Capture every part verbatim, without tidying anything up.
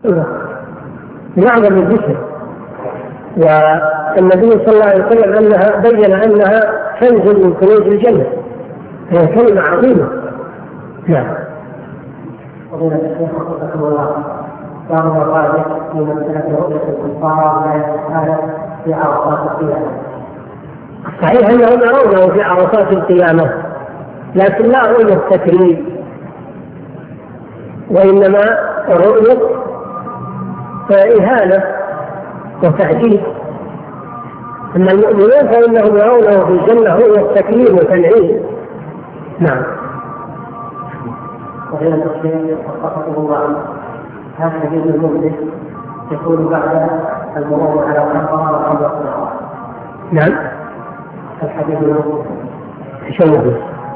يعظم الذكر. والنبي صلى الله عليه وسلم أنها بين أنها كنز من كنوز الجنة، هي كلمة عظيمة. نعم. فضيلة الشيخ وفقكم الله، كان الراجح في مسألة رؤية الكفار لا تعالى في عرصات القيامة. صحيح أنهم يرونه في عرصات القيامة، لكن لا رؤية تكريم، وإنما رؤية إهانة وتهديد. أما المؤمنون فإنهم يرونه في الجنة رؤية تكريم وتنعيم. نعم. فضيلة الشيخ وفقكم الله، هذا حديث المؤمن يكون بعد المرور على الحقها وقبل الصراط؟ نعم. الحديث المؤمن شنو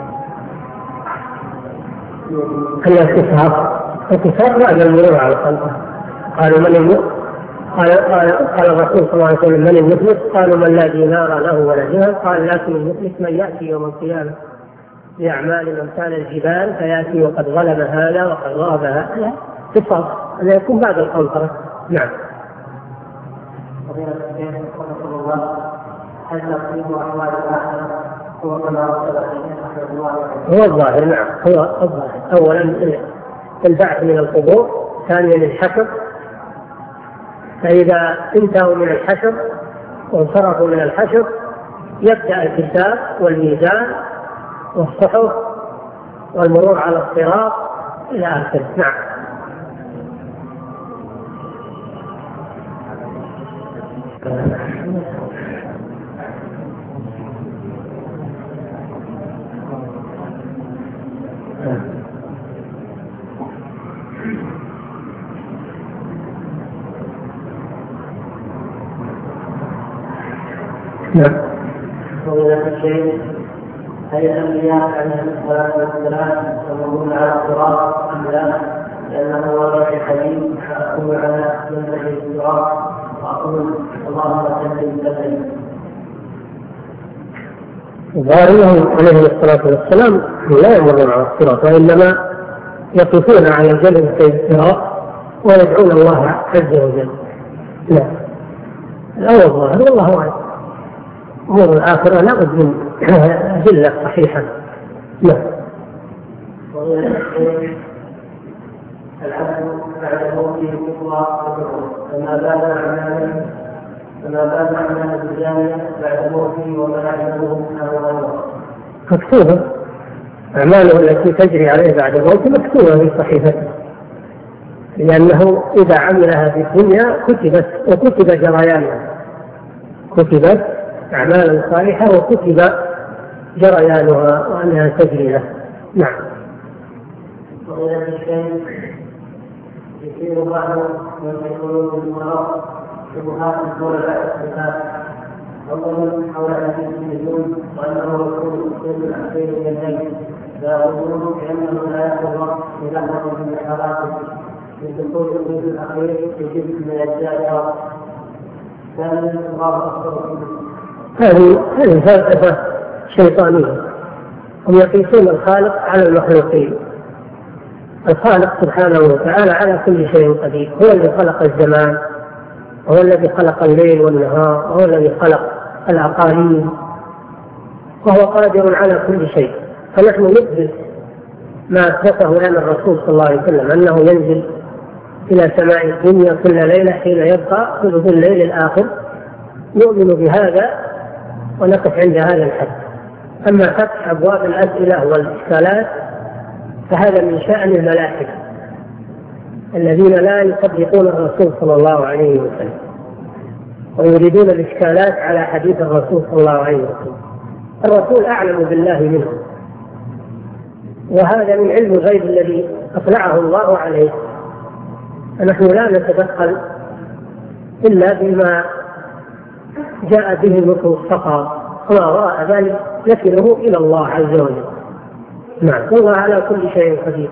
الاتصاف؟ الاتصاف بعد المرور على الخلق. قالوا من المؤمن؟ قال قال قال الرسول صلى الله عليه وسلم من المفلس؟ قالوا من لا دينار له ولا درهم. قال لكن المفلس من يأتي يوم القيامة بأعمال أمثال الجبال فيأتي وقد ظلم هذا وقد غاب هذا. اتصاف هذا يكون بعد القنطرة. نعم. فضيلة الشيخ وفقكم الله، هل تقريب أحوال الآخرة هو كما رتب الشيخ رحمه الله؟ هو الظاهر. نعم هو الظاهر. أولا البعث من القبور، ثانيا الحشر، فإذا انتهوا من الحشر وانصرفوا من الحشر يبدأ الحساب والميزان والصحف والمرور على الصراط إلى آخره. نعم. نعم. فضيلة الشيخ، هل الأنبياء عليهم الصلاة والسلام يمرون على الصراط أم لا؟ لأنه ورد في الحديث أكون على منهج الصراط وأقول اللهم سلم سلم. ظاهرهم عليه الصلاة والسلام لا يمرون على الصراط، وإنما يقفون على جبل الصراط ويدعون الله عز وجل. لا الأول ظاهر والله أعلم. أمور الآخرة لا بد من أدلة صحيحة. لا. العبد بعد موته كفر فما بال أعماله فما بال أعمال الجامعة بعد موته وما يعمله أهواله. مكتوبة أعماله التي تجري عليه بعد موته مكتوبة في صحيفته، لأنه إذا عملها في الدنيا كتبت وكتب جريانها، كتبت أعمالا صالحة وكتب جريانها وأنها تجري له. نعم. وإلى الشيء يصير بعض من قلوب المرض شبهات دون الصفات، أولا حول حديث النجوم وأنه رسول كل الأخير من الليل، لا يقولون بأنه لا يأخذ في لحظة من حالاته من دخول الجزء الأخير في جزء من أجزاء ثانيا الله أكبر. هذه هذه فلسفة شيطانية، هم يقيسون الخالق على المخلوقين. الخالق سبحانه وتعالى على كل شيء قدير، هو الذي خلق الزمان، هو الذي خلق الليل والنهار، هو الذي خلق الأقاليم، وهو قادر على كل شيء. فنحن نثبت ما أثبته لنا الرسول صلى الله عليه وسلم أنه ينزل إلى سماء الدنيا كل ليلة حين يبقى ثلث الليل الآخر، نؤمن بهذا ونقف عند هذا الحد. أما فتح أبواب الأسئلة والإشكالات فهذا من شأن الملاحدة الذين لا يصدقون الرسول صلى الله عليه وسلم ويريدون الإشكالات على حديث الرسول صلى الله عليه وسلم. الرسول أعلم بالله منهم، وهذا من علم الغيب الذي أطلعه الله عليه، فنحن لا نتدخل إلا بما جاء به المتوفقا، وما وراء ذلك نكله إلى الله عز وجل. نعم. والله على كل شيء قدير.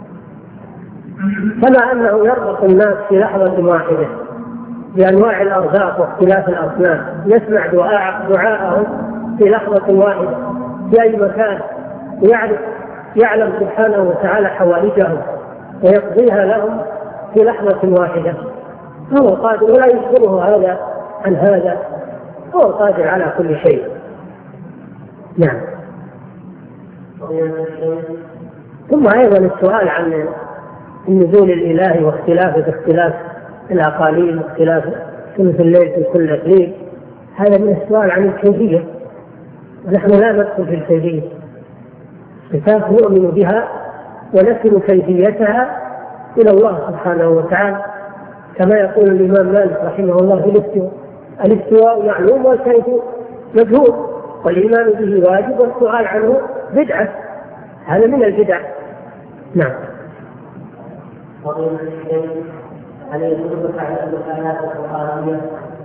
كما أنه يربط الناس في لحظة واحدة بأنواع الأرزاق واختلاف الأصناف، يسمع دعاء دعاءهم في لحظة واحدة في أي مكان، ويعرف يعلم سبحانه وتعالى حوائجهم ويقضيها لهم في لحظة واحدة، هو القادر ولا يشغله هذا عن هذا، هو القادر على كل شيء. نعم. ثم أيضا السؤال عن النزول الإلهي واختلافه باختلاف الأقاليم واختلاف ثلث الليل في كل ليل، هذا من السؤال عن الكيفية، ونحن لا ندخل في الكيفية، صفات نؤمن بها ونسل كيفيتها إلى الله سبحانه وتعالى، كما يقول الإمام مالك رحمه الله في الاستواء: الاستواء معلوم والكيف مجهول، والإيمان به واجب والسؤال عنه بدعة، هذا من البدع. نعم. هل يجوز تعليق الآيات القرآنية؟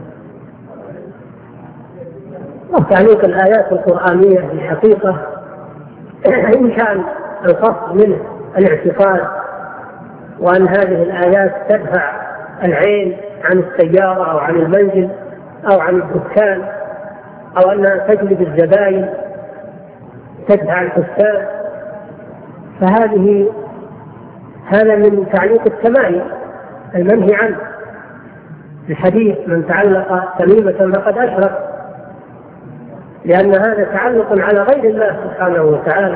تعليق الآيات القرآنية في الحقيقة إن كان القصد منه الاعتقاد، وأن هذه الآيات تدفع العين عن السيارة أو عن المنزل أو عن الدكان، أو أنها تجلب الزبائن تدفع الحسان، فهذه هذا من تعليق التمائم المنهي عنه. الحديث: من تعلق تميمة فقد أشرك، لأن هذا تعلق على غير الله سبحانه وتعالى،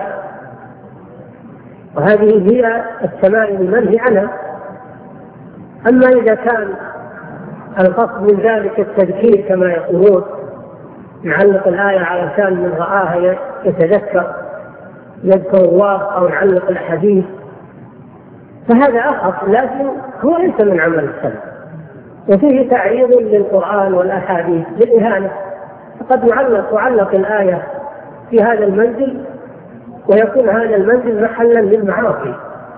وهذه هي التمائم المنهي عنها. أما إذا كان القصد من ذلك التذكير كما يقولون، نعلق الآية على كان من رآها يتذكر يذكر الله، أو نعلق الحديث، فهذا أخف، لكن هو ليس من عمل السلف، وفيه تعريض للقرآن والأحاديث للإهانة. فقد نعلق تعلق الآية في هذا المنزل ويكون هذا المنزل محلا للمعاصي،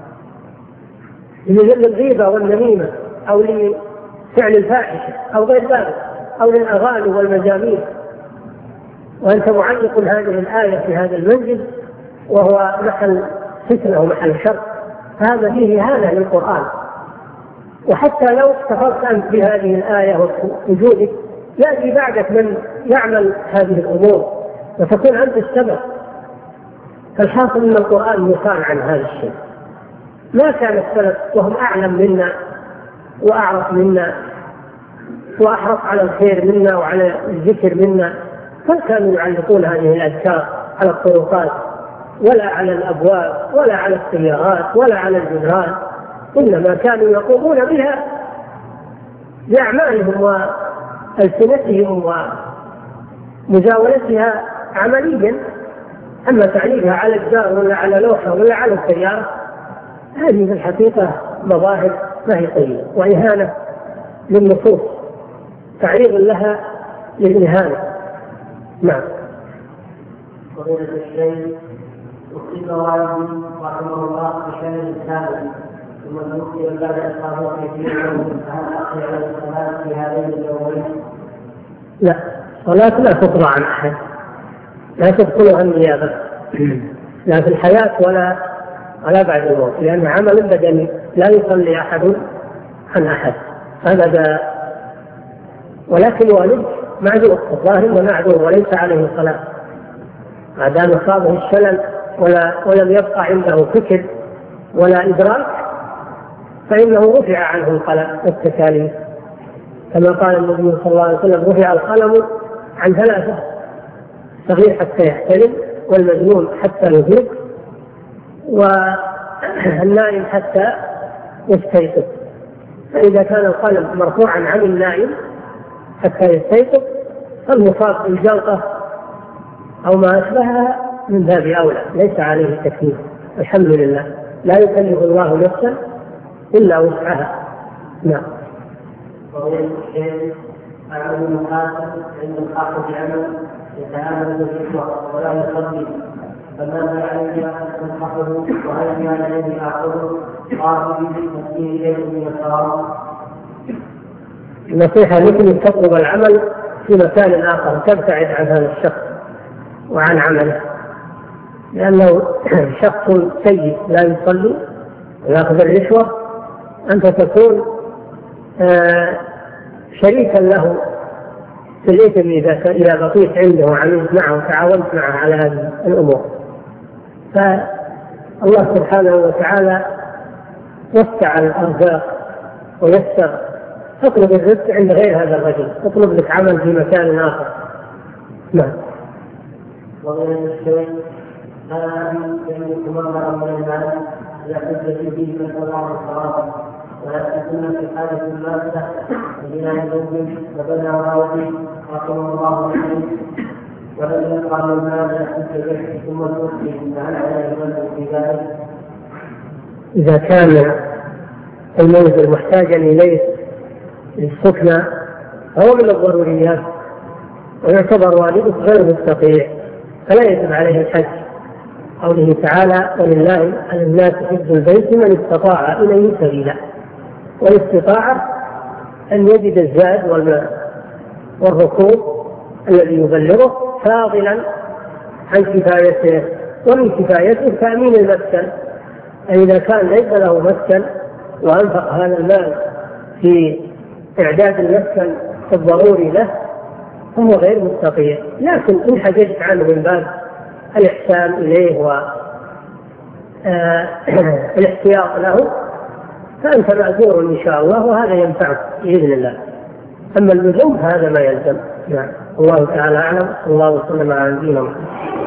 للغيبة والنميمة، أو لفعل الفاحشة أو غير ذلك، أو للأغاني والمزامير، وأنت معلق هذه الآية في هذا المنزل وهو محل فتنة ومحل شر، هذا فيه إهانة للقرآن. وحتى لو افتخرت أنت بهذه الآية ووجودك، يأتي بعدك من يعمل هذه الأمور وتكون أنت السبب. فالحاصل أن القرآن مثال عن هذا الشيء. ما كان السلف وهم أعلم منا وأعرف منا وأحرص على الخير منا وعلى الذكر منا، ما كانوا يعلقون هذه الأذكار على الطرقات ولا على الأبواب ولا على السيارات ولا على الجدران، إنما كانوا يقومون بها بأعمالهم وألسنتهم ومزاولتها عمليا. أما تعليقها على الجدار ولا على لوحة ولا على السيارة، هذه في الحقيقة مظاهر ما هي طيبة وإهانة للنصوص، تعريض لها للإهانة. نعم. فضيلة الشيخ، أصيب والدي رحمه الله بشلل كامل، ثم المسلم بعد إصابته في يوم، فهل أخي عليه الصلاة في هذين اليومين؟ لا، الصلاة لا تقضى عن أحد، لا تدخلها النيابة لا في الحياة ولا ولا بعد الموت، لأن عمل بدني لا يصلي أحد عن أحد هذا. ولكن والد معذور، الظاهر ومعذور وليس عليه صلاة ما دام أصابه الشلل ولا ولم يبقى عنده فكر ولا إدراك، فإنه رفع عنه القلم والتكاليف، كما قال النبي صلى الله عليه وسلم: رفع القلم عن ثلاثة: الصغير حتى يحتلم، والمجنون حتى يفيق، والنائم حتى يستيقظ. فإذا كان القلم مرفوعا عن النائم حتى يستيقظ، فالمصاب بالجلطة أو ما أشبهها من باب أولى، ليس عليه تكليف. الحمد لله، لا يكلف الله نفسا إلا وسعها. نعم. أعلم المحاسب عند الحاكم بعمل يتعامل بالرشوة ولا يصلي، فماذا علي أن تنصحه وهل كان الذي أعقله قال به إليه من الحرام؟ النصيحة مثل تطلب العمل في مكان آخر، تبتعد عن هذا الشخص وعن عمله، لأنه شخص سيء لا يصلي ويأخذ الرشوة، أنت تكون آه شريكا له في الإثم إذا بقيت عنده وعملت معه وتعاونت معه على هذه الأمور. فالله سبحانه وتعالى وسع الأرزاق ويسر، تطلب الرزق عند غير هذا الرجل، تطلب لك عمل في مكان آخر. نعم. وغير الشيء هذا يملك مبلغا من المال يحتج به من الله الصلاة ويأتيكم في حاجة المادة بناء ذنب فبنى راوي رحمه الله عليه ولم يقع من المال يحتج به ثم تؤتي فهل عليه من في ذلك؟ إذا كان المنزل محتاجا إليه للسكنى فهو من الضروريات ويعتبر والده غير مستطيع فلا يجب عليه الحج. قوله تعالى ولله على الناس حج البيت من استطاع إليه سبيلا، والاستطاعة أن يجد الزاد والركوب الذي يبلغه فاضلا عن كفايته، ومن كفايته تأمين المسكن. إذا كان ليس له مسكن وأنفق هذا المال في إعداد المسكن الضروري له فهو غير مستطيع. لكن إن حججت عنه من باب الإحسان إليه والاحتياط له فأنت مأجور إن شاء الله، وهذا ينفعك بإذن الله. أما اللزوم هذا ما يلزم. نعم. الله تعالى أعلم. صلى الله وسلم على نبينا محمد.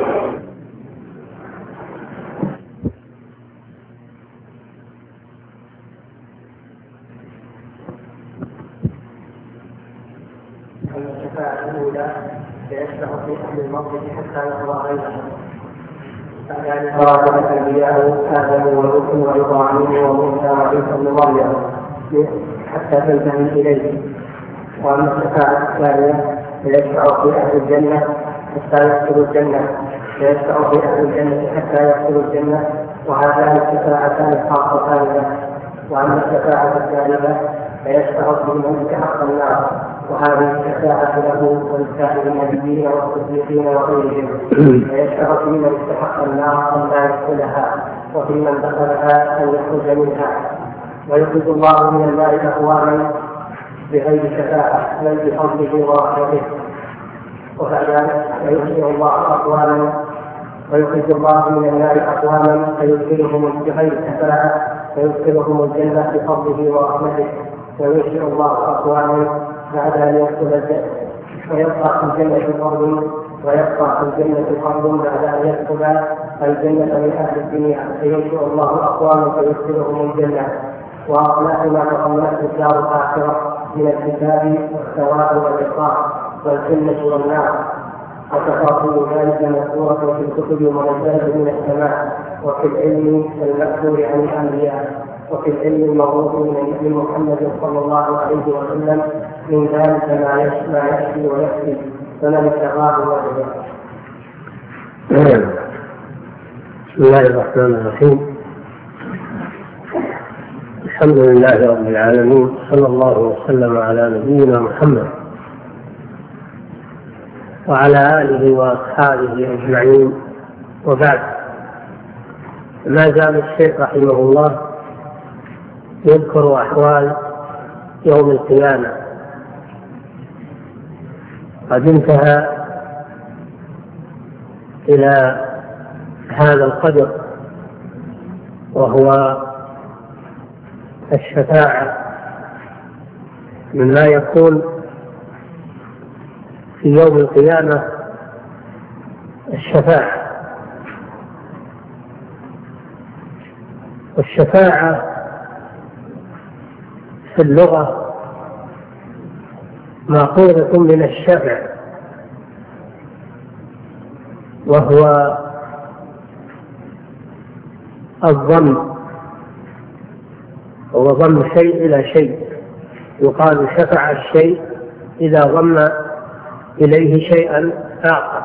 الشفاعة الأولى فيشفع في أهل الموقف حتى يقضى غيره. فكان تراجع الأنبياء آدم ونوح وإبراهيم وموسى وعيسى بن مريم حتى تنتهي إليه. وأما الشفاعة الثانية فيشفع في أهل الجنة حتى يدخلوا الجنة فيشفع في أهل الجنة حتى يدخلوا الجنة، وهذان الشفاعتان خاصتان له. وأما الشفاعة الثالثة فيشفع في من استحق النار، وهذه الشفاعة له ولسائر النبيين والصديقين وغيرهم. فيشفع في من استحق النار أن لا يدخلها، وفي من دخلها أن يخرج منها. ويخرج الله من النار أقواما بغير شفاعة بل بفضله ورحمته، وكذلك فيخرج الله أقواما ويخرج الله من النار أقواما فيدخلهم بغير شفاعة فيدخلهم الجنة بفضله ورحمته. وينشئ الله أقواما بعد أن يدخل الجنة ويبقى في الجنة فرد ويبقى في الجنة فرد بعد أن يدخل الجنة من أهل الدنيا فينشئ الله أقواما فيدخلهم الجنة. وأطلع ما تضمنته الدار الآخرة من الكتاب والثواب والعقاب والجنة والنار، وتفاصيل ذلك مذكورة في الكتب المنزلة من السماء، وفي العلم المأثور عن الأنبياء، وفي العلم الموروث من محمد صلى الله عليه وسلم من ذلك ما يشفي ويكفي فمن اتقاه وجده. بسم الله الرحمن الرحيم. الحمد لله رب العالمين، صلى الله وسلم على نبينا محمد وعلى آله وأصحابه أجمعين، وبعد. ما زال الشيخ رحمه الله يذكر أحوال يوم القيامة. قد انتهى إلى هذا القدر وهو الشفاعة مما يكون في يوم القيامة. الشفاعة والشفاعة في اللغة مأخوذة من الشفع، وهو الضم، هو ضم شيء إلى شيء. يقال شفع الشيء إذا ضم إليه شيئا آخر.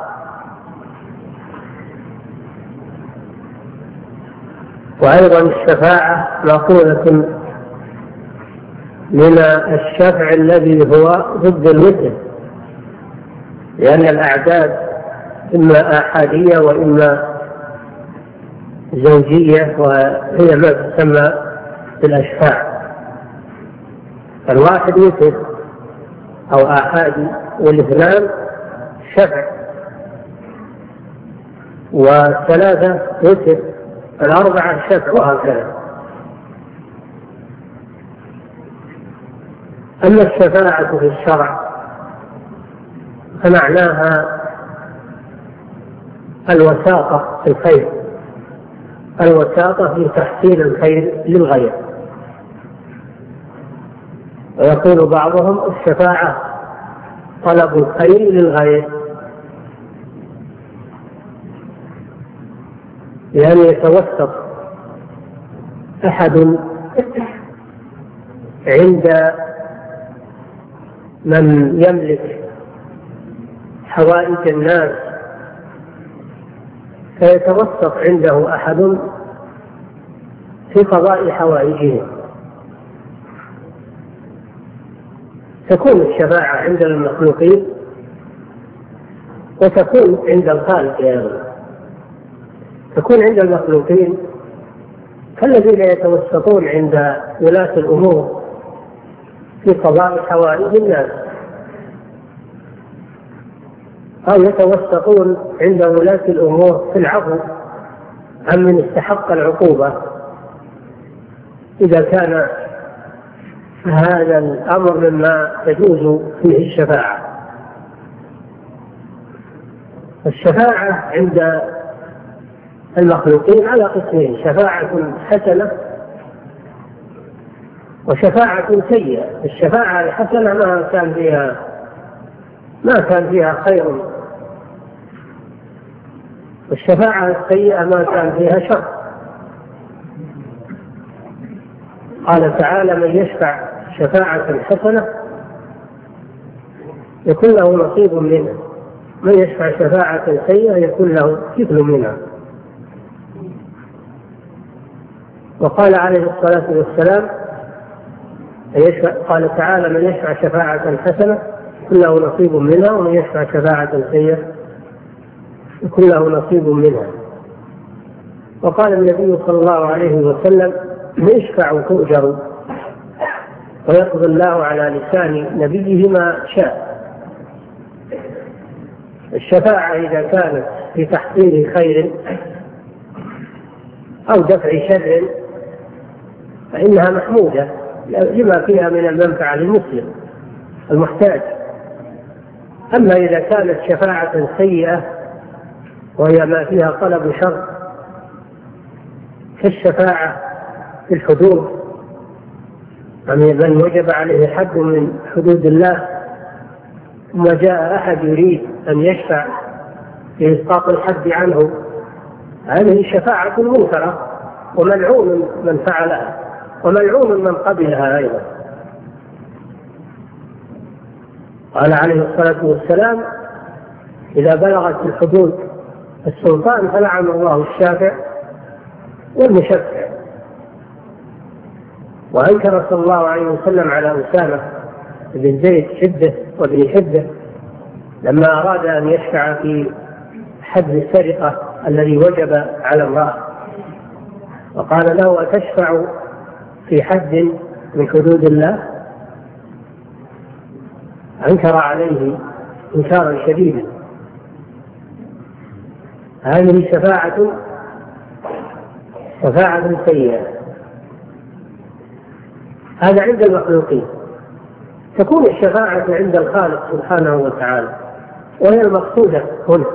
وأيضا الشفاعة مأخوذة من الشفع الذي هو ضد الوتر، لأن الأعداد إما آحادية وإما زوجية، وهي ما تسمى بالأشفاع. الواحد وتر أو آحادي، والاثنان شفع، والثلاثة وتر، الأربعة شفع، وهكذا. أما الشفاعة في الشرع فمعناها الوساطة في الخير، الوساطة في تحصيل الخير للغير. ويقول بعضهم الشفاعة طلب الخير للغير، لأن يتوسط أحد عند من يملك حوائج الناس، فيتوسط عنده أحد في قضاء حوائجهم، تكون الشفاعة عند المخلوقين وتكون عند الخالق أيضا. تكون عند المخلوقين كالذين يتوسطون عند ولاة الأمور في قضاء حوائج الناس، أو يتوسطون عند ولاة الأمور في العفو عن من استحق العقوبة إذا كان هذا الأمر مما تجوز فيه الشفاعة. الشفاعة عند المخلوقين على قسمين: شفاعة حسنة وشفاعة سيئة. الشفاعة الحسنة ما كان فيها ما كان فيها خير، والشفاعة السيئة ما كان فيها شر. قال تعالى: من يشفع شفاعة حسنة يكون له نصيب منها، من يشفع شفاعة سيئة يكون له كفل منها. وقال عليه الصلاة والسلام: قال تعالى: من يشفع شفاعة حسنة يكون له نصيب منها، ومن يشفع شفاعة سيئة يكون له نصيب منها. وقال النبي صلى الله عليه وسلم: اشفعوا تؤجروا، ويقضي الله على لسان نبيه ما شاء. الشفاعة إذا كانت في تحصيل خير أو دفع شر فإنها محمودة لما فيها من المنفعة للمسلم المحتاج. أما إذا كانت شفاعة سيئة وهي ما فيها طلب شر كالشفاعة في الحدود، يعني من وجب عليه حد من حدود الله ثم جاء أحد يريد أن يشفع في إسقاط الحد عنه، هذه شفاعة منكرة وملعون من فعلها وملعون من قبلها أيضا. قال عليه الصلاة والسلام: إذا بلغت الحدود السلطان فلعن الله الشافع والمشفع. وأنكر صلى الله عليه وسلم على أسامة بن زيد حده وابن حده لما أراد أن يشفع في حد السرقة الذي وجب على الله، وقال له: أتشفع في حد من حدود الله؟ أنكر عليه إنكارا شديدا. هذه شفاعة شفاعة سيئة. هذا عند المخلوقين. تكون الشفاعة عند الخالق سبحانه وتعالى، وهي المقصودة هنا،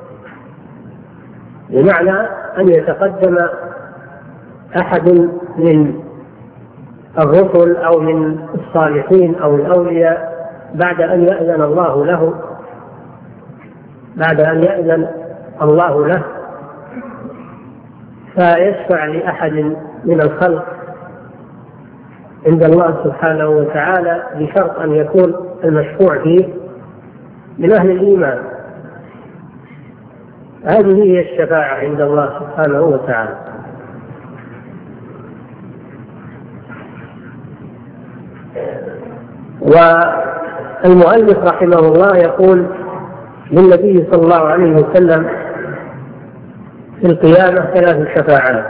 بمعنى أن يتقدم أحد من الرسل أو من الصالحين أو الأولياء بعد أن يأذن الله له بعد أن يأذن الله له فيشفع لأحد من الخلق عند الله سبحانه وتعالى بشرط أن يكون المشفوع فيه من أهل الإيمان. هذه هي الشفاعة عند الله سبحانه وتعالى. والمؤلف رحمه الله يقول: للنبي صلى الله عليه وسلم في القيامة ثلاث شفاعات.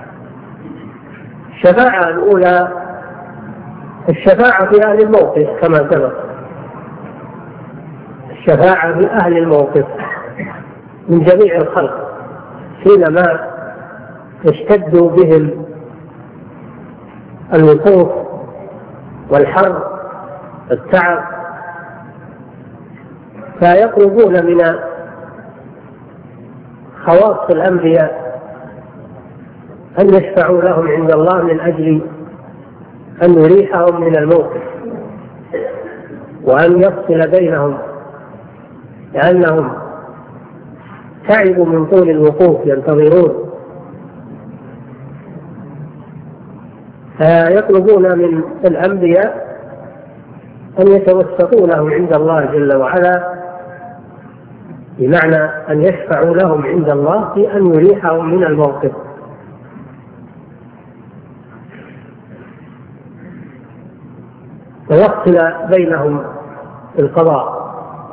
الشفاعة الأولى الشفاعة في أهل الموقف كما سبق، الشفاعة في أهل الموقف من جميع الخلق حينما يشتد بهم الوقوف والحر التعب، فيطلبون من خواص الأنبياء أن يشفعوا لهم عند الله من أجل أن يريحهم من الموقف وأن يفصل بينهم، لأنهم تعبوا من طول الوقوف ينتظرون. فيطلبون من الأنبياء أن يتوسطوا لهم عند الله جل وعلا، بمعنى أن يشفعوا لهم عند الله في أن يريحهم من الموقف. ويفصل بينهم في القضاء.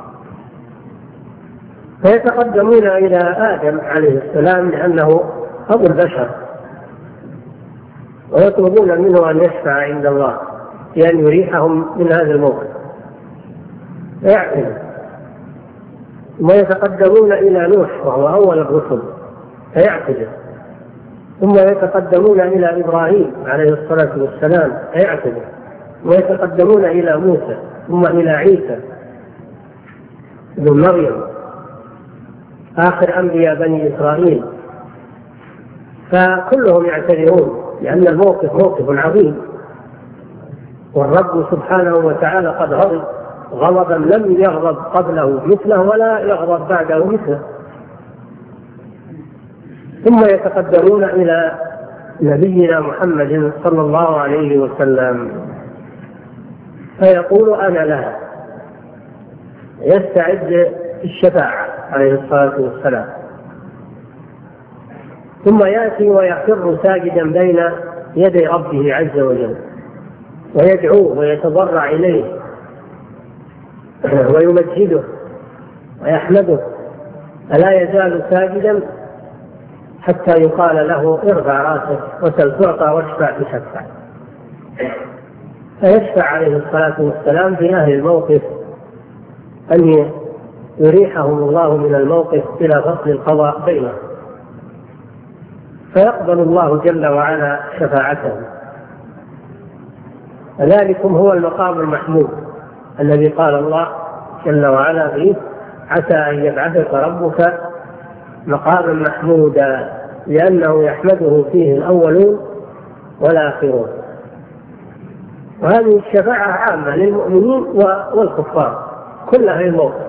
فيتقدمون إلى آدم عليه السلام لأنه أبو البشر، ويطلبون منه أن يشفع عند الله بأن يريحهم من هذا الموقف فيعتذر. ثم يتقدمون إلى نوح وهو أول الرسل فيعتذر. ثم يتقدمون إلى إبراهيم عليه الصلاة والسلام فيعتذر. ويتقدمون إلى موسى ثم إلى عيسى ابن مريم آخر أنبياء بني إسرائيل، فكلهم يعتذرون لأن الموقف موقف عظيم، والرب سبحانه وتعالى قد غضب غضبا لم يغضب قبله مثله ولا يغضب بعده مثله. ثم يتقدمون إلى نبينا محمد صلى الله عليه وسلم فيقول أنا لها، يستعد الشفاعة عليه الصلاة والسلام. ثم يأتي ويخر ساجدا بين يدي ربه عز وجل ويدعوه ويتضرع إليه ويمجده ويحمده، فلا يزال ساجدا حتى يقال له ارفع راسك وسل تعطى واشفع تشفع. فيشفع عليه الصلاة والسلام في أهل الموقف أن يريحهم الله من الموقف إلى فصل القضاء بينهم، فيقبل الله جل وعلا شفاعتهم. ذلكم هو المقام المحمود الذي قال الله جل وعلا فيه عسى أن يبعثك ربك مقاما محمودا، لأنه يحمده فيه الأولون والآخرون. وهذه الشفاعة عامة للمؤمنين والكفار كل أهل الموقف.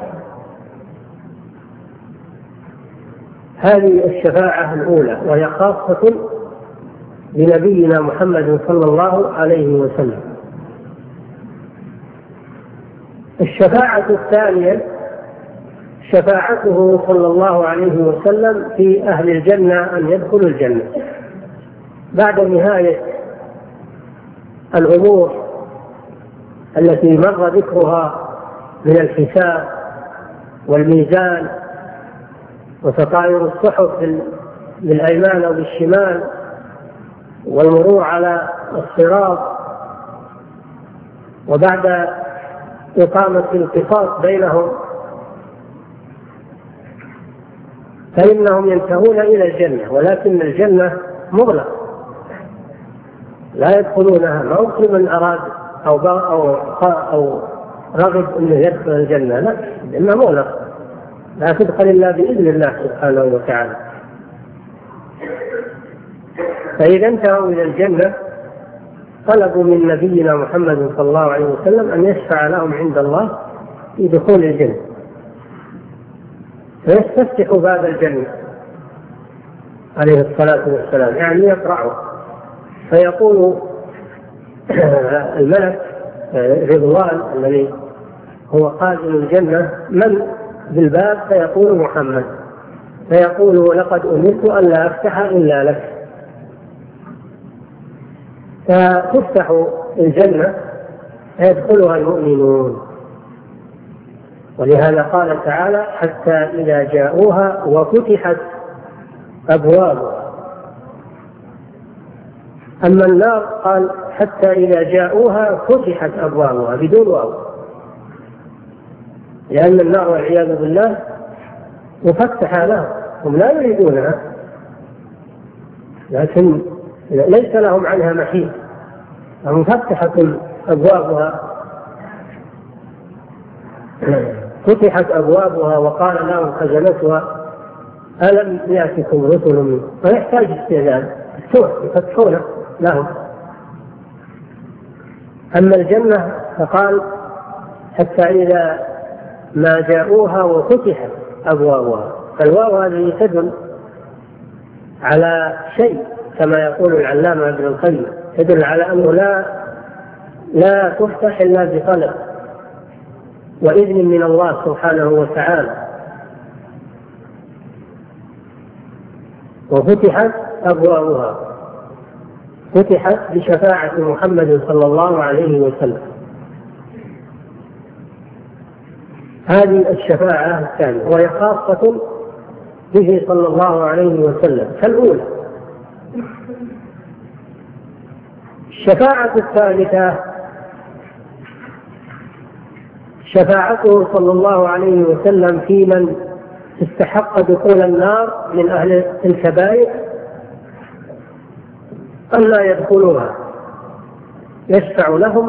هذه الشفاعة الأولى وهي خاصة بنبينا محمد صلى الله عليه وسلم. الشفاعة الثانية شفاعته صلى الله عليه وسلم في أهل الجنة أن يدخلوا الجنة بعد نهاية الأمور التي مر ذكرها من الحساب والميزان وتطاير الصحف بالأيمان أو بالشمال والمرور على الصراط، وبعد إقامة القصاص بينهم فإنهم ينتهون إلى الجنة، ولكن الجنة مغلقة لا يدخلونها. ما كل من أراد أو أو أو رغب أنه يدخل الجنة، لا، لأنها مغلقة لا تدخل إلا بإذن الله سبحانه وتعالى. فإذا انتهوا إلى الجنة طلبوا من نبينا محمد صلى الله عليه وسلم أن يشفع لهم عند الله في دخول الجنة، فيستفتح باب الجنة عليه الصلاة والسلام، يعني يقرعه، فيقول الملك رضوان الذي هو قائد الجنة من بالباب؟ فيقول محمد، فيقول لقد أمرت أن لا أفتح إلا لك. فتفتح الجنة فيدخلها المؤمنون، ولهذا قال تعالى حتى إذا جاءوها وفتحت أبوابها. أما النار قال حتى إذا جاءوها فتحت أبوابها بدون واو، لأن النار والعياذ بالله مفتحة لهم، هم لا يريدونها لكن ليس لهم عنها محيط، مفتحة أبوابها فتحت أبوابها وقال لهم خزنتها ألم يأتكم رسل منكم، فيحتاج استئذان يفتحون لهم. أما الجنة فقال حتى إذا ما جاءوها وفتحت أبوابها، فالواو هذه تدل على شيء كما يقول العلامة ابن القيم، تدل على أنه لا لا تفتح إلا بطلب وإذن من الله سبحانه وتعالى. وفتحت أبوابها، فتحت بشفاعة محمد صلى الله عليه وسلم. هذه الشفاعة الثانية وهي خاصة به صلى الله عليه وسلم كالأولى. الشفاعة الثالثة شفاعته صلى الله عليه وسلم في من استحق دخول النار من أهل الكبائر أن لا يدخلوها، يشفع لهم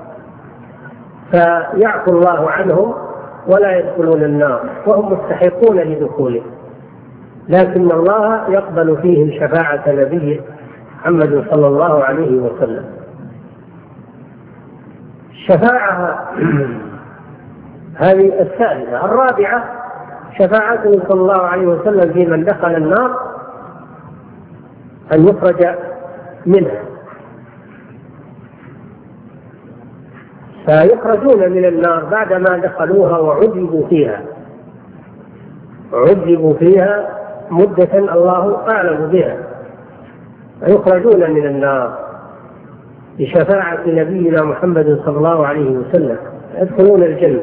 فيعفو الله عنهم ولا يدخلون النار وهم مستحقون لدخوله، لكن الله يقبل فيهم شفاعة نبيه محمد صلى الله عليه وسلم. الشفاعة هذه الثالثة. الرابعة شفاعته صلى الله عليه وسلم في من دخل النار أن يخرج منها، فيخرجون من النار بعدما دخلوها وعذبوا فيها، عذبوا فيها مدة الله أعلم بها، فيخرجون من النار بشفاعة نبينا محمد صلى الله عليه وسلم يدخلون الجنة.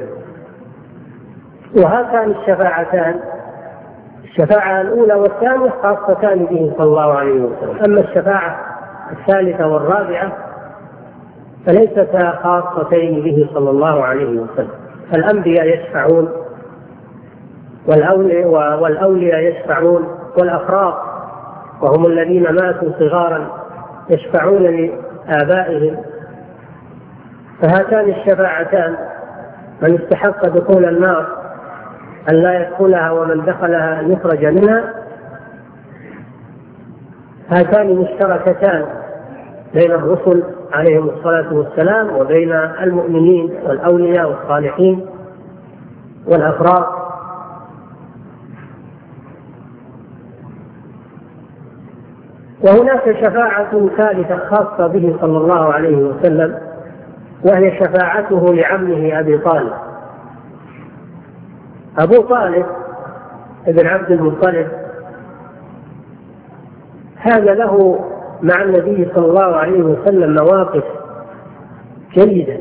وهاتان الشفاعتان الشفاعة الأولى والثانية خاصتان به صلى الله عليه وسلم. أما الشفاعة الثالثة والرابعة فليستا خاصتين به صلى الله عليه وسلم. الأنبياء يشفعون والأولياء, والأولياء يشفعون، والأفراد وهم الذين ماتوا صغارا يشفعون لآبائهم. فهاتان الشفاعتان من استحق دخول النار أن لا يدخلها ومن دخلها أن يخرج منها، هاتان مشتركتان بين الرسل عليهم الصلاة والسلام وبين المؤمنين والأولياء والصالحين والأفراد. وهناك شفاعة ثالثة خاصة به صلى الله عليه وسلم، وهي شفاعته لعمه أبي طالب. أبو طالب ابن عبد المطلب هذا له مع النبي صلى الله عليه وسلم مواقف جيدة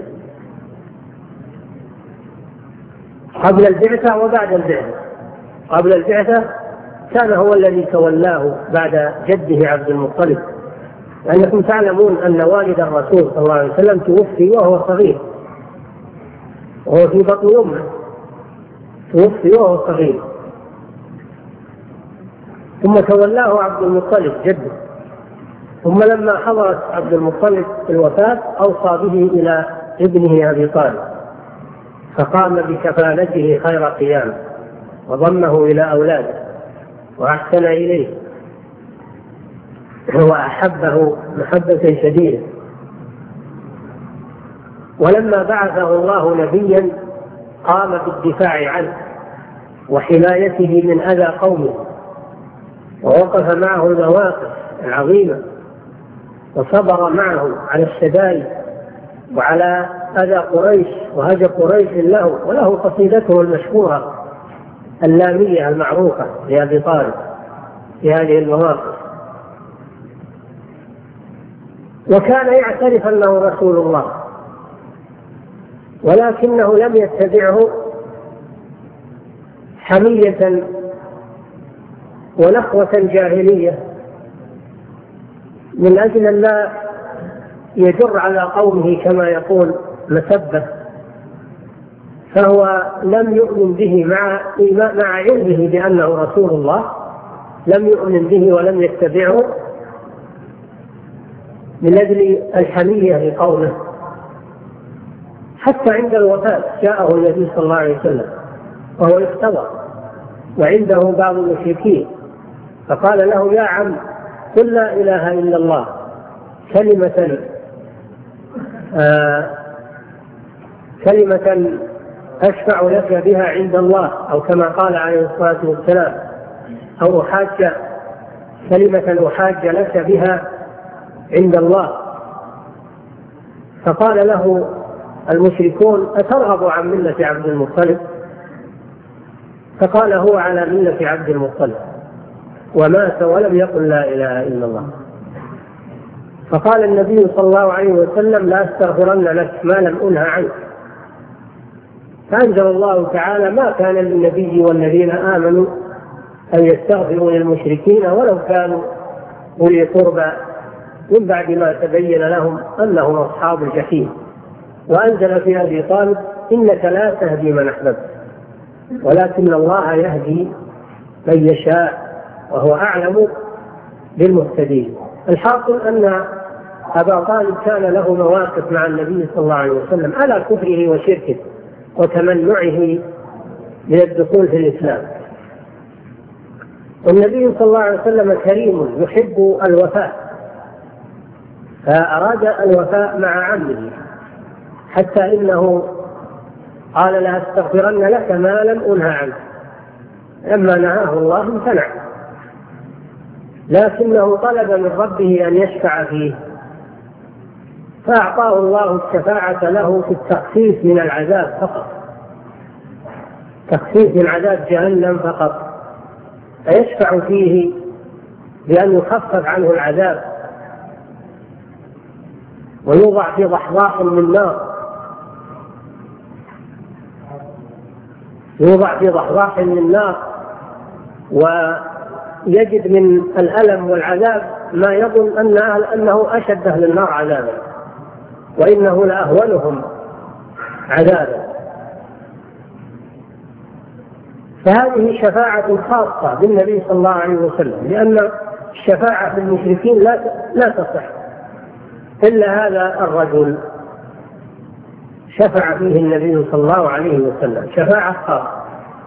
قبل البعثة وبعد البعثة. قبل البعثة كان هو الذي تولاه بعد جده عبد المطلب، لأنكم تعلمون أن والد الرسول صلى الله عليه وسلم توفي وهو صغير، وهو في بطن أمه توفي وهو صغير، ثم تولاه عبد المطلب جده. ثم لما حضرت عبد المطلب الوفاة أوصى به إلى ابنه أبي طالب، فقام بكفالته خير قيام وضمه إلى أولاده وأحسن إليه وأحبه محبة شديدة. ولما بعثه الله نبيا قام بالدفاع عنه وحمايته من أذى قومه، ووقف معه المواقف العظيمة وصبر معه على الشدائد وعلى أذى قريش وهجر قريش له. وله قصيدته المشهورة اللامية المعروفة لأبي طالب في هذه المواقف. وكان يعترف أنه رسول الله، ولكنه لم يتبعه حمية ونخوة جاهلية من أجل أن لا يجر على قومه كما يقول مسبة، فهو لم يؤمن به مع مع علمه بأنه رسول الله، لم يؤمن به ولم يتبعه من أجل الحمية لقومه، حتى عند الوفاة جاءه النبي صلى الله عليه وسلم وهو يختبر وعنده بعض المشركين، فقال له: يا عم، قل لا إله إلا الله كلمة آه كلمة أشفع لك بها عند الله، أو كما قال عليه الصلاة والسلام، أو أحاج كلمة أحاج لك بها عند الله. فقال له المشركون: أترغب عن ملة عبد المطلب؟ فقال: هو على ملة عبد المطلب، ومات ولم يقل لا إله إلا الله. فقال النبي صلى الله عليه وسلم: لا أستغفرن لك ما لم أنهى عنك. فأنزل الله تعالى: ما كان للنبي والذين آمنوا أن يستغفروا للمشركين ولو كانوا أولي قربى من بعد ما تبين لهم أنهم أصحاب الجحيم. وأنزل في أبي طالب: إنك لا تهدي من أحببت ولكن الله يهدي من يشاء وهو أعلم بالمهتدين. الحاصل أن أبا طالب كان له مواقف مع النبي صلى الله عليه وسلم على كفره وشركه وتمنعه من الدخول في الإسلام. والنبي صلى الله عليه وسلم كريم يحب الوفاء، فأراد الوفاء مع عمه، حتى إنه قال: لا أستغفرن لك ما لم أنهى عنك. لما نهاه الله امتنع، لكنه طلب من ربه أن يشفع فيه، فأعطاه الله الشفاعة له في التخفيف من العذاب فقط، تخفيف من عذاب جهنم فقط، فيشفع فيه بأن يخفف عنه العذاب ويوضع في ضحضاح من نار، يوضع في ضحضاح من نار ويجد من الألم والعذاب ما يظن أن أنه أشد أهل النار عذابا، وإنه لأهونهم عذابا. فهذه شفاعة خاصة بالنبي صلى الله عليه وسلم، لأن الشفاعة في المشركين لا لا تصح إلا هذا الرجل شفع فيه النبي صلى الله عليه وسلم شفاعة خاصة،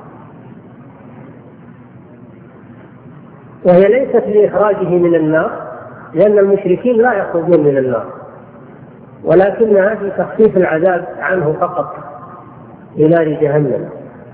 وهي ليست لإخراجه من النار، لأن المشركين لا يخرجون من النار، ولكنها في تخفيف العذاب عنه فقط بنار جهنم.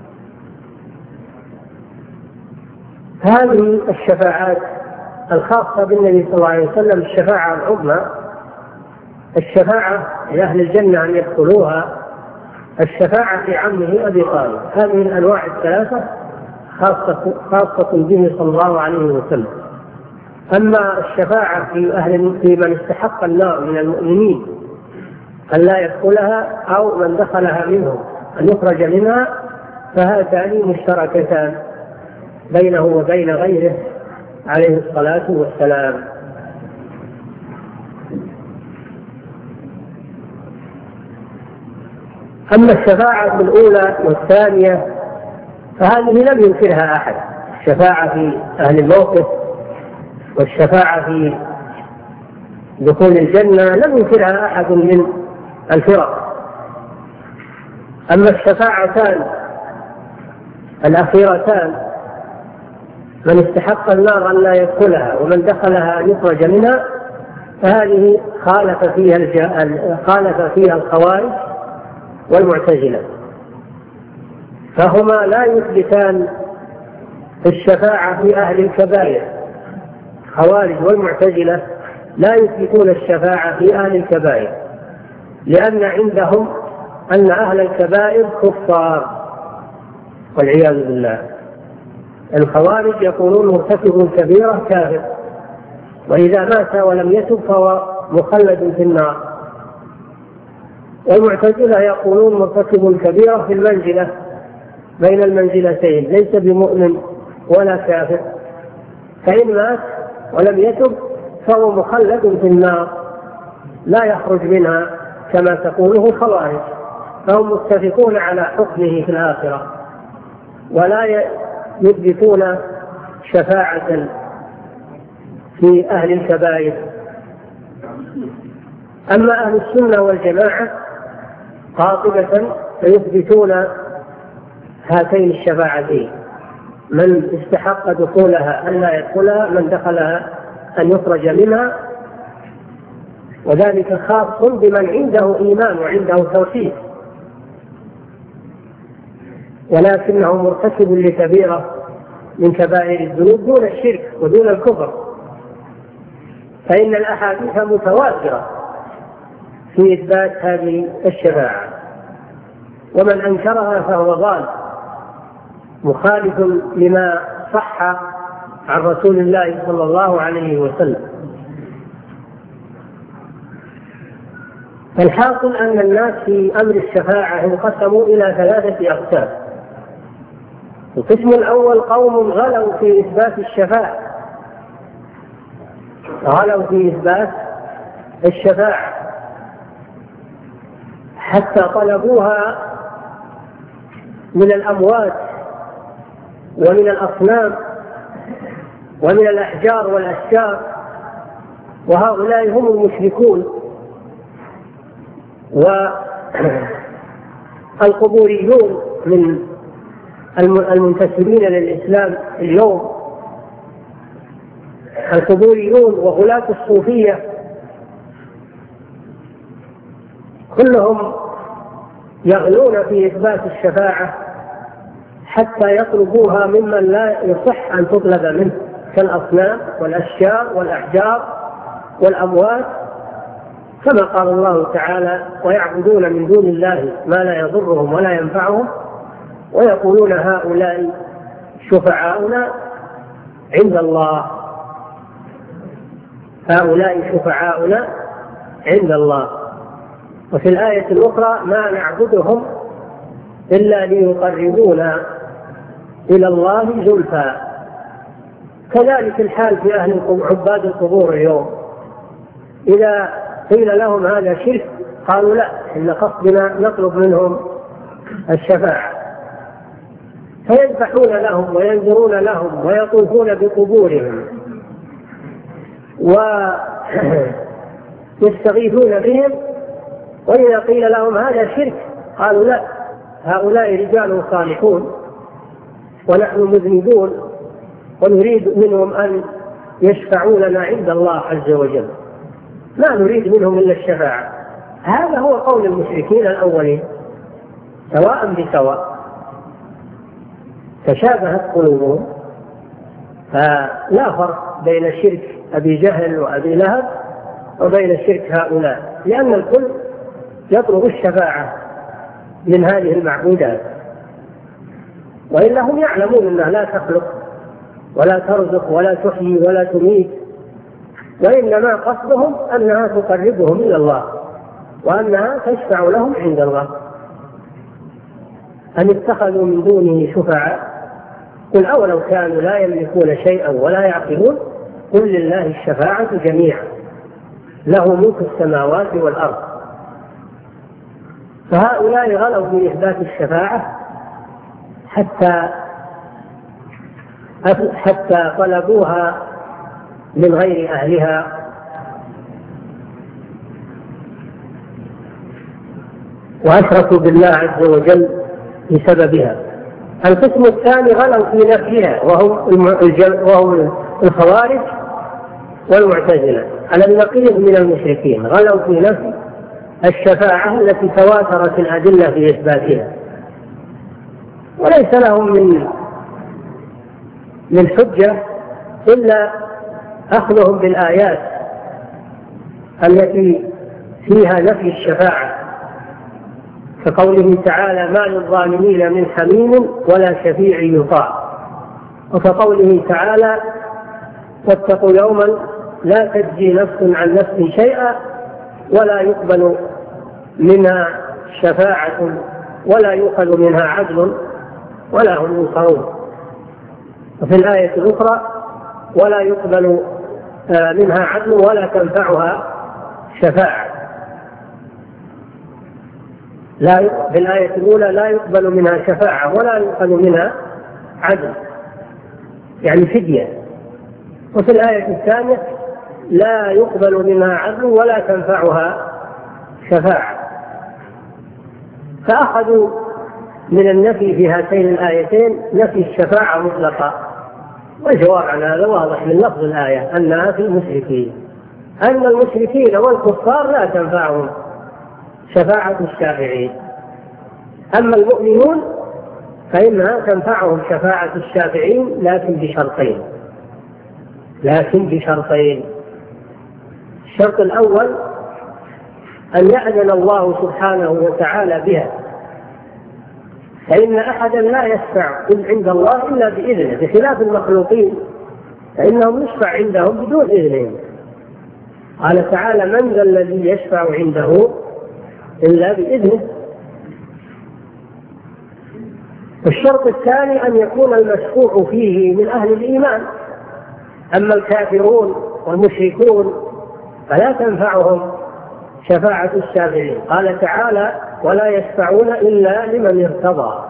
هذه الشفاعات الخاصة بالنبي صلى الله عليه وسلم الشفاعة العظمى، الشفاعة لأهل الجنة أن يدخلوها، الشفاعة في عمه أبي طالب. هذه الأنواع الثلاثة خاصة, خاصة به صلى الله عليه وسلم. أما الشفاعة في, أهل في من استحق النار من المؤمنين أن لا يدخلها، أو من دخلها منهم أن يخرج منها، فهاتان مشتركتان بينه وبين غيره عليه الصلاة والسلام. أما الشفاعة الأولى والثانية فهذه لم ينكرها أحد، الشفاعة في أهل الموقف والشفاعة في دخول الجنة لم ينكرها أحد من الفرق. أما الشفاعتان الأخيرتان، من استحق النار أن لا يدخلها ومن دخلها أن يخرج منها، فهذه خالف فيها خالف فيها الخوارج والمعتزلة، فهما لا يثبتان الشفاعة في أهل الكبائر. الخوارج والمعتزلة لا يثبتون الشفاعة في أهل الكبائر، لأن عندهم أن أهل الكبائر كفار والعياذ بالله. الخوارج يقولون مرتكب كبيرة كافر، وإذا مات ولم يتب فهو مخلد في النار. والمعتزلة يقولون مرتكب كبيرة في المنزلة بين المنزلتين، ليس بمؤمن ولا كافر، فإن مات ولم يتب فهو مخلد في النار لا يخرج منها كما تقوله الخوارج. فهم متفقون على حكمه في الآخرة، ولا يثبتون شفاعة في أهل الكبائر. أما أهل السنة والجماعة قاطبة فيثبتون هاتين الشفاعتين: من استحق دخولها أن لا يدخلها، من دخلها أن يخرج منها. وذلك خاص بمن عنده إيمان وعنده توحيد، ولكنه مرتكب لكبيرة من كبائر الذنوب دون الشرك ودون الكفر، فإن الأحاديث متواترة في إثبات هذه الشفاعة، ومن أنكرها فهو ضال مخالف لما صح عن رسول الله صلى الله عليه وسلم. فالحاصل أن الناس في أمر الشفاعة انقسموا إلى ثلاثة أقسام. القسم الأول قوم غلوا في إثبات الشفاعة، غلوا في إثبات الشفاعة حتى طلبوها من الأموات ومن الأصنام ومن الأحجار والأشجار، وهؤلاء هم المشركون والقبوريون من المنتسبين للإسلام اليوم. القبوريون وغلاة الصوفية كلهم يغلون في إثبات الشفاعة حتى يطلبوها ممن لا يصح أن تطلب منه، كالأصنام والأشجار والأحجار والأموات، كما قال الله تعالى: ويعبدون من دون الله ما لا يضرهم ولا ينفعهم ويقولون هؤلاء شفعاؤنا عند الله، هؤلاء شفعاؤنا عند الله. وفي الآية الأخرى: ما نعبدهم إلا ليقربونا إلى الله زلفى. كذلك الحال في أهل عباد القبور اليوم، إذا قيل لهم هذا شرك قالوا: لا، إن قصدنا نطلب منهم الشفاعة، فيذبحون لهم وينذرون لهم ويطوفون بقبورهم ويستغيثون بهم، وإذا قيل لهم هذا شرك قالوا: لا، هؤلاء رجال صالحون ونحن مذنبون ونريد منهم أن يشفعوا لنا عند الله عز وجل، ما نريد منهم إلا الشفاعة. هذا هو قول المشركين الأولين سواء بسواء، تشابهت قلوبهم، فلا فرق بين شرك أبي جهل وأبي لهب وبين شرك هؤلاء، لأن الكل يطلب الشفاعة من هذه المعبودات، وإلا هم يعلمون أنها لا تخلق ولا ترزق ولا تحيي ولا تميت، وإنما قصدهم أنها تقربهم إلى الله وأنها تشفع لهم عند الله. أن اتخذوا من دونه شفعاء قل أولو كانوا لا يملكون شيئا ولا يعقلون قل لله الشفاعة جميعا له ملك السماوات والأرض. فهؤلاء غلوا في إثبات الشفاعة حتى حتى طلبوها من غير أهلها، وأشركوا بالله عز وجل بسببها. القسم الثاني غلوا في نفيها، وهم وهم الخوارج والمعتزلة على النقيض من المشركين، غلوا في نفي الشفاعة التي تواترت الأدلة في إثباتها، وليس لهم من من حجة إلا أخذهم بالآيات التي فيها نفي الشفاعة، كقوله تعالى: ما للظالمين من حميم ولا شفيع يطاع، وكقوله تعالى: واتقوا يوما لا تجزي نفس عن نفس شيئا ولا يقبل منها شفاعة ولا يؤخذ منها عدل ولا هم ينصرون. وفي الآية الأخرى: ولا يقبل منها عدل ولا تنفعها شفاعة. لا في الآية الأولى: لا يقبل منها شفاعة ولا يؤخذ منها عدل، يعني فدية. وفي الآية الثانية: لا يقبل منها عدل ولا تنفعها شفاعة. فأخذوا من النفي في هاتين الآيتين نفي الشفاعة مطلقا، والجواب عن هذا واضح من لفظ الآية أنها في المشركين، أن المشركين والكفار لا تنفعهم شفاعة الشافعين، أما المؤمنون فإنها تنفعهم شفاعة الشافعين لكن بشرطين لكن بشرطين الشرط الأول أن يأذن الله سبحانه وتعالى بها، فإن أحدا لا يشفع عند الله إلا بإذنه، بخلاف المخلوقين فإنهم يشفع عندهم بدون إذنهم. قال تعالى: من ذا الذي يشفع عنده إلا بإذنه. الشرط الثاني أن يكون المشفوع فيه من أهل الإيمان، أما الكافرون والمشركون فلا تنفعهم شفاعة الشافعين. قال تعالى: ولا يشفعون إلا لمن ارتضى،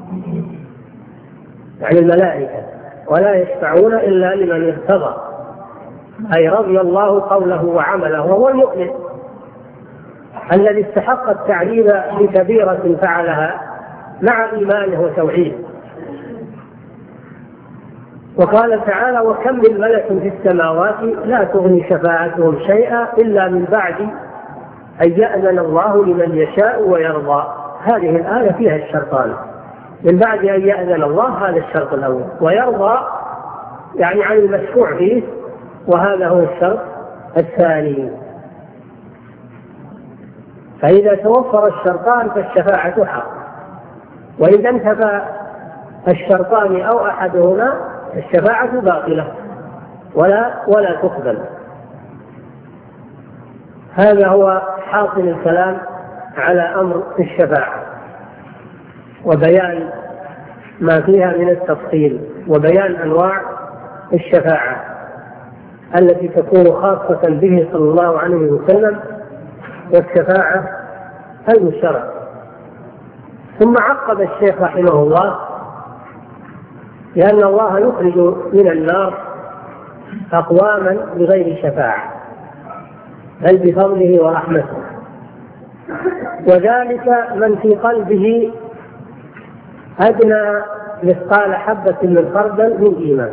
يعني الملائكة، ولا يشفعون إلا لمن ارتضى، أي رضي الله قوله وعمله، وهو المؤمن الذي استحق التعذيب بكبيرة فعلها مع إيمانه وتوحيده. وقال تعالى: وكم من ملك في السماوات لا تغني شفاعتهم شيئا إلا من بعد أن يأذن الله لمن يشاء ويرضى. هذه الآية فيها الشرطان، من بعد أن يأذن الله، هذا الشرط الأول، ويرضى يعني عن المشفوع فيه، وهذا هو الشرط الثاني. فإذا توفر الشرطان فالشفاعة حق، وإذا انتفى الشرطان أو أحدهما الشفاعة باطلة ولا ولا تقبل. هذا هو حاصل الكلام على أمر الشفاعة، وبيان ما فيها من التفصيل، وبيان أنواع الشفاعة التي تكون خاصة به صلى الله عليه وسلم، والشفاعة المشتركة. ثم عقب الشيخ رحمه الله لأن الله يخرج من النار أقواما بغير شفاعة بل بفضله ورحمته، وذلك من في قلبه أدنى مثقال حبة من خردل من إيمان.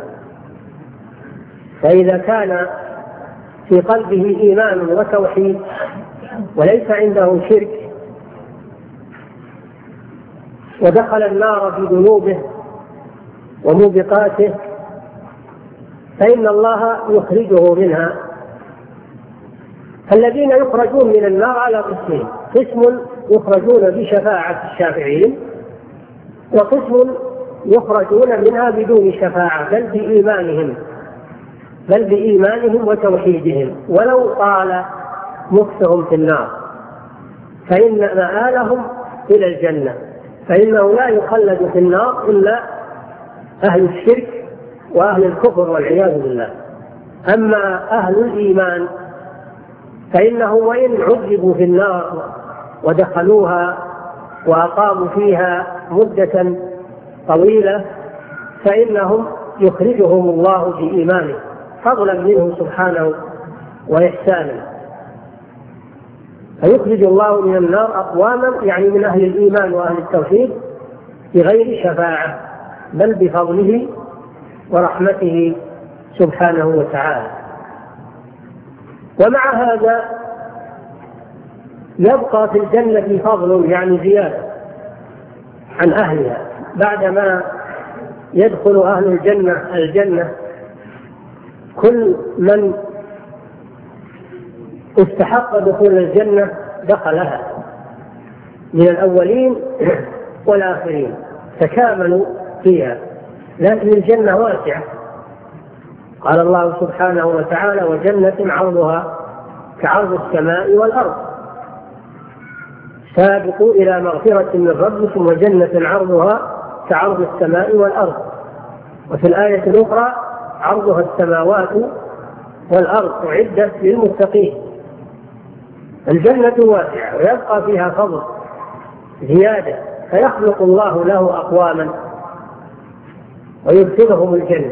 فإذا كان في قلبه إيمان وتوحيد وليس عنده شرك ودخل النار بذنوبه وموبقاته، فإن الله يخرجه منها. الذين يخرجون من النار على قسمين: قسم يخرجون بشفاعة الشافعين، وقسم يخرجون منها بدون شفاعة بل بإيمانهم بل بإيمانهم وتوحيدهم، ولو طال مكثهم في النار فإن مآلهم إلى الجنة، فإنه لا يخلد في النار إلا أهل الشرك وأهل الكفر والعياذ بالله. أما أهل الإيمان فإنه وإن عذبوا في النار ودخلوها وأقاموا فيها مدة طويلة فإنهم يخرجهم الله بإيمانه فضلا منه سبحانه وإحسانه. فيخرج الله من النار أقواما يعني من أهل الإيمان وأهل التوحيد بغير شفاعة بل بفضله ورحمته سبحانه وتعالى. ومع هذا يبقى في الجنة فضل يعني زيادة عن أهلها، بعدما يدخل أهل الجنة الجنة كل من استحق دخول الجنة دخلها من الأولين والآخرين تكاملوا فيها، لكن الجنة واسعة. قال الله سبحانه وتعالى: وجنة عرضها كعرض السماء والأرض سابقوا إلى مغفرة من ربكم وجنة عرضها كعرض السماء والأرض. وفي الآية الأخرى: عرضها السماوات والأرض أعدت للمتقين. الجنة واسعة ويبقى فيها فضل زيادة، فيخلق الله له أقواما ويدخلهم الجنة.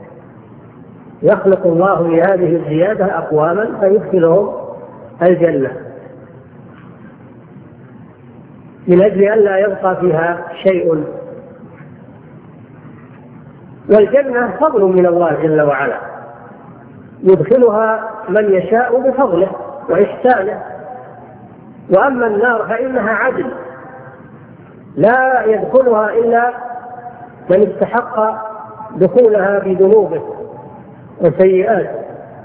يخلق الله لهذه الزيادة أقواما فيدخلهم الجنة. من أجل أن لا يبقى فيها شيء. والجنة فضل من الله جل وعلا يدخلها من يشاء بفضله وإحسانه. وأما النار فإنها عدل، لا يدخلها إلا من استحق دخولها بذنوبه وسيئاته.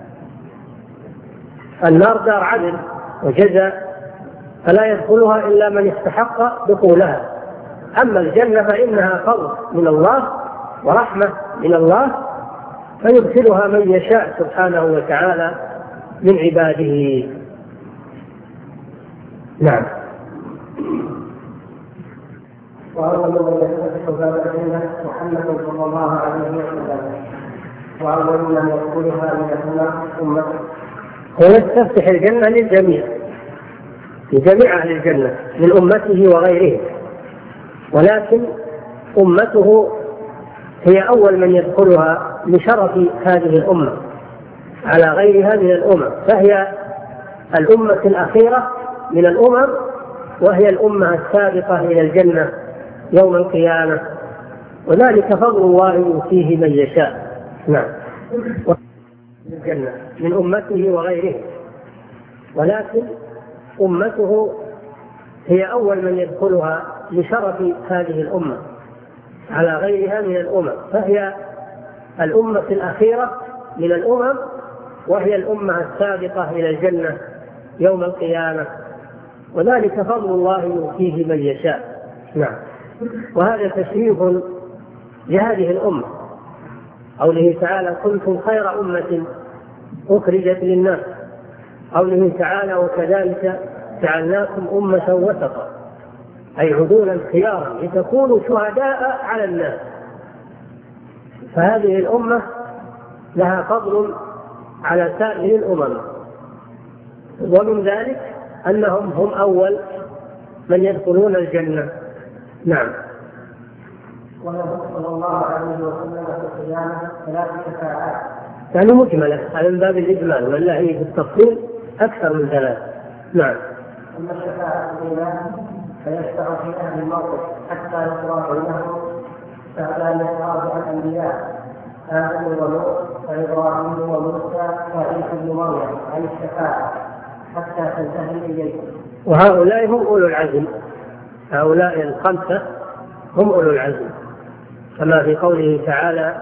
النار دار عدل وجزاء، فلا يدخلها إلا من استحق دخولها. أما الجنة فإنها فضل من الله ورحمة من الله، فيدخلها من يشاء سبحانه وتعالى من عباده. نعم. وأول من يفتح باب الجنة محمد صلى الله عليه وسلم، وأول من يدخلها من الأمة أمته. ويستفتح الجنة للجميع، لجميع أهل الجنة من أمته وغيرهم، ولكن أمته هي أول من يدخلها لشرف هذه الأمة على غيرها من الأمم، فهي الأمة الأخيرة من الأمم، وهي الأمة السابقة إلى الجنة يوم القيامة، وذلك فضل الله يؤتيه من يشاء. نعم. الجنة من أمته وغيره، ولكن أمته هي أول من يدخلها لشرف هذه الأمة على غيرها من الأمم، فهي الأمة الأخيرة من الأمم، وهي الأمة السابقة إلى الجنة يوم القيامة، وذلك فضل الله يؤتيه من يشاء. نعم. وهذا تشريف لهذه الأمة. قوله تعالى: كنتم خير أمة أخرجت للناس. قوله تعالى: وكذلك جعلناكم أمة وسطا، أي عدولا خيارا لتكونوا شهداء على الناس. فهذه الأمة لها فضل على سائر الأمم، ومن ذلك أنهم هم أول من يدخلون الجنة. نعم. وله صلى الله عليه وسلم في القيامة ثلاث شفاعات. يعني مجملة على باب الإجمال، ولا هي في التفصيل أكثر من ثلاث. نعم. أما الشفاعة الأولى فيشفع في أهل الموقف حتى يقرأ بينهم فعلى ميراث الأنبياء آدم ونوح وإبراهيم وموسى وعيسى بن مريم عن الشفاعة حتى تنتهي إليكم. وهؤلاء هم أولو العزم، هؤلاء الخمسة هم أولو العزم، كما في قوله تعالى: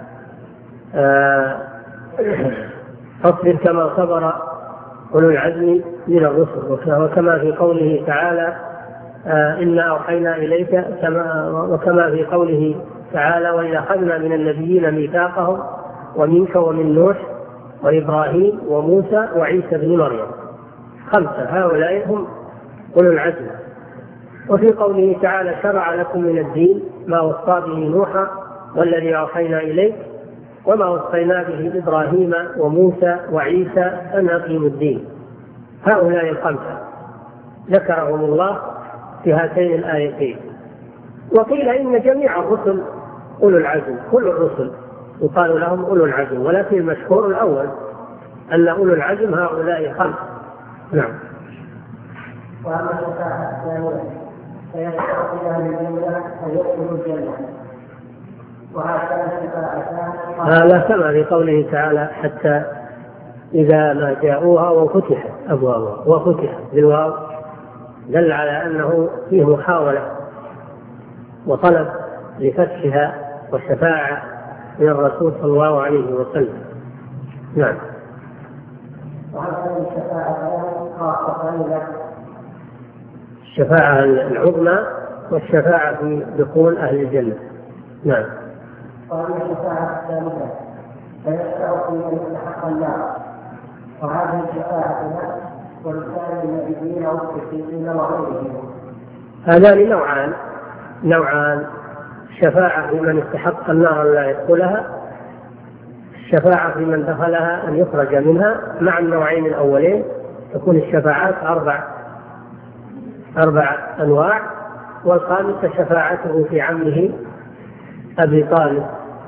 فاصبر كما صبر أولو العزم من الرسل، وكما في قوله تعالى: إنا أوحينا إليك، كما وكما في قوله تعالى: وإذا أخذنا من النبيين ميثاقهم ومنك ومن نوح وإبراهيم وموسى وعيسى بن مريم. خمسة، هؤلاء هم أولو العزم. وفي قوله تعالى: شرع لكم من الدين ما وصى به نوحا والذي أوحينا إليك وما وصينا به إبراهيم وموسى وعيسى أن أقيموا الدين. هؤلاء الخمسة ذكرهم الله في هاتين الآيتين. وقيل إن جميع الرسل أولو العزم، كل الرسل يقال لهم أولو العزم، ولكن المشهور الأول أن أولو العزم هؤلاء خمسة. نعم. وأما الشفاعة الثانية فيشفع في أهل الجنة فيدخل الجنة. وهكذا الشفاعتان هذا كما في قوله تعالى: حتى إذا ما جاءوها وفتحت أبوابها، وفتحت بالواو دل على أنه فيه محاولة وطلب لفتحها والشفاعة من الرسول صلى الله عليه وسلم. نعم. وهكذا الشفاعتان خاصتان له، الشفاعة العظمى والشفاعة في دخول أهل الجنة. نعم. وأما الشفاعة الثالثة فيشفع في من يستحق النار، وهذه الشفاعة له ولسائر النبيين والصديقين وغيرهم. هذان نوعان نوعان الشفاعة في من استحق النار لا يدخلها، الشفاعة في من دخلها أن يخرج منها. مع النوعين الأولين تكون الشفاعات أربع أربع أنواع، والخامسة شفاعته في عمه أبي طالب،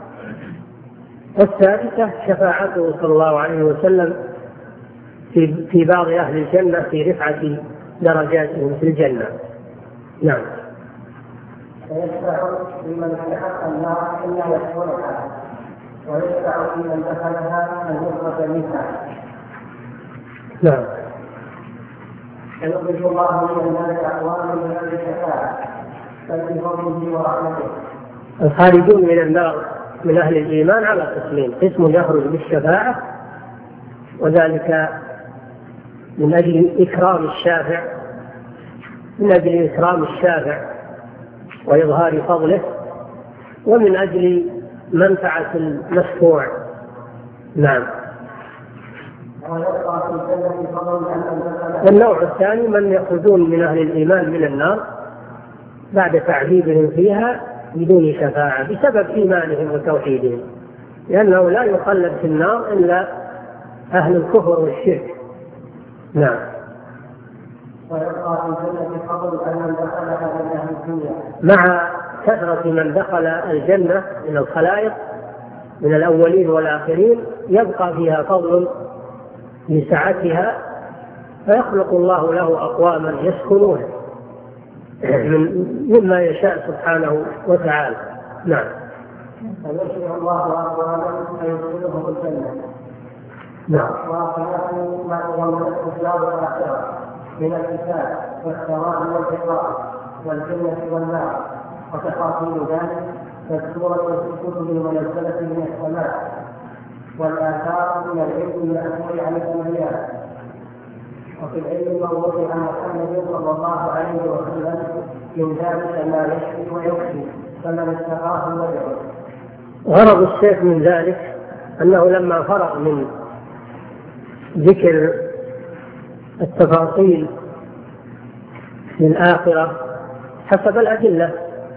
والثالثة شفاعته صلى الله عليه وسلم في في بعض أهل الجنة في رفعة درجاتهم في الجنة. نعم. فيشفع لمن استحق النار إلا يدخلها، ويشفع لمن دخلها أن يخرج منها. نعم. يخرج الله من الناس أقواما من أهل الشفاعة فبفضله ورحمته. الخارجون من النار من أهل الإيمان على قسمين: قسم يخرج بالشفاعة، وذلك من أجل إكرام الشافع من أجل إكرام الشافع وإظهار فضله، ومن أجل منفعة المشفوع. نعم. والنوع الثاني من يخرجون من أهل الإيمان من النار بعد تعذيبهم فيها بدون شفاعة بسبب إيمانهم وتوحيدهم، لأنه لا يخلد في النار إلا أهل الكفر والشرك. نعم. ويبقى في الجنة فضل أن من دخلها من أهل الدنيا، مع كثرة من دخل الجنة من الخلائق من الأولين والآخرين يبقى فيها فضل لسعتها، فيخلق الله له أقواما يسكنون مما يشاء سبحانه وتعالى. نعم. فيشفع الله أقواما فيدخلهم الجنة. نعم. وخلقه ما يضمنه الدار الآخرة من الكتاب والثواب والعقاب والجنة والنار وتفاصيل ذلك مذكورة في الكتب المنزلة من السماء والآثار من العلم المأثور عن الأنبياء. وفي العلم الموضوع عن محمد صلى الله عليه وسلم من ذلك ما يشفي ويكفي فمن استقاه ويدعو. غرض الشيخ من ذلك أنه لما فرغ من ذكر التفاصيل للآخرة حسب الأدلة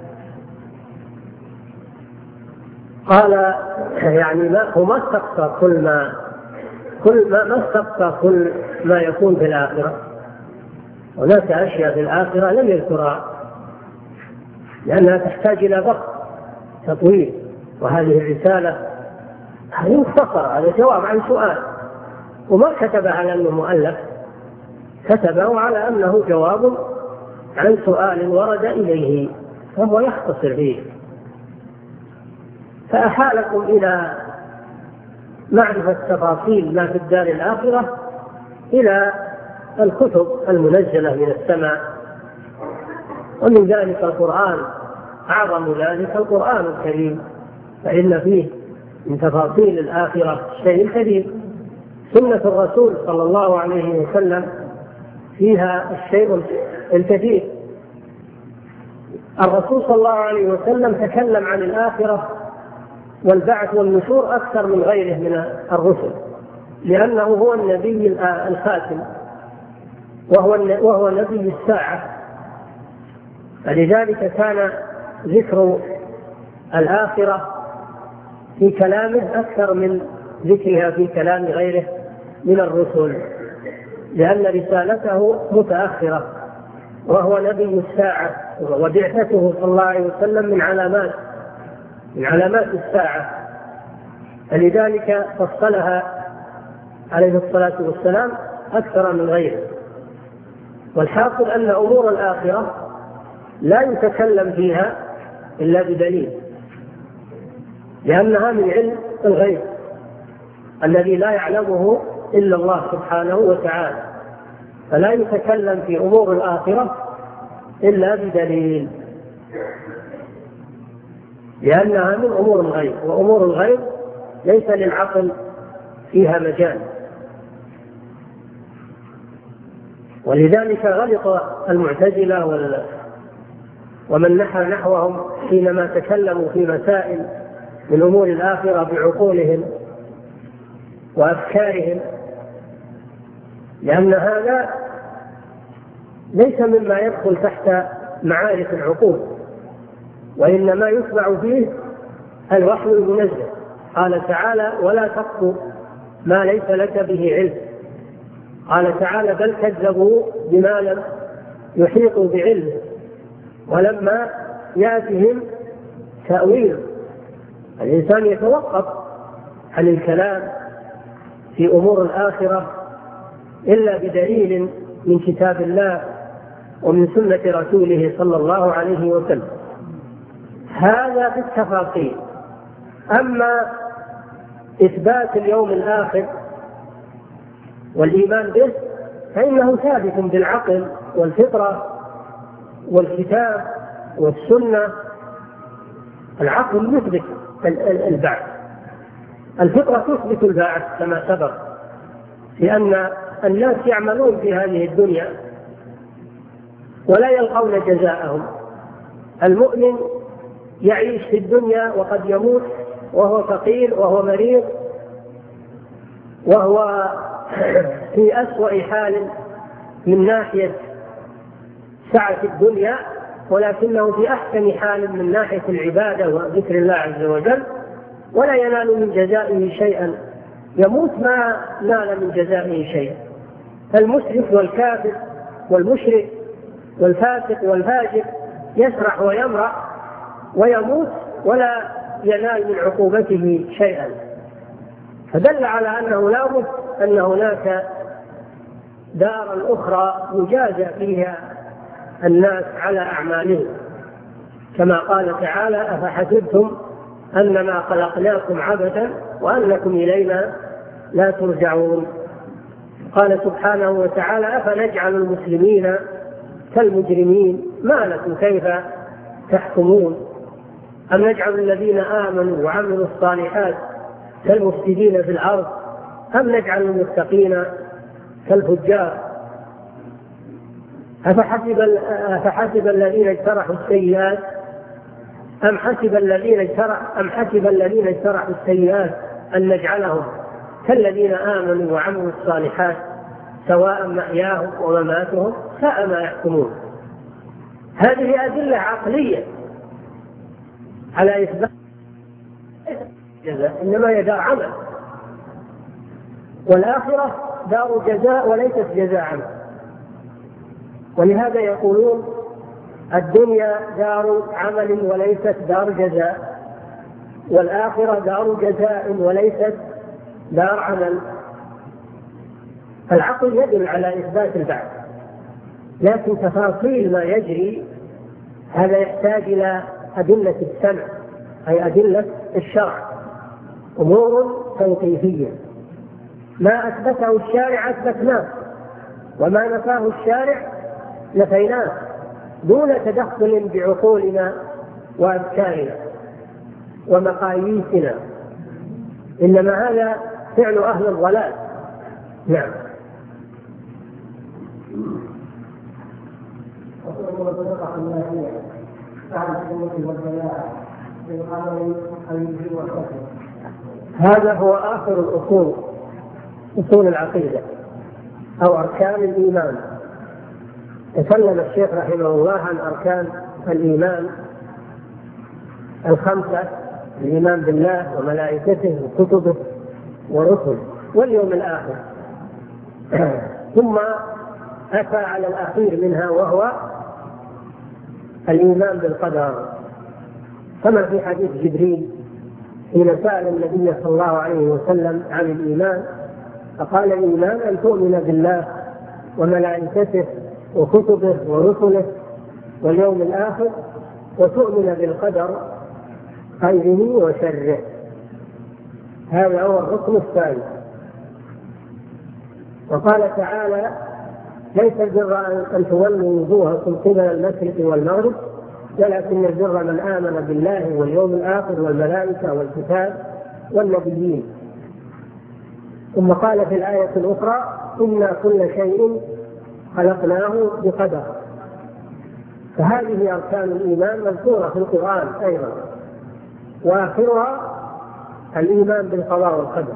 قال يعني ما هو ما استقصى كل ما كل ما ما استقصى كل ما يكون في الآخرة. هناك أشياء في الآخرة لم يذكرها لأنها تحتاج إلى بحث تطويل، وهذه الرسالة هذه مختصرة، هذا جواب عن سؤال، وما كتب على أنه مؤلف، كتبه على أنه جواب عن سؤال ورد إليه فهو يختصر فيه، فأحالكم إلى معرفة تفاصيل ما في الدار الآخرة إلى الكتب المنزلة من السماء، ومن ذلك القرآن، أعظم ذلك القرآن الكريم، فإن فيه من تفاصيل الآخرة شيء كثير. سنة الرسول صلى الله عليه وسلم فيها الشيء الكثير. الرسول صلى الله عليه وسلم تكلم عن الآخرة والبعث والنشور أكثر من غيره من الرسل، لأنه هو النبي الخاتم وهو وهو نبي الساعة، فلذلك كان ذكر الآخرة في كلامه أكثر من ذكرها في كلام غيره من الرسل، لأن رسالته متأخرة وهو نبي الساعة، وبعثته صلى الله عليه وسلم من علامات من علامات الساعة، فلذلك فصلها عليه الصلاة والسلام أكثر من غيره. والحاصل أن أمور الآخرة لا يتكلم فيها إلا بدليل، لأنها من علم الغيب الذي لا يعلمه إلا الله سبحانه وتعالى، فلا يتكلم في أمور الآخرة إلا بدليل، لأنها من أمور الغيب، وأمور الغيب ليس للعقل فيها مجال. ولذلك غلط المعتزلة ومن نحى نحوهم حينما تكلموا في مسائل من أمور الآخرة بعقولهم وأفكارهم، لأن هذا ليس مما يدخل تحت معارف العقول، وإنما يتبع فيه الوحي المنزل. قال تعالى: ولا تقف ما ليس لك به علم. قال تعالى: بل كذبوا بما لم يحيطوا بعلمه ولما يأتهم تأويل. الإنسان يتوقف عن الكلام في أمور الآخرة إلا بدليل من كتاب الله ومن سنة رسوله صلى الله عليه وسلم. هذا في التفاصيل. أما إثبات اليوم الآخر والإيمان به فإنه ثابت بالعقل والفطرة والكتاب والسنة. العقل يثبت البعث، الفطرة تثبت البعث كما سبق، لأن الناس يعملون في هذه الدنيا ولا يلقون جزاءهم. المؤمن يعيش في الدنيا وقد يموت وهو فقير وهو مريض وهو في أسوأ حال من ناحية سعة الدنيا، ولكنه في أحسن حال من ناحية العبادة وذكر الله عز وجل، ولا ينال من جزائه شيئا، يموت ما نال من جزائه شيئا. فالمسرف والكافر والمشرك والفاسق والفاجر يسرح ويمرح ويموت ولا ينال من عقوبته شيئا. فدل على أنه لا بد أن هناك دارا أخرى يجازى فيها الناس على أعمالهم، كما قال تعالى: أفحسبتم أنما خلقناكم عبثا وأنكم إلينا لا ترجعون. قال سبحانه وتعالى: أفنجعل المسلمين كالمجرمين ما لكم كيف تحكمون، أم نجعل الذين آمنوا وعملوا الصالحات كالمفسدين في الأرض، أم نجعل المتقين كالفجار. أفحسب, أفحسب الذين اجترحوا السيئات أم حسب الذين اجترحوا أم حسب الذين اجترحوا السيئات أن نجعلهم كالذين آمنوا وعملوا الصالحات سواء محياهم ومماتهم ساء ما يحكمون. هذه أدلة عقلية على إثبات جزاء، إنما هي دار عمل، والآخرة دار جزاء وليست جزاء عمل. ولهذا يقولون الدنيا دار عمل وليست دار جزاء، والآخرة دار جزاء وليست دار عمل. العقل يدل على إثبات البعث، لكن تفاصيل ما يجري هذا يحتاج إلى أدلة السمع، أي أدلة الشرع، أمور توقيفية. ما أثبته الشارع أثبتناه، وما نفاه الشارع نفيناه، دون تدخل بعقولنا وأفكارنا ومقاييسنا، إنما هذا فعل أهل الضلال. نعم. هذا هو آخر الأصول، أصول العقيدة أو أركان الإيمان. تكلم الشيخ رحمه الله عن أركان الإيمان الخمسة: الإيمان بالله وملائكته وكتبه ورسله واليوم الآخر. ثم أتى على الأخير منها وهو الإيمان بالقدر، كما في حديث جبريل حين سأل النبي صلى الله عليه وسلم عن الإيمان فقال: الإيمان أن تؤمن بالله وملائكته وكتبه ورسله واليوم الآخر وتؤمن بالقدر خيره وشره. هذا هو الركن الثالث. وقال تعالى: ليس البر أن تولوا وجوهكم قبل المشرق والمغرب ولكن البر من آمن بالله واليوم الآخر والملائكة والكتاب والنبيين. ثم قال في الآية الأخرى: إنا كل شيء خلقناه بقدر. فهذه أركان الإيمان مذكورة في القرآن أيضا، وآخرها الإيمان بالقضاء والقدر.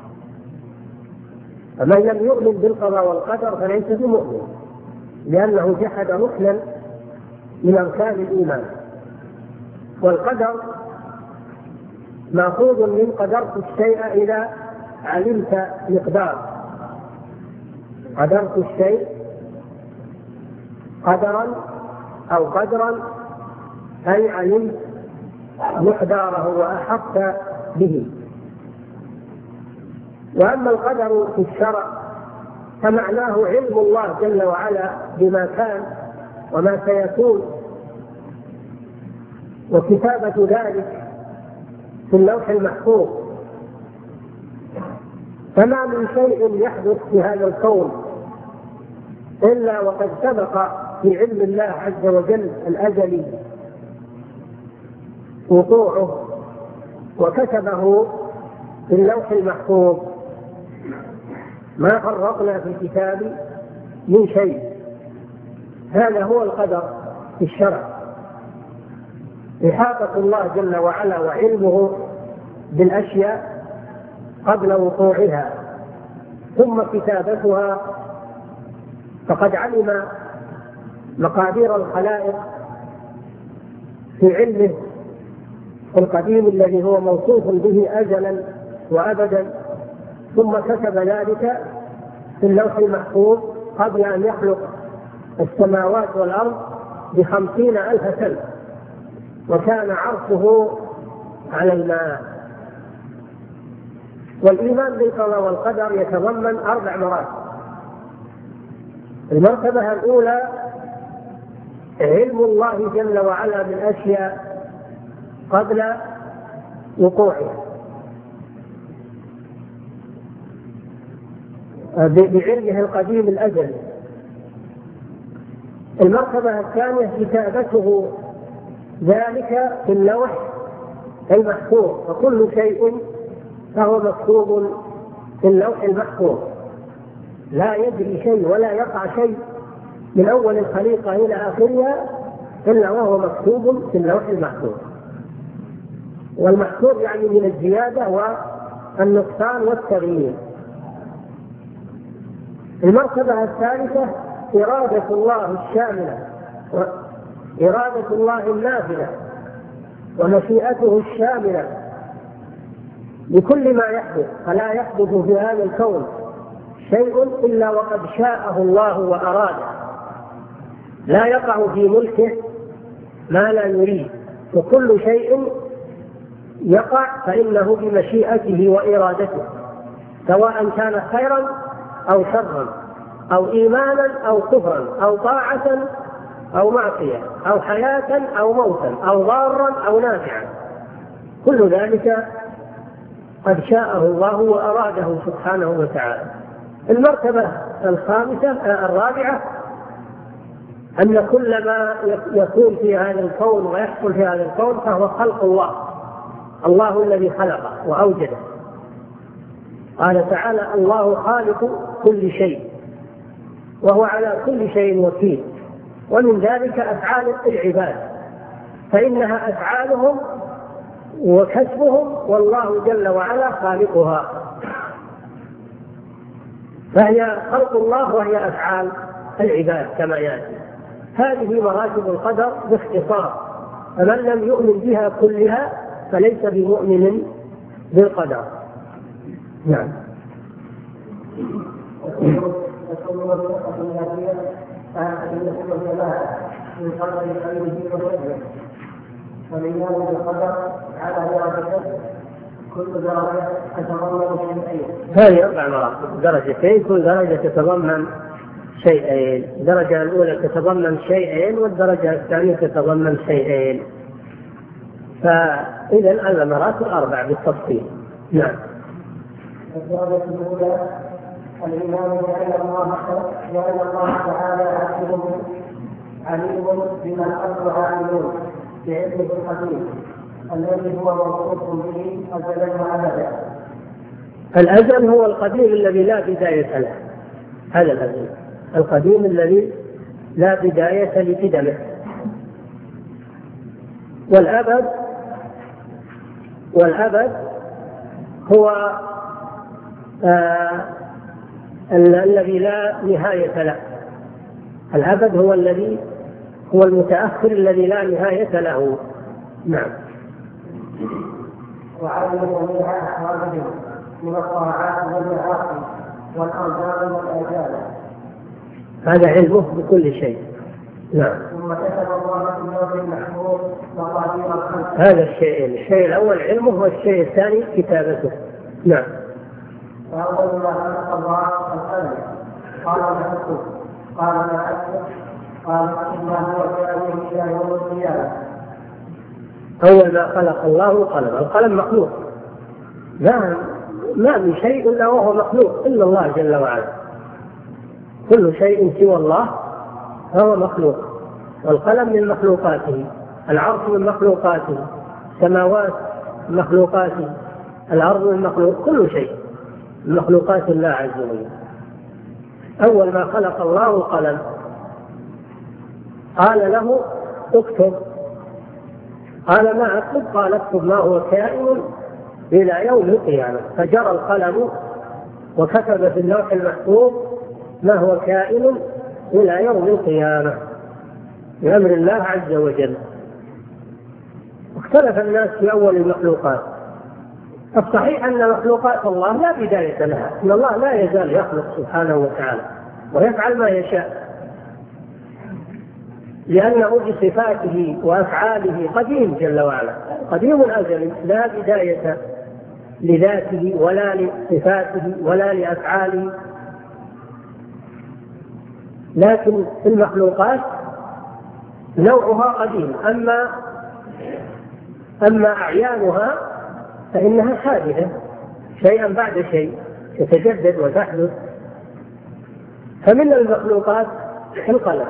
فمن لم يؤمن بالقضاء والقدر فليس بمؤمن، لأنه جحد ركنا من أركان الإيمان. والقدر مأخوذ من قدرت الشيء إذا علمت مقدار. قدرت الشيء قدرا أو قدرا أي علمت مقداره وأحطت به. وأما القدر في الشرع فمعناه علم الله جل وعلا بما كان وما سيكون وكتابة ذلك في اللوح المحفوظ. فما من شيء يحدث في هذا الكون إلا وقد سبق في علم الله عز وجل الأزلي وقوعه وكتبه في اللوح المحفوظ، ما فرطنا في الكتاب من شيء. هذا هو القدر في الشرع، إحاطة الله جل وعلا وعلمه بالأشياء قبل وقوعها ثم كتابتها. فقد علم مقادير الخلائق في علمه القديم الذي هو موصوف به أزلا وأبدا، ثم كتب ذلك في اللوح المحفوظ قبل أن يخلق السماوات والأرض بخمسين ألف سنة، وكان عرشه على الماء. والإيمان بالقضاء والقدر يتضمن أربع مراتب. المرتبة الأولى علم الله جل وعلا بالأشياء قبل وقوعها بعلمه القديم الأزلي. المرتبة الثانية كتابته ذلك في اللوح المحفوظ، فكل شيء فهو مكتوب في اللوح المحفوظ، لا يجري شيء ولا يقع شيء من أول الخليقة إلى آخرها إلا وهو مكتوب في اللوح المحفوظ. والمحفوظ يعني من الزيادة والنقصان والتغيير. المرتبة الثالثة إرادة الله الشاملة وإرادة الله النافذة ومشيئته الشاملة لكل ما يحدث، فلا يحدث في هذا الكون شيء إلا وقد شاءه الله وأراده، لا يقع في ملكه ما لا يريد، وكل شيء يقع فإنه بمشيئته وإرادته، سواء كان خيرا أو شرا أو إيمانا أو كفرا أو طاعة أو معصية أو حياة أو موتا أو ضارا أو نافعا، كل ذلك قد شاءه الله وأراده سبحانه وتعالى. المرتبة الخامسة الرابعة أن كل ما يكون في هذا الكون ويحصل في هذا الكون فهو خلق الله، الله الذي خلقه وأوجده. قال تعالى الله خالق كل شيء وهو على كل شيء وكيل. ومن ذلك أفعال العباد، فإنها أفعالهم وكسبهم والله جل وعلا خالقها، فهي خلق الله وهي أفعال العباد كما يأتي. هذه مراتب القدر باختصار، فمن لم يؤمن بها كلها فليس بمؤمن بالقدر. نعم. فالإيمان بالقدر على درجتين، كل درجة تتضمن شيئين. هذه أربع مراتب، درجتين كل درجة تتضمن شيئين. الدرجة الأولى تتضمن شيئين والدرجة الثانية تتضمن شيئين، فإذا المراتب أربع بالتفصيل. نعم. الدرجة الأولى الإيمان بأن الله بأن الله تعالى عليم عليم بما الأرض عاملون بعلمه القديم الذي هو موصوف به أزلا وأبدا. الأزل هو القديم الذي لا بداية له، هذا الأزل القديم الذي لا بداية لقدمه. والأبد والأبد هو آه الذي لا نهاية له. الأبد هو الذي هو المتأخر الذي لا نهاية له. نعم. وعلم جميع أحوالهم من الطاعات والمعاصي والأرزاق والآجال، هذا علمه بكل شيء. نعم. ثم كتب الله في اللوح المحفوظ مقادير الخلق. هذا الشيء الشيء الأول علمه والشيء الثاني كتابته. نعم. فأول ما خلق الله القلم قال ما أكتب قال ما أكتب قال إنما هو كائن إلى يوم القيامة. أول ما خلق الله القلم، القلم مخلوق، لا ما من شيء إلا وهو مخلوق إلا الله جل وعلا، كل شيء سوى الله فهو مخلوق، والقلم من مخلوقاته، العرش من مخلوقاته، السماوات من مخلوقاته، الأرض من مخلوق، كل شيء من مخلوقات الله عز وجل. أول ما خلق الله القلم قال له اكتب، قال ما أكتب؟ قال اكتب ما هو كائن إلى يوم القيامة، فجرى القلم وكتب في اللوح المحفوظ ما هو كائن إلى يوم القيامة بأمر الله عز وجل. اختلف الناس في أول المخلوقات، الصحيح أن مخلوقات الله لا بداية لها، إن الله لا يزال يخلق سبحانه وتعالى ويفعل ما يشاء، لأنه بصفاته وأفعاله قديم جل وعلا، قديم أزلي لا بداية لذاته ولا لصفاته ولا لأفعاله. لكن المخلوقات نوعها قديم، أما أما أعيانها فإنها حادثة شيئا بعد شيء تتجدد وتحدث. فمن المخلوقات القلم،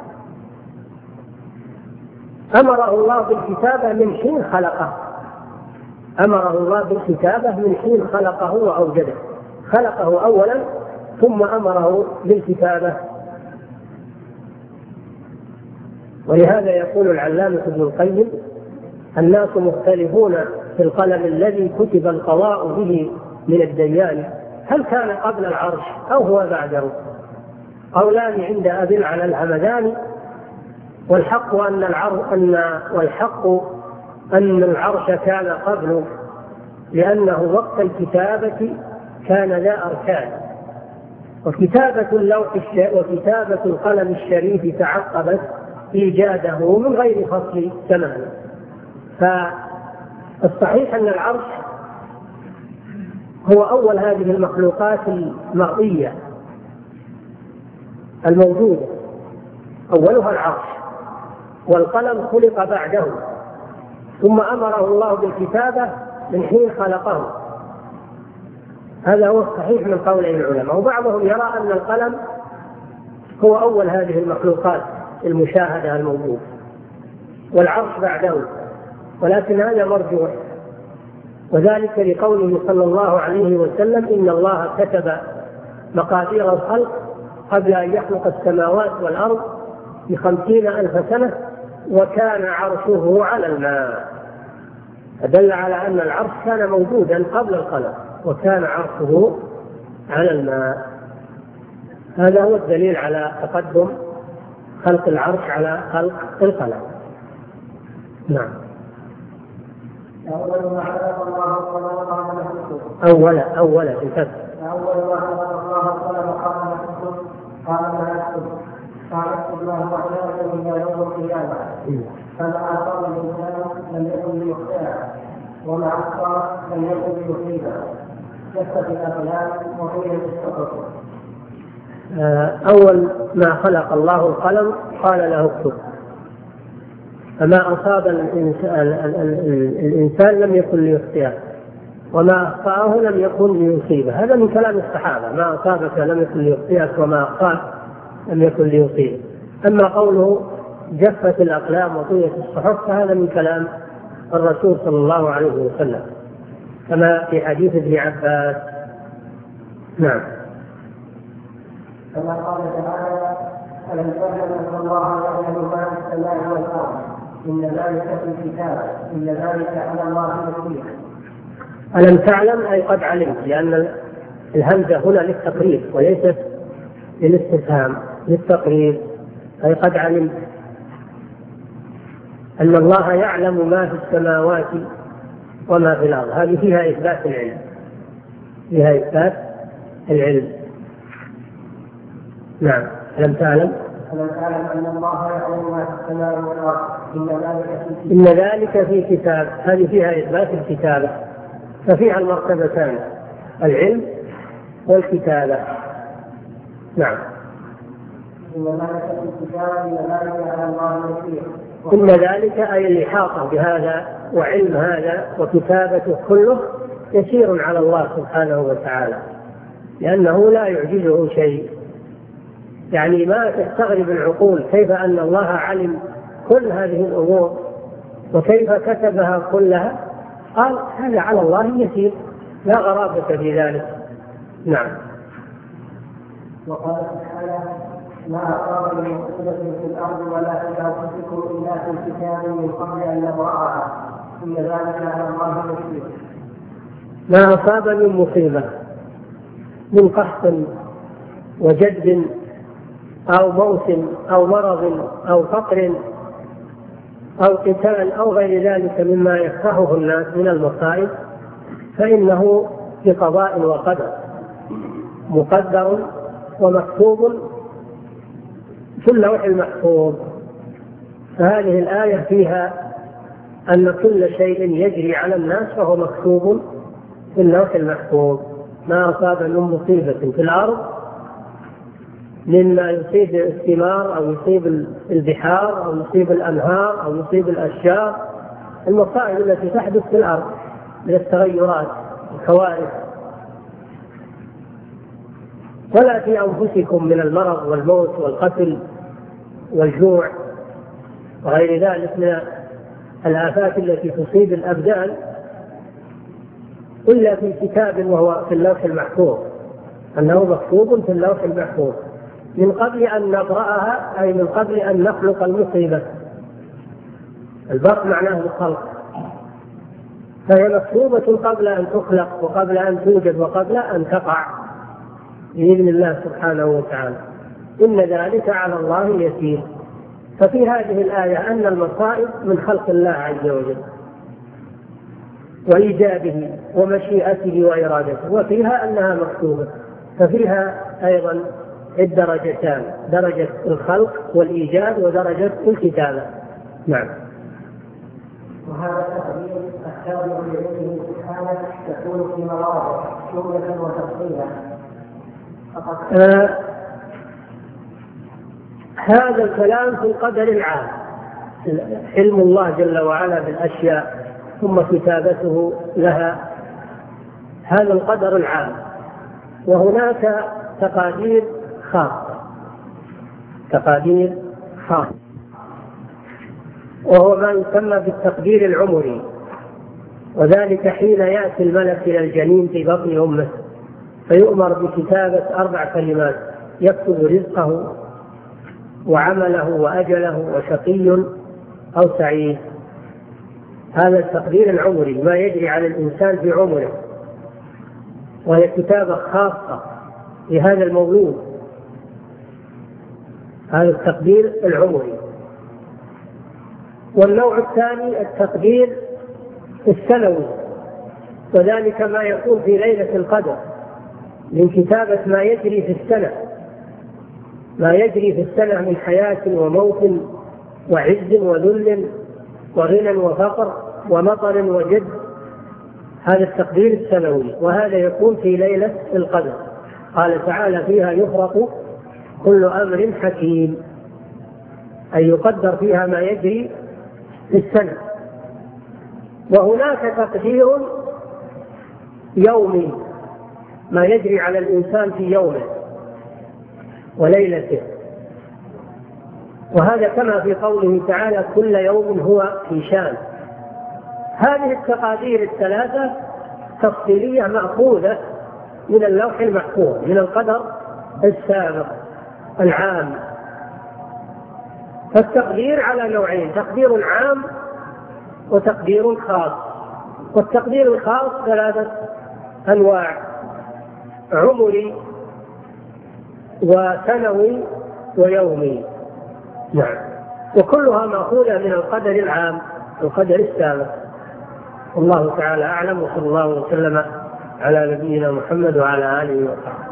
أمره الله بالكتابة من حين خلقه، أمره الله بالكتابة من حين خلقه وأوجده، خلقه أولا ثم أمره بالكتابة. ولهذا يقول العلامة ابن القيم: الناس مختلفون في القلم الذي كتب القضاء به من الديان، هل كان قبل العرش أو هو بعده؟ قولان عند أبي على الهمدان، والحق أن العرش أن والحق أن العرش كان قبله، لأنه وقت الكتابة كان ذا أركان، وكتابة اللوح وكتابة القلم الشريف تعقبت إيجاده من غير فصل زمان. فالصحيح أن العرش هو أول هذه المخلوقات المرئية الموجودة، أولها العرش، والقلم خلق بعده، ثم أمره الله بالكتابة من حين خلقه. هذا هو الصحيح من قول العلماء. وبعضهم يرى أن القلم هو أول هذه المخلوقات المشاهدة الموجودة، والعرش بعده، ولكن هذا مرجوح، وذلك لقوله صلى الله عليه وسلم: إن الله كتب مقادير الخلق قبل أن يخلق السماوات والأرض بخمسين ألف سنة، وكان عرشه على الماء، فدل على أن العرش كان موجودا قبل القلم وكان عرشه على الماء. هذا هو الدليل على تقدم خلق العرش على خلق القلم. نعم. أول ما خلق الله القلم أول أول الفتح أول ما خلق الله القلم قال اكتب، قال ما اكتب، قال اكتب ما هو كائن إلى يوم القيامة، فما أصاب الإنسان لم يكن ليخطئه، وما أخطأ لم يكن ليصيبه، جفت الأقلام وطويت الصحف. أول ما خلق الله القلم قال له اكتب، فما أصاب الإنسان, الإنسان لم يكن ليخطئه، وما أخطأه لم يكن ليصيبه. هذا من كلام الصحابة: ما أصابك لم يكن ليخطئك، وما أخطأك لم يكن ليصيبه. أما قوله جفت الأقلام وطويت الصحف فهذا من كلام الرسول صلى الله عليه وسلم، كما في حديث ابن عباس. نعم. كما قال تعالى: ألم تعلم أن الله يعلم ما في السماء والأرض، إن ذلك في الكتاب، إن ذلك على الله يسير. ألم تعلم أي قد علمت، لأن الهمزة هنا للتقريب وليست للاستفهام، للتقريب، أي قد علمت أن الله يعلم ما في السماوات وما في الأرض. هذه فيها إثبات العلم، فيها إثبات العلم. نعم. ألم تعلم ألم تعلم أن الله يعلم ما في السماء والأرض، إن ذلك في إن ذلك في كتاب. هذه فيها إثبات الكتابة، ففيها المرتبتان: العلم والكتابة. نعم. إن ذلك الكتاب إن ذلك على الله يسير. إن ذلك أي الإحاطة بهذا وعلم هذا وكتابته كله يسير على الله سبحانه وتعالى، لأنه لا يعجزه شيء. يعني ما تستغرب العقول كيف أن الله علم كل هذه الأمور وكيف كتبها كلها. قال هذا على الله يسير، لا غرابة في ذلك. نعم. وقال تعالى ما أصاب من مصيبة في الأرض ولا في أنفسكم إلا في كتاب من قبل أن نبرأها إن ذلك على الله يسير. ما أصاب من مصيبة من قحط وجد أو موت أو مرض أو فقر أو قتال أو غير ذلك مما يفرحه الناس من المصائب فإنه بقضاء وقدر مقدر ومكتوب في اللوح المحفوظ. فهذه الآية فيها أن كل شيء يجري على الناس فهو مكتوب في اللوح المحفوظ. ما أصاب من مصيبة في الأرض مما يصيب الثمار أو يصيب البحار أو يصيب الأنهار أو يصيب الأشجار، المصائب التي تحدث في الأرض من التغيرات الكوارث، ولا في أنفسكم من المرض والموت والقتل والجوع وغير ذلك من الآفات التي تصيب الأبدان إلا في كتاب وهو في اللوح المحفوظ، أنه مكتوب في اللوح المحفوظ من قبل أن نبرأها، أي من قبل أن نخلق المصيبة. البرء معناه الخلق، فهي مكتوبة قبل أن تخلق وقبل أن توجد وقبل أن تقع بإذن الله سبحانه وتعالى. إن ذلك على الله يسير. ففي هذه الآية أن المصائب من خلق الله عز وجل وإيجابه ومشيئته وإرادته، وفيها أنها مكتوبة. ففيها أيضا الدرجتان، درجة الخلق والإيجاد ودرجة الكتابة. نعم. وهذا التقدير التابع لعلمه سبحانه يكون في مواضع جملة وتفصيلا. آه هذا الكلام في القدر العام، علم الله جل وعلا بالأشياء ثم كتابته لها، هذا القدر العام. وهناك تقادير خاصة، تقادير خاصة وهو ما يسمى بالتقدير العمري، وذلك حين يأتي الملك إلى الجنين في بطن أمه فيؤمر بكتابة أربع كلمات يكتب رزقه وعمله وأجله وشقي أو سعيد. هذا التقدير العمري ما يجري على الإنسان في عمره، وهي كتابة خاصة لهذا المولود. هذا التقدير العمري. والنوع الثاني التقدير السنوي، وذلك ما يكون في ليلة القدر من كتابة ما يجري في السنة، ما يجري في السنة من حياة وموت وعز وذل وغنى وفقر ومطر وجد. هذا التقدير السنوي، وهذا يكون في ليلة القدر. قال تعالى فيها يفرق كل أمر حكيم، أي يقدر فيها ما يجري في السنة. وهناك تقدير يومي، ما يجري على الإنسان في يومه وليلته، وهذا كما في قوله تعالى كل يوم هو في شان. هذه التقادير الثلاثة تفصيلية مأخوذة من اللوح المحفوظ من القدر السابق العام. فالتقدير على نوعين، تقدير عام وتقدير خاص. والتقدير الخاص ثلاثة أنواع: عمري وسنوي ويومي. نعم. وكلها مأخوذة من القدر العام القدر السابق. والله تعالى أعلم، وصلى الله وسلم على نبينا محمد وعلى آله وصحبه.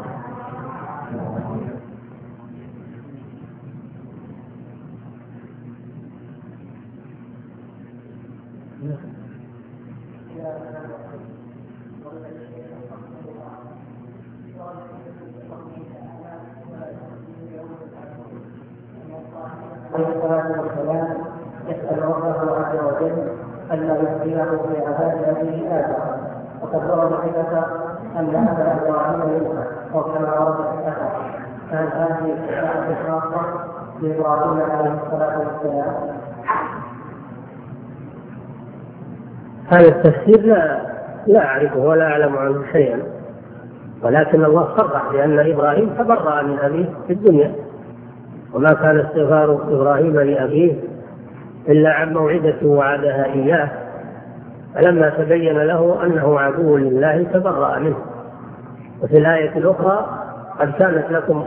عليه الصلاة والسلام يسأل ربه عز وجل ألا يهديه في عذاب أبيه آدم، وقد ورد ثبت أن أبا إبراهيم يوسف وكما ورد في الأثر. كان هذه الشفاعة خاصة بإبراهيم عليه الصلاة والسلام. هذا التفسير لا لا أعرفه ولا أعلم عنه شيئا، ولكن الله صرح بأن إبراهيم تبرأ من أبيه في الدنيا، وما كان استغفار إبراهيم لأبيه إلا عن موعدة وعدها إياه، فلما تبين له أنه عدو لله تبرأ منه. وفي الآية الأخرى قد كانت لكم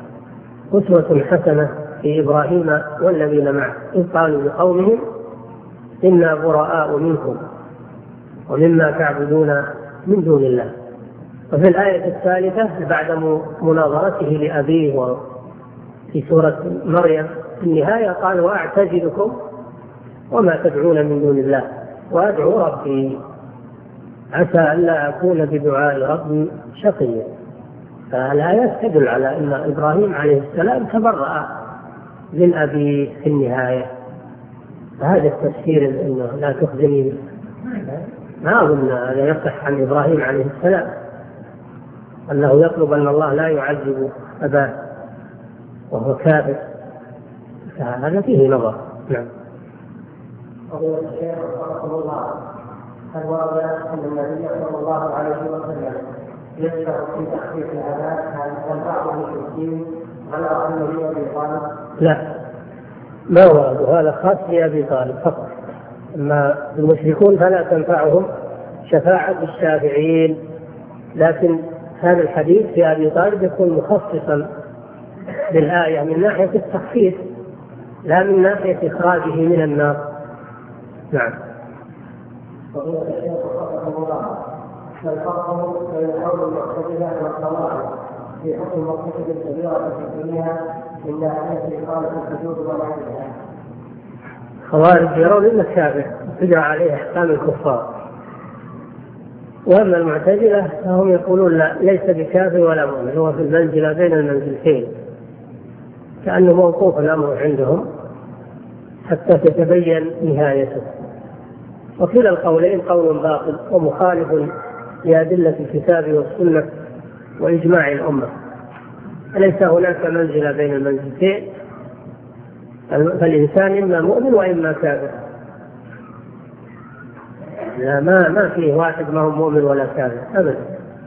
أسوة حسنة في إبراهيم والذين معه إذ قالوا لقومهم إنا براء منكم ومما تعبدون من دون الله. وفي الآية الثالثة بعد مناظرته لأبيه في سورة مريم في النهاية قال وأعتزلكم وما تدعون من دون الله وأدعو ربي عسى ألا أكون بدعاء ربي شقيا. فالآيات تدل على أن إبراهيم عليه السلام تبرأ من أبيه في النهاية. فهذا التفسير أنه لا تخزني ما أظن هذا يصح عن إبراهيم عليه السلام أنه يطلب أن الله لا يعذب أباه وهو كافر، فهذا فيه نظر. نعم. فضيلة الشيخ رحمه الله، هل ورد أن النبي صلى الله عليه وسلم يشرع في تخفيف العذاب عن بعض المشركين على أنه أبي طالب؟ لا، ما ورد، هذا خاص بأبي طالب فقط. أما المشركون فلا تنفعهم شفاعة الشافعين، لكن هذا الحديث في أبي طالب يكون مخصصا بالآية من ناحية التخفيف لا من ناحية إخراجه من النار. نعم. وهو الشيخ رحمه الله، ما الفرق بين قول المعتزلة والخوارج في حكم مرتكب الكبيرة في الدنيا من ناحية إقامة الحدود ومعناها؟ الخوارج يرون أنه كافر تجرى عليه أحكام الكفار، وأما المعتزلة فهم يقولون لا، ليس بكافر ولا مؤمن، هو في المنزلة بين المنزلتين، كأنه موقوف الأمر عندهم حتى تتبين نهايته. وكلا القولين قول باطل ومخالف لأدلة الكتاب والسنة وإجماع الأمة، ليس هناك منزلة بين المنزلتين، فالإنسان إما مؤمن وإما كافر، لا ما ما فيه واحد ما هو مؤمن ولا كافر أبدا.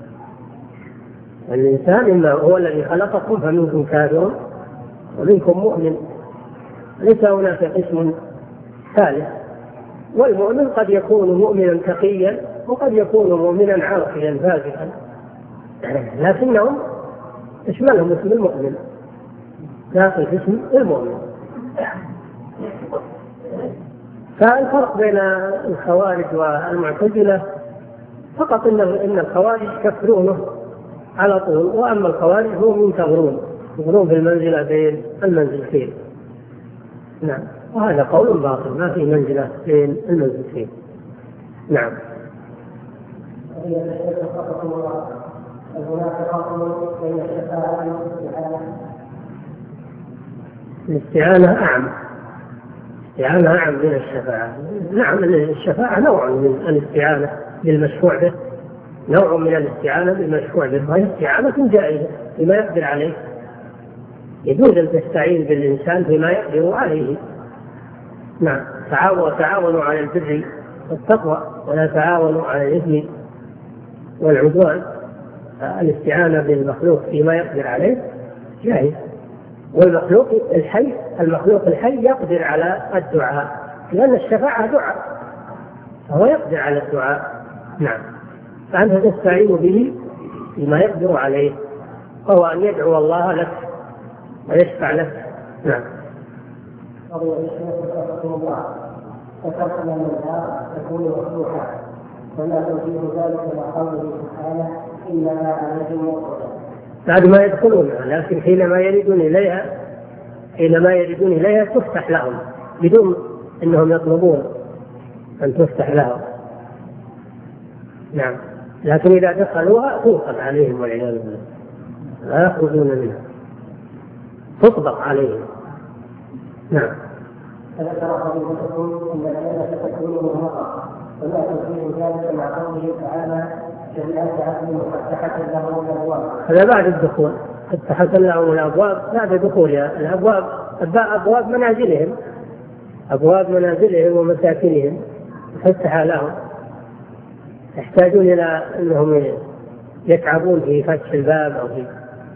الإنسان إما هو الذي خلقكم فمنكم كافر ومنكم مؤمن، ليس هناك قسم ثالث. والمؤمن قد يكون مؤمنا تقيا وقد يكون مؤمنا عاصيا فاسقا، لكنهم يشملهم اسم المؤمن، داخل اسم المؤمن. فالفرق بين الخوارج والمعتزلة فقط إن إن الخوارج يكفرونه على طول، وأما الخوارج هم ينتظرون ينتظرون في المنزلة بين المنزلتين. نعم، وهذا قول باطل، ما في منزلة بين المنزلتين. نعم. الاستعانة أعم، الاستعانة أعم من الشفاعة. نعم، الشفاعة نوع من الاستعانة بالمشفوع به، نوع من الاستعانة بالمشفوع به، وهي استعانة جائزة بما يقدر عليه. يجوز أن تستعين بالإنسان بما يقدر عليه. نعم، تعاونوا على البر والتقوى ولا تعاونوا على الإثم والعدوان. الاستعانة بالمخلوق فيما يقدر عليه جائز، والمخلوق الحي المخلوق الحي يقدر على الدعاء، لأن الشفاعة دعاء فهو يقدر على الدعاء. نعم، فأنت تستعين به بما يقدر عليه، وهو أن يدعو الله لك ويشفع لك. نعم. قضي الشيخ رحمه الله فكرنا منها تكون مفتوحة، ولا تجيب ذلك لقوله سبحانه إنما عليهم موقوفة بعد ما يدخلون، لكن حينما يردون إليها حينما يردون إليها تفتح لهم بدون أنهم يطلبون أن تفتح لهم. نعم، لكن إذا دخلوها توقف عليهم والعياذ بالله، لا يخرجون منها، تطبق عليهم. نعم. فذكر حديثكم ان الجنه تكون مرهقه ولا تفيد ذلك مع قوله تعالى جنات عدن مفتحه لهم الابواب. هذا بعد الدخول، فتحت لهم الابواب بعد دخولها. الابواب ابواب منازلهم، ابواب منازلهم ومساكنهم فتح لهم، يحتاجون الى انهم يتعبون في فتح الباب او في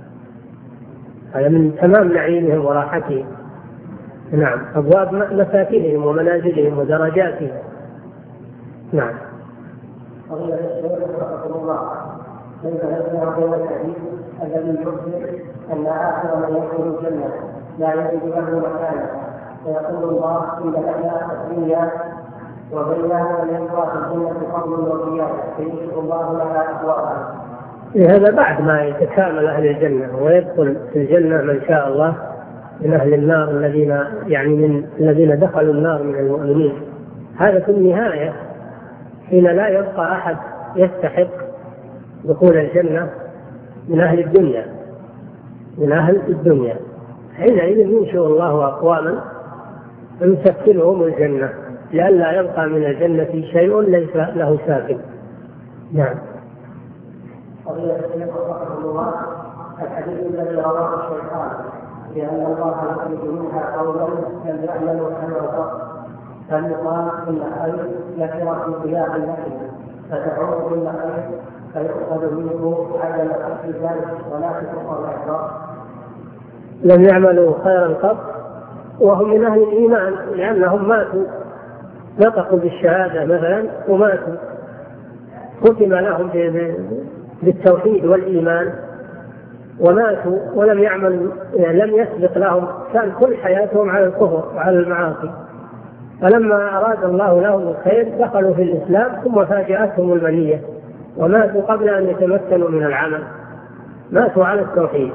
هذا من تمام نعيمهم وراحتهم. نعم، أبواب مساكنهم ومنازلهم ودرجاتهم. نعم. قضية الشيخ رحمه الله ليس لنا غير الحديث الذي يخبر أن آخر من يدخل الجنة لا يجد له مكانا، فيقول الله إن لنا الدنيا وبينها من يقرأ في الجنة فضل وقيام فيكشف الله لها أبوابها. هذا بعد ما يتكامل أهل الجنة ويدخل في الجنة من شاء الله من أهل النار الذين يعني من الذين دخلوا النار من المؤمنين. هذا في النهاية حين لا يبقى أحد يستحق دخول الجنة من أهل الدنيا من أهل الدنيا حينئذ ينشئ الله أقواما يسكنهم الجنة لئلا يبقى من الجنة شيء ليس له ساكن. نعم. قضية الشيخ رحمه الله الحديث الذي رواه الشيخان لأن الله يخرج منها قولا لم يعملوا أهل الأرض فيقال إن خير يكره في سياق النحل فتعود كل خير فيؤخذ منه عدم خلق ذلك ولا تكفر الأحرار. لم يعملوا خيرا قط وهم من أهل الإيمان لأنهم ماتوا نطقوا بالشهادة مثلا وماتوا ختم لهم بالتوحيد والإيمان وماتوا ولم يعملوا لم يسبق لهم كان كل حياتهم على الكفر وعلى المعاصي، فلما أراد الله لهم الخير دخلوا في الإسلام ثم فاجأتهم المنية وماتوا قبل أن يتمكنوا من العمل، ماتوا على التوحيد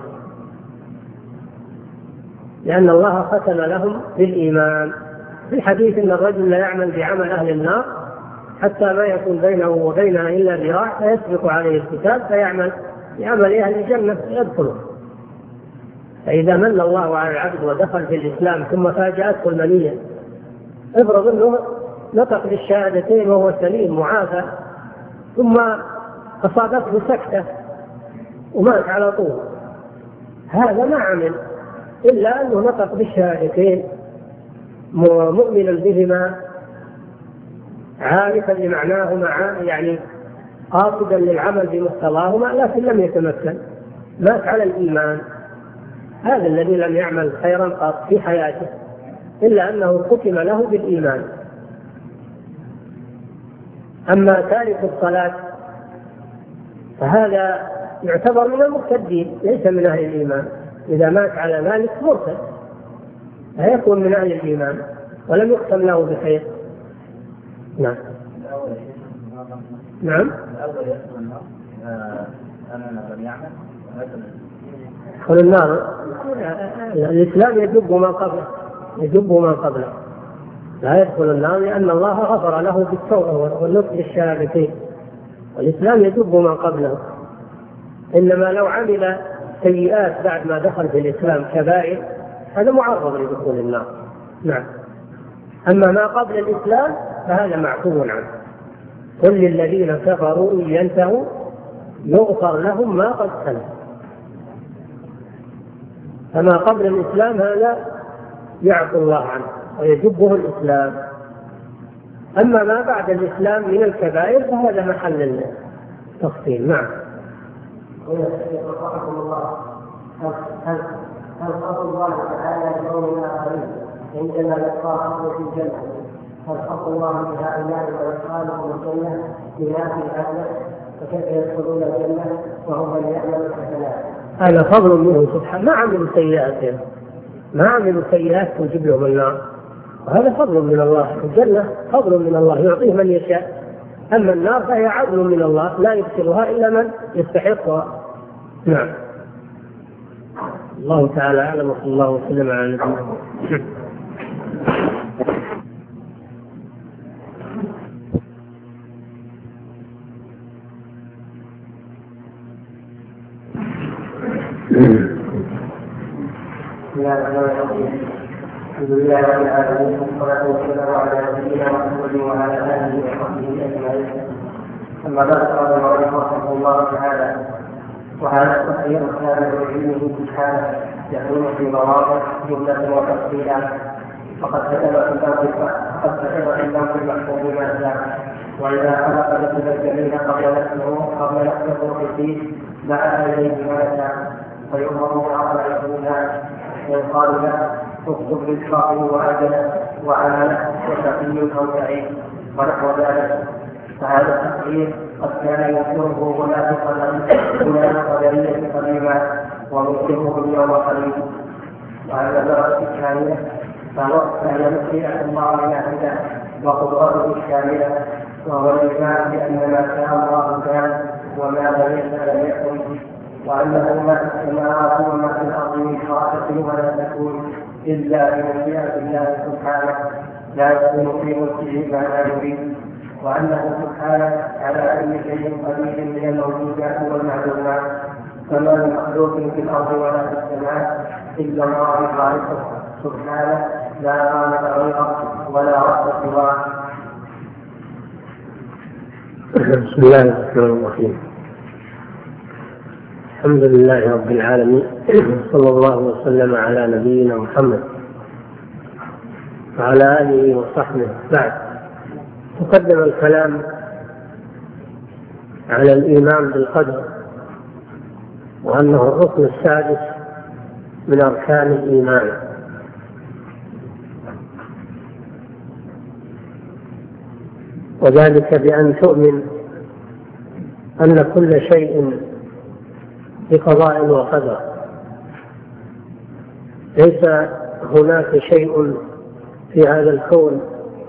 لأن الله ختم لهم بالإيمان. في الحديث أن الرجل لا يعمل بعمل أهل النار حتى ما يكون بينه وبينها إلا ذراع فيسبق عليه الكتاب فيعمل بعمل أهل الجنة يدخله. فإذا من الله على العبد ودخل في الإسلام ثم فاجأته المنية افرض أنه نطق بالشهادتين وهو سليم معافى ثم أصابته سكتة ومات على طول، هذا ما عمل إلا أنه نطق بالشهادتين مؤمنا بهما عارفا لمعناهما يعني قاصدا للعمل بمقتضاهما لكن لم يتمكن مات على الإيمان. هذا الذي لم يعمل خيرا قط في حياته إلا أنه ختم له بالإيمان. أما تارك الصلاة فهذا يعتبر من المرتدين ليس من أهل الإيمان، إذا مات على ذلك مرتد لا يكون من أهل الإيمان ولم يختم له بخير. نعم. نعم. يدخل النار الإسلام يجب ما قبله يجب ما قبله لا يدخل النار لأن الله غفر له بالتوبة والنطق بالشهادتين، والإسلام يجب ما قبله. إنما لو عمل سيئات بعد ما دخل في الإسلام كبائر هذا معرض لدخول النار. نعم. أما ما قبل الإسلام فهذا معفو عنه. قل للذين كفروا إن ينتهوا يغفر لهم ما قد سلف. فما قبل الإسلام هذا يعفو الله عنه ويجبه الإسلام. أما ما بعد الإسلام من الكبائر فهذا محل التفصيل. نعم. هل خلق الله تعالى لقوم آخرين عندما يلقاه في الجنة هل خلق الله بهؤلاء وإدخالهم الجنة بناء العدل فكيف يدخلون الجنة وهم من يعملوا الحسنات؟ هذا فضل منه سبحانه، ما عملوا سيئات ما عملوا سيئات تجيب لهم النار، وهذا فضل من الله. الجنة فضل من الله يعطيه من يشاء، أما النار فهي عدل من الله لا يدخلها إلا من يستحقها. نعم. الله تعالى أعلم وصلى الله وسلم على نبينا محمد. الحمد لله رب العالمين والصلاة والسلام على نبينا محمد وعلى آله وصحبه أجمعين. أما بعد قال المؤلف رحمه الله تعالى: وهذا التقرير كان بعلمه سبحانه يكون في مواضع جملة وتفصيلا، فقد كتب في الأرض فقد كتب في الأرض المحفوظ ما شاء، وإذا خلق لكم الجميل قبل نفسه قبل نفسه فيه دعا إليه ما شاء، فيؤمر بعقل الإنسان ويقال له اكتب رزقه وأجله وعمله وشقي أو سعيد ونحو ذلك. فهذا التقرير قد كان يذكره هناك قدرية قديما ومسلمه اليوم قليل. وعلى الدرجة الكاملة فهي مشيئة الله نافذة وقدرته الشاملة، وهو الإيمان بأن ما شاء الله كان وما لم يشأ لم يكن، وأنه ما في السماوات وما في الأرض من خافة ولا تكون إلا بمشيئة الله سبحانه، لا يكون في ملكه ما لا يريد، وأنه سبحانه على كل شيء قدير من الموجودات والمعلومات، فما من مخلوق في الأرض ولا في السماء إلا الله الخالق سبحانه، لا خالق غيره ولا رب سواه. بسم الله الرحمن الرحيم. الحمد لله رب العالمين، صلى الله وسلم على نبينا محمد وعلى آله وصحبه. بعد، تقدم الكلام على الإيمان بالقدر، وأنه الركن السادس من أركان الإيمان، وذلك بأن تؤمن أن كل شيء بقضاء وقدر، ليس هناك شيء في هذا الكون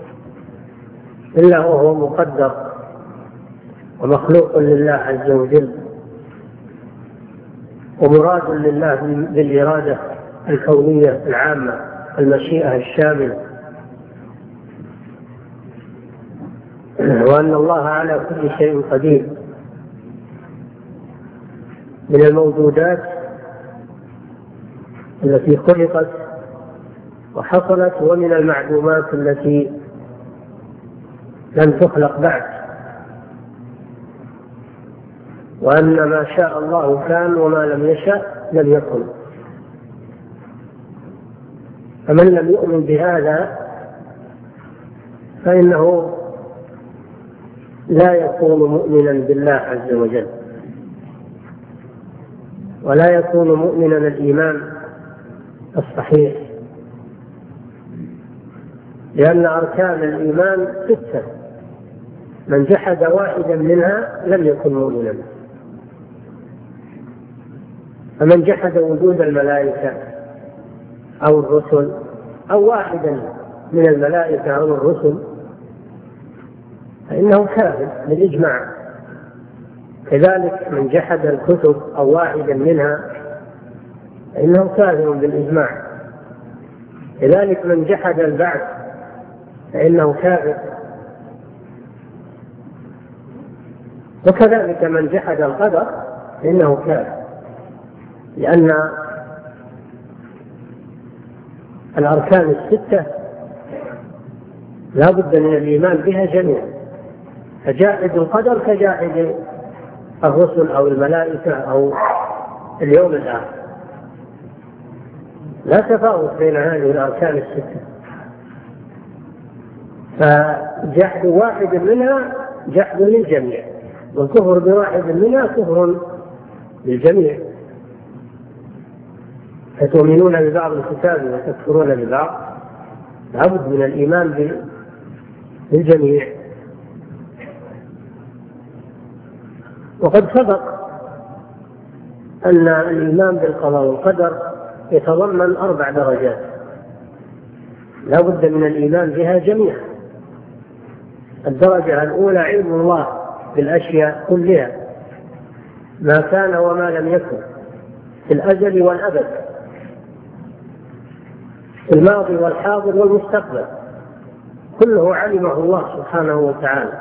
إلا وهو مقدر ومخلوق لله عز وجل، ومراد لله بالإرادة الكونية العامة المشيئة الشاملة، وأن الله على كل شيء قدير من الموجودات التي خلقت وحصلت، ومن المعلومات التي لم تخلق بعد، وأن ما شاء الله كان وما لم يشأ لم يكن. فمن لم يؤمن بهذا فإنه لا يكون مؤمنا بالله عز وجل، ولا يكون مؤمنا الإيمان الصحيح، لأن أركان الإيمان ستة، من جحد واحدا منها لم يكن مؤمنا. فمن جحد وجود الملائكة أو الرسل أو واحدا من الملائكة أو الرسل فإنه كافر بالإجماع. كذلك من جحد الكتب أو واحدا منها فإنه كافر بالإجماع. كذلك من جحد البعث فإنه كافر، وكذلك من جحد القدر فإنه كافر، لأن الأركان الستة لا بد من الإيمان بها جميعا، فجاحد القدر كجاحد الرسل أو الملائكة أو اليوم الآخر، لا تفاوت بين هذه الأركان الستة. فجحد واحد منها جحد للجميع، والكفر بواحد منها كفر للجميع. فتؤمنون ببعض الكتاب وتكفرون ببعض، لابد من الإيمان بالجميع. وقد سبق أن الإيمان بالقضاء والقدر يتضمن أربع درجات لا بد من الإيمان بها جميعا. الدرجة الأولى علم الله بالأشياء كلها، ما كان وما لم يكن، في الأزل والأبد، في الماضي والحاضر والمستقبل، كله علمه الله سبحانه وتعالى.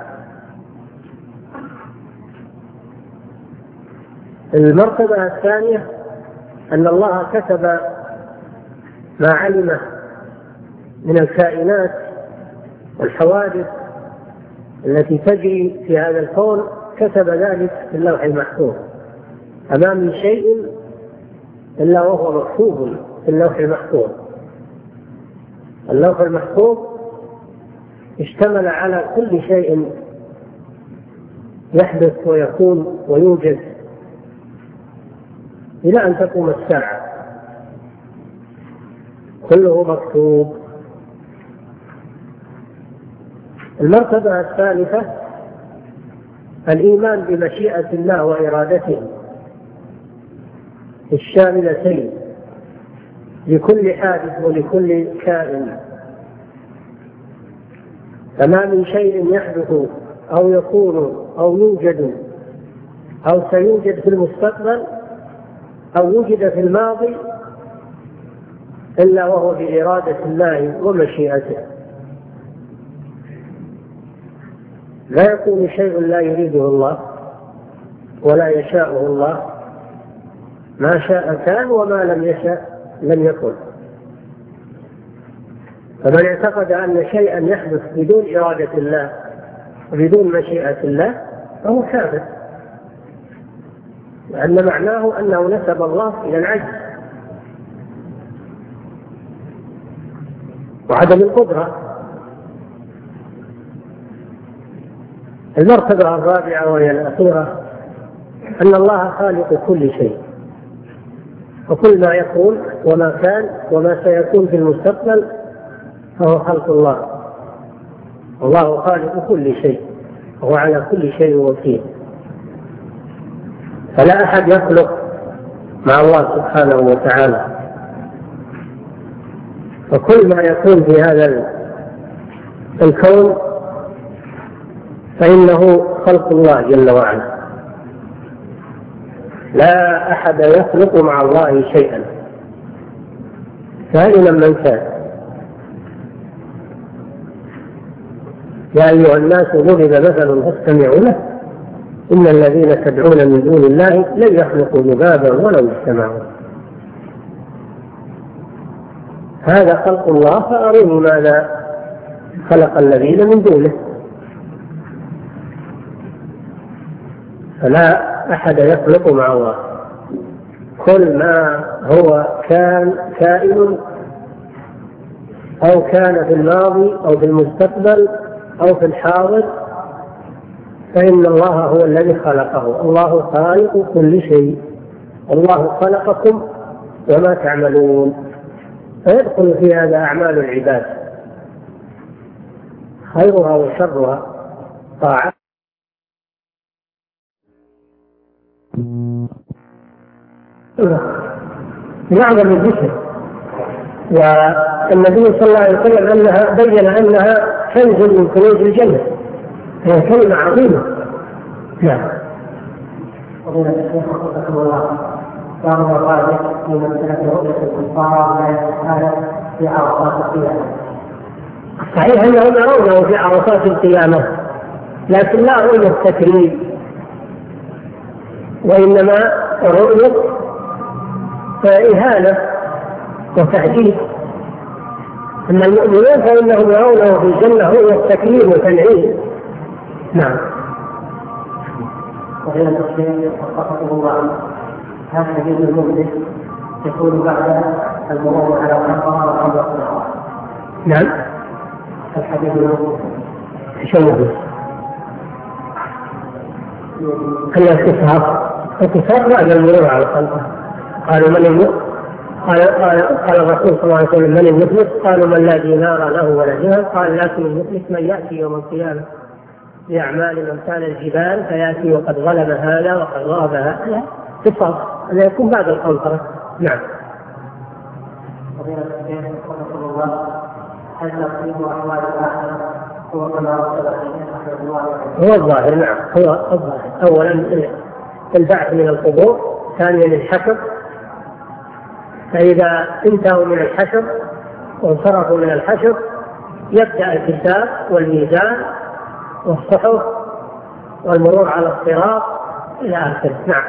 المرتبة الثانية أن الله كتب ما علمه من الكائنات والحوادث التي تجري في هذا الكون كتب ذلك في اللوح المحفوظ. فما من شيء إلا وهو مكتوب في اللوح المحفوظ. اللوح المحفوظ اشتمل على كل شيء يحدث ويكون ويوجد إلى أن تقوم الساعة، كله مكتوب. المرتبة الثالثة الإيمان بمشيئة الله وإرادته الشاملتين لكل حادث ولكل كائن. فما من شيء يحدث أو يكون أو يوجد أو سيوجد في المستقبل أو وجد في الماضي إلا وهو بإرادة الله ومشيئته. لا يكون شيء لا يريده الله ولا يشاءه الله، ما شاء كان وما لم يشاء لم يكن. فمن اعتقد أن شيئا يحدث بدون إرادة الله وبدون مشيئة الله فهو كافر، لأن معناه أنه نسب الله إلى العجز وعدم القدرة. المرتبة الرابعة وهي الأخيرة أن الله خالق كل شيء، وكل ما يكون وما كان وما سيكون في المستقبل فهو خلق الله. الله خالق كل شيء وهو على كل شيء وكيل، فلا أحد يخلق مع الله سبحانه وتعالى. وكل ما يكون في هذا الكون فإنه خلق الله جل وعلا. لا أحد يخلق مع الله شيئا كائنا من كان. يا أيها الناس ضرب مثل فاستمعوا له إن الذين تدعون من دون الله لن يخلقوا ذبابا ولو اجتمعوا. هذا خلق الله، فأروني ماذا خلق الذين من دونه. فلا أحد يخلق مع الله. كل ما هو كان كائن أو كان في الماضي أو في المستقبل أو في الحاضر فإن الله هو الذي خلقه. الله خالق كل شيء، الله خلقكم وما تعملون. فيدخل في هذا أعمال العباد خيرها وشرها طاعة. يعظم الذكر، والنبي صلى الله عليه وسلم أنها بين أنها كنز من كنوز الجنة، هي كلمة عظيمة. نعم. ومن الشيخ رحمه الله قال وقال في مسألة رؤية الكفار لا يتحالف في عرصات القيامة. صحيح أنهم يرونه في عرصات القيامة، لكن لا رؤية تكريم، وإنما رؤية إهانة وتهديد. أما المؤمنون فإنهم يرونه في الجنة رؤية تكريم وتنعيم. نعم. وغير الشيء رحمه الله هذا حديث المؤمن يكون بعد المرور على الخطر وقبل الصلاة. نعم. الحديث المؤمن تشوه الاتصال اتصال بعد المرور على الخلق. قالوا من المؤمن؟ قال, قال, قال الرسول صلى الله عليه وسلم من المفلس؟ قالوا من لا دينار له ولا درهم. قال لكن المفلس من يأتي يوم القيامة بأعمال أمثال الجبال فيأتي وقد غلب هذا وقد غاب هذا. اتصال هذا يكون بعد القنطرة. نعم. وغير الشيخ رحمه الله هل نقيم أحوال الآخرة هو كما رسل الشيخ رحمه الله؟ هو الظاهر. نعم هو الظاهر. أولا البعث من القبور، ثانيا الحشر. فإذا انتهوا من الحشر وانصرفوا من الحشر يبدأ الحساب والميزان والصحف والمرور على الصراط إلى آخره. نعم.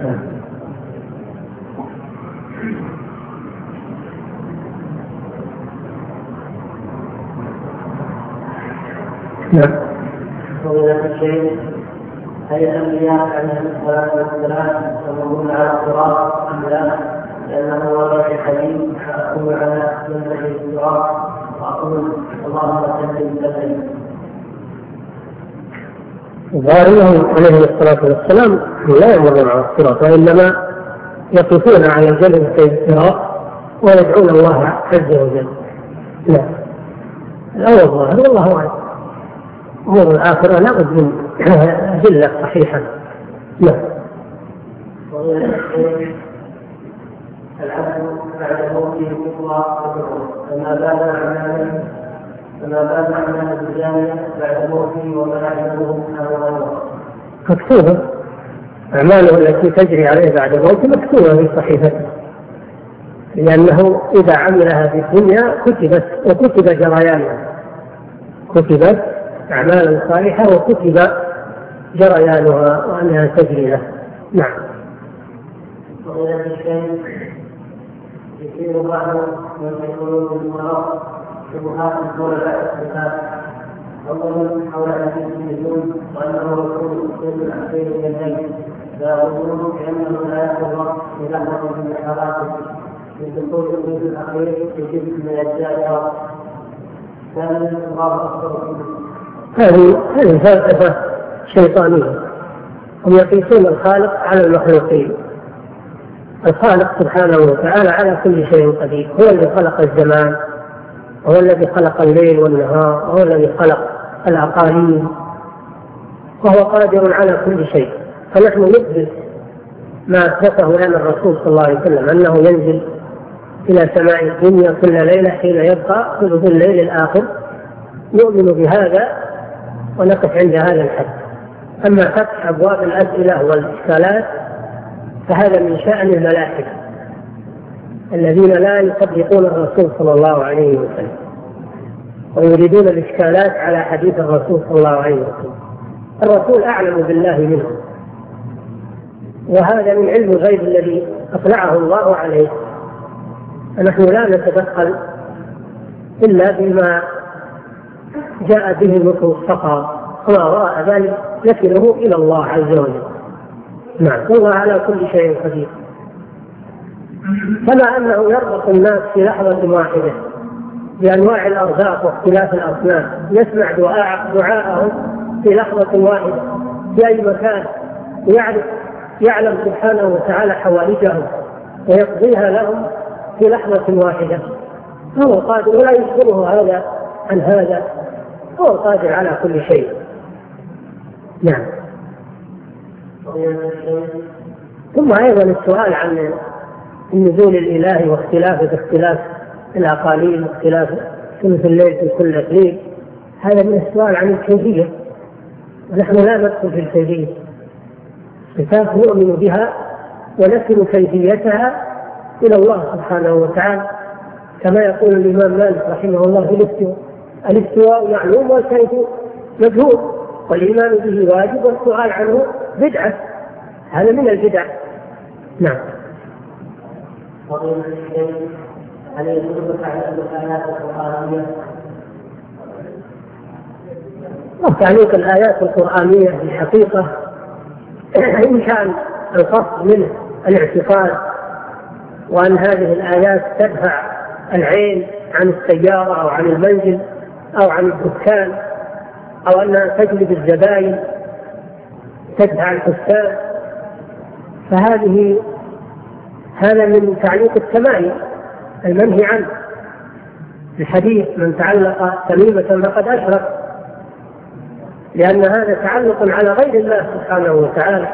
نعم. فضيلة الشيخ، هل الأنبياء عليهم الصلاة والسلام يصلون على الصراط أم لا؟ لأنه ورد في الحديث أكون على منهج الصراط وأقول اللهم سلم سلم. ظاهرهم عليه الصلاة والسلام لا يمرون على الصراط، وإنما يقفون على جبل الصراط ويدعون الله عز وجل. لا، الأول ظاهر والله أعلم. أمور الآخرة لا بد من أدلة صحيحة. لا. العبد بعد موته كفر فما بال أعماله فما بال أعمال الجانية بعد موته وما يعمله أو غيره. مكتوبة أعماله التي تجري عليه بعد موته مكتوبة في صحيفته، لأنه إذا عملها في الدنيا كتبت وكتب جريانها، كتبت أعمالا صالحة وكتب جريانها وأنها تجري له. نعم. وإلى الشيء يصير بعض من يقولون بالمرض شبهات دون الصفات، أولا حول حديث النجوم وأنه رسول السيد الأخير من الليل، فيقولون بأنه لا يخرج بلحظة من حالاته من دخول السيد الأخير في جزء من أجزاء الأرض. ثانيا الله أكبر. هذه هذه فلسفة شيطانية، هم يقيسون الخالق على المخلوقين. الخالق سبحانه وتعالى على كل شيء قدير، هو الذي خلق الزمان، هو الذي خلق الليل والنهار، هو الذي خلق الأقاليم، وهو قادر على كل شيء. فنحن نثبت ما أثبته لنا الرسول صلى الله عليه وسلم أنه ينزل إلى سماء الدنيا كل ليلة حين يبقى ثلث الليل الآخر، نؤمن بهذا ونقف عند هذا الحد. أما فتح أبواب الأسئلة والإشكالات فهذا من شأن الملاحدة الذين لا يصدقون الرسول صلى الله عليه وسلم ويريدون الإشكالات على حديث الرسول صلى الله عليه وسلم. الرسول أعلم بالله منه، وهذا من علم الغيب الذي أطلعه الله عليه، فنحن لا نتدخل إلا بما جاء به النصوص فقط، وما وراء ذلك نكله إلى الله عز وجل. نعم. الله على كل شيء قدير. كما أنه يربط الناس في لحظة واحدة بأنواع الأرزاق واختلاف الأصناف، يسمع دعاء دعاءهم في لحظة واحدة في أي مكان، ويعرف يعلم سبحانه وتعالى حوائجهم ويقضيها لهم في لحظة واحدة. هو قادر ولا يشغله هذا عن هذا، هو قادر على كل شيء. نعم. ثم أيضا السؤال عن النزول الإلهي واختلاف اختلاف الأقاليم واختلاف ثلث الليل في كل ليل، هذا من السؤال عن الكيفية، ونحن لا ندخل في الكيفية. صفات نؤمن بها ونسل كيفيتها إلى الله سبحانه وتعالى، كما يقول الإمام مالك رحمه الله في الاستواء: الاستواء معلوم والكيف مجهول، والإيمان به واجب والسؤال عنه بدعة. هذا من البدع. نعم. هل يدلك على الآيات القرآنية؟ تعليق الآيات القرآنية في الحقيقة إن كان القصد منه الاعتقاد، وأن هذه الآيات تدفع العين عن السيارة أو عن المنزل أو عن الدكان، أو أنها تجلب الزبائن تدفع الحسان، فهذه هذا من تعليق التمائم المنهي عنه. الحديث: من تعلق تميمة فقد أشرك، لأن هذا تعلق على غير الله سبحانه وتعالى،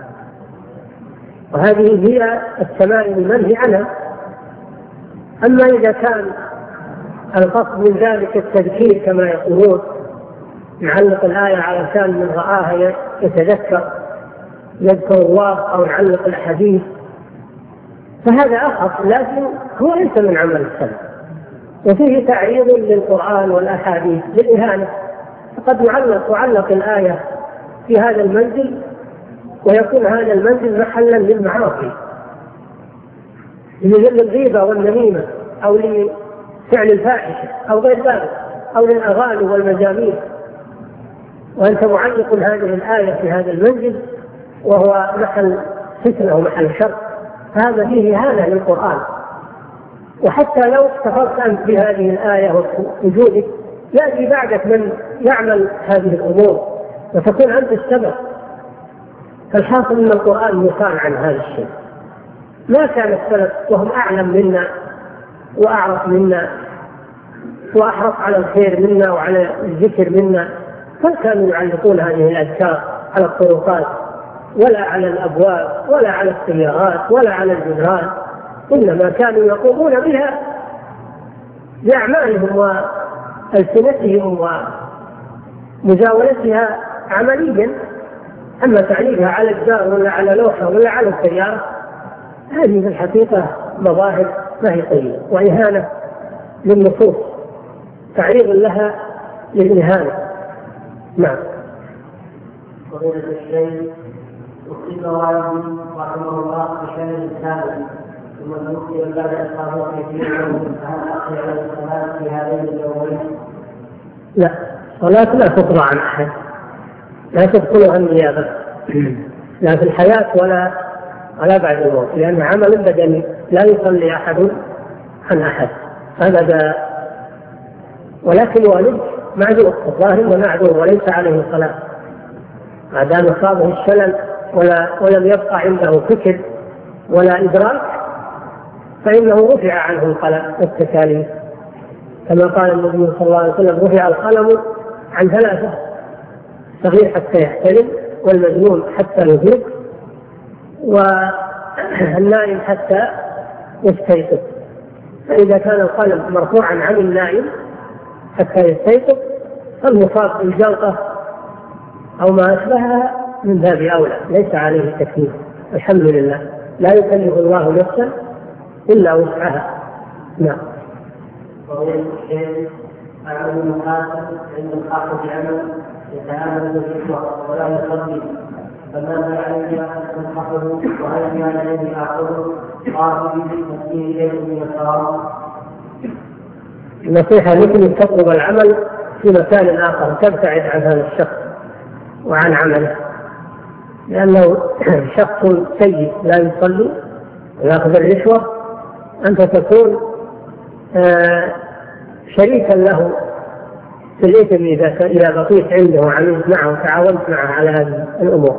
وهذه هي التمائم المنهي عنها. أما إذا كان القصد من ذلك التذكير كما يقولون، نعلق الآية على كان من رآها يتذكر يذكر الله، أو نعلق الحديث، فهذا أخف، لكن هو ليس من عمل السلف، وفيه تعريض للقرآن والأحاديث بالإهانة. فقد نعلق وعلق الآية في هذا المنزل ويكون هذا المنزل محلا للمعاصي، للغيبة والنميمة أو لفعل الفاحشة أو غير ذلك، أو للأغاني والمزامير، وأنت معلق هذه الآية في هذا المنزل وهو محل فتنة ومحل شر، هذا فيه هذا للقرآن. وحتى لو افتخرت أنت بهذه الآية ووجودك، يأتي بعدك من يعمل هذه الأمور وتكون أنت السبب. فالحاصل أن القرآن مثال عن هذا الشيء. ما كان السلف وهم أعلم منا وأعرف منا وأحرص على الخير منا وعلى الذكر منا، ما كانوا يعلقون هذه الأذكار على الطرقات ولا على الأبواب ولا على السيارات ولا على الجدران، إنما كانوا يقومون بها بأعمالهم وألسنتهم ومزاولتها عمليا. أما تعليقها على الجدار ولا على لوحة ولا على السيارة، هذه في الحقيقة مظاهر ما هي طيبة وإهانة للنصوص، تعريض لها للإهانة. نعم. فضيلة الشيخ، أصيب والدي رحمه الله بشلل ثابت ثم توفي بعد إصابته في يوم، فهل أقضي على الصلاة في هذين اليومين؟ لا، الصلاة لا تقضى عن أحد، لا تدخلها النيابة لا في الحياة ولا ولا بعد الموت، لأن عمل بدني لا يصلي أحد عن أحد أبدا. ولكن والد معذور، الظاهر معذور وليس عليه صلاة ما دام أصابه الشلل ولا ولم يبقى عنده فكر ولا إدراك، فإنه رفع عنه القلم والتكاليف، كما قال النبي صلى الله عليه وسلم: رفع القلم عن ثلاثة: الصغير حتى يحتلم، والمجنون حتى يفيق، والنائم حتى يستيقظ. فإذا كان القلم مرفوعا عن النائم حتى يستيقظ، فالمصاب بالجلطة أو ما أشبهها من باب أولى ليس عليه تكليف. الحمد لله، لا يكلف الله نفسا إلا وسعها. نعم. وغير الشيء أعمل محاسب عند الحاق بعمل يتعامل بالحكمة ولا يصلي، فماذا علي أن أنصحه وهل عليه أعقله؟ قال فيه شيء من الحرام. النصيحة مثل تطلب العمل في مكان آخر، تبتعد عن هذا الشخص وعن عمله، لأنه شخص سيء لا يصلي ويأخذ الرشوة، أنت تكون شريكا له في الإثم إذا بقيت عنده وعملت معه وتعاونت معه على هذه الأمور.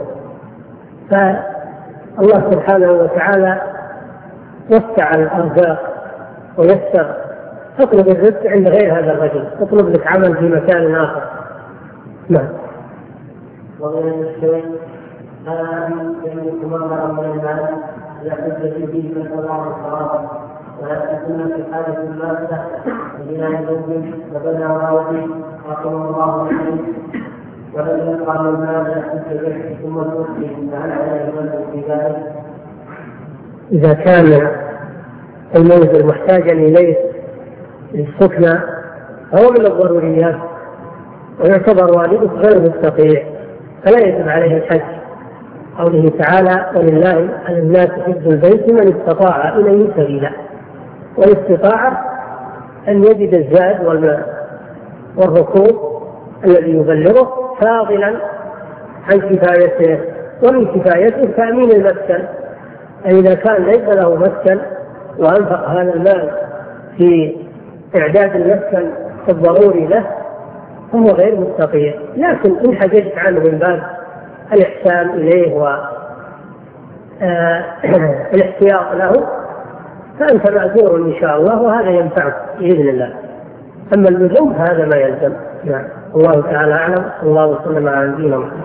فالله سبحانه وتعالى وسع الأرزاق ويسر، تطلب الرزق عند غير هذا الرجل، تطلب لك عمل في مكان آخر. نعم. وغير الشيء هذا يملك مبلغا من المال يحتج به من الله الصلاة، ولكن في حاجة المادة بناء الزوج وبنى راوي رحمه الله عليه، ولم يقع من المال يحتج به ثم توفي، فهل عليه المال في ذلك؟ إذا كان المنزل محتاجا إليه للسكنى فهو من الضروريات، ويعتبر والده غير مستطيع فلا يجب عليه الحج. قوله تعالى: ولله على الناس حج البيت من استطاع إليه سبيلا. والاستطاعة أن يجد الزاد والركوب الذي يبلغه فاضلا عن كفايته، ومن كفايته تأمين المسكن. إذا كان ليس له مسكن وأنفق هذا المال في إعداد المسكن الضروري له فهو غير مستطيع. لكن إن حجزت عنه من باب الإحسان إليه والاحتياط له فأنت معذور إن شاء الله، وهذا ينفعك بإذن الله. أما اللزوم هذا ما يلزم. نعم. الله تعالى أعلم. الله وسلم على نبينا محمد.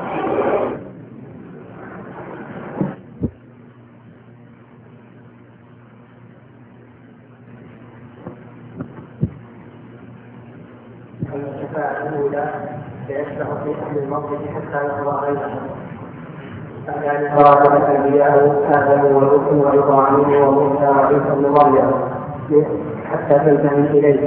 الشفاعة الأولى فيشفع في أهل الموقف حتى يقضى غيره، يعني قرابة الأنبياء آدم ونوح وإبراهيم وموسى وعيسى بن مريم حتى تنتهي إليه.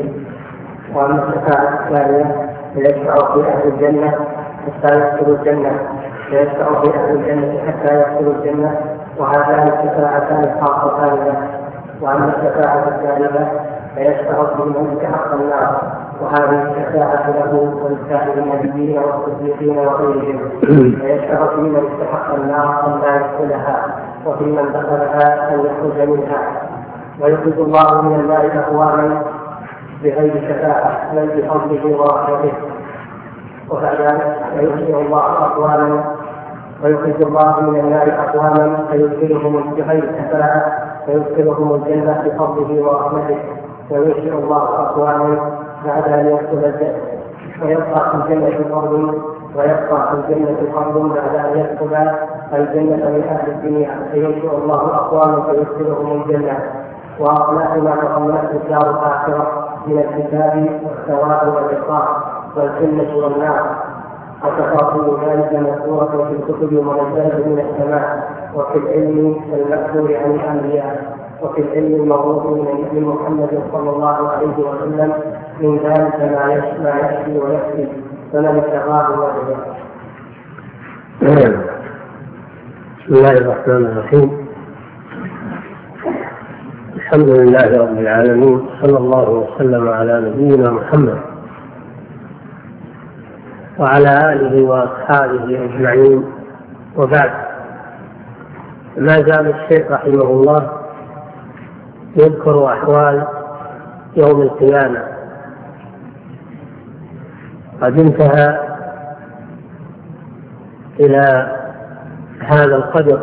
وأما الشفاعة الثانية فيشفع في أهل الجنة حتى يدخلوا الجنة، فيشفع في أهل الجنة حتى يدخلوا الجنة، وهاتان الشفاعتان خاصتان له. وأما الشفاعة الثالثة فيشفع في من استحق النار، وهذه الشفاعة له ولسائر النبيين والصديقين وغيرهم. فيشفع في من استحق النار أن لا يدخلها، وفي من دخلها أن يخرج منها. ويخرج الله من النار أقواما بغير شفاعة بل بفضله ورحمته. وكذلك فيخرج الله أقواما ويخرج الله من النار أقواما فيدخلهم بغير شفاعة فيدخلهم الجنة بفضله ورحمته. وينشئ الله أقواما بعد أن يدخل الجنة ويبقى في الجنة فرد ويبقى في الجنة فرد بعد أن يدخل الجنة من أهل الدنيا، فينشئ الله أقواما فيدخلهم الجنة. وأصناف ما تضمنته الدار الآخرة من الكتاب والثواب والعقاب والجنة والنار، وتفاصيل ذلك مذكورة في الكتب المنزلة من السماء، وفي العلم المأثور عن الأنبياء، وفي العلم الموروث من النبي محمد صلى الله عليه وسلم من ذلك ما يشفي ويكفي، فمن ابتغاه وجده. بسم الله الرحمن الرحيم. الحمد لله رب العالمين، صلى الله وسلم على نبينا محمد وعلى آله وأصحابه أجمعين، وبعد. ما زال الشيخ رحمه الله يذكر أحوال يوم القيامة. قد انتهى إلى هذا القدر،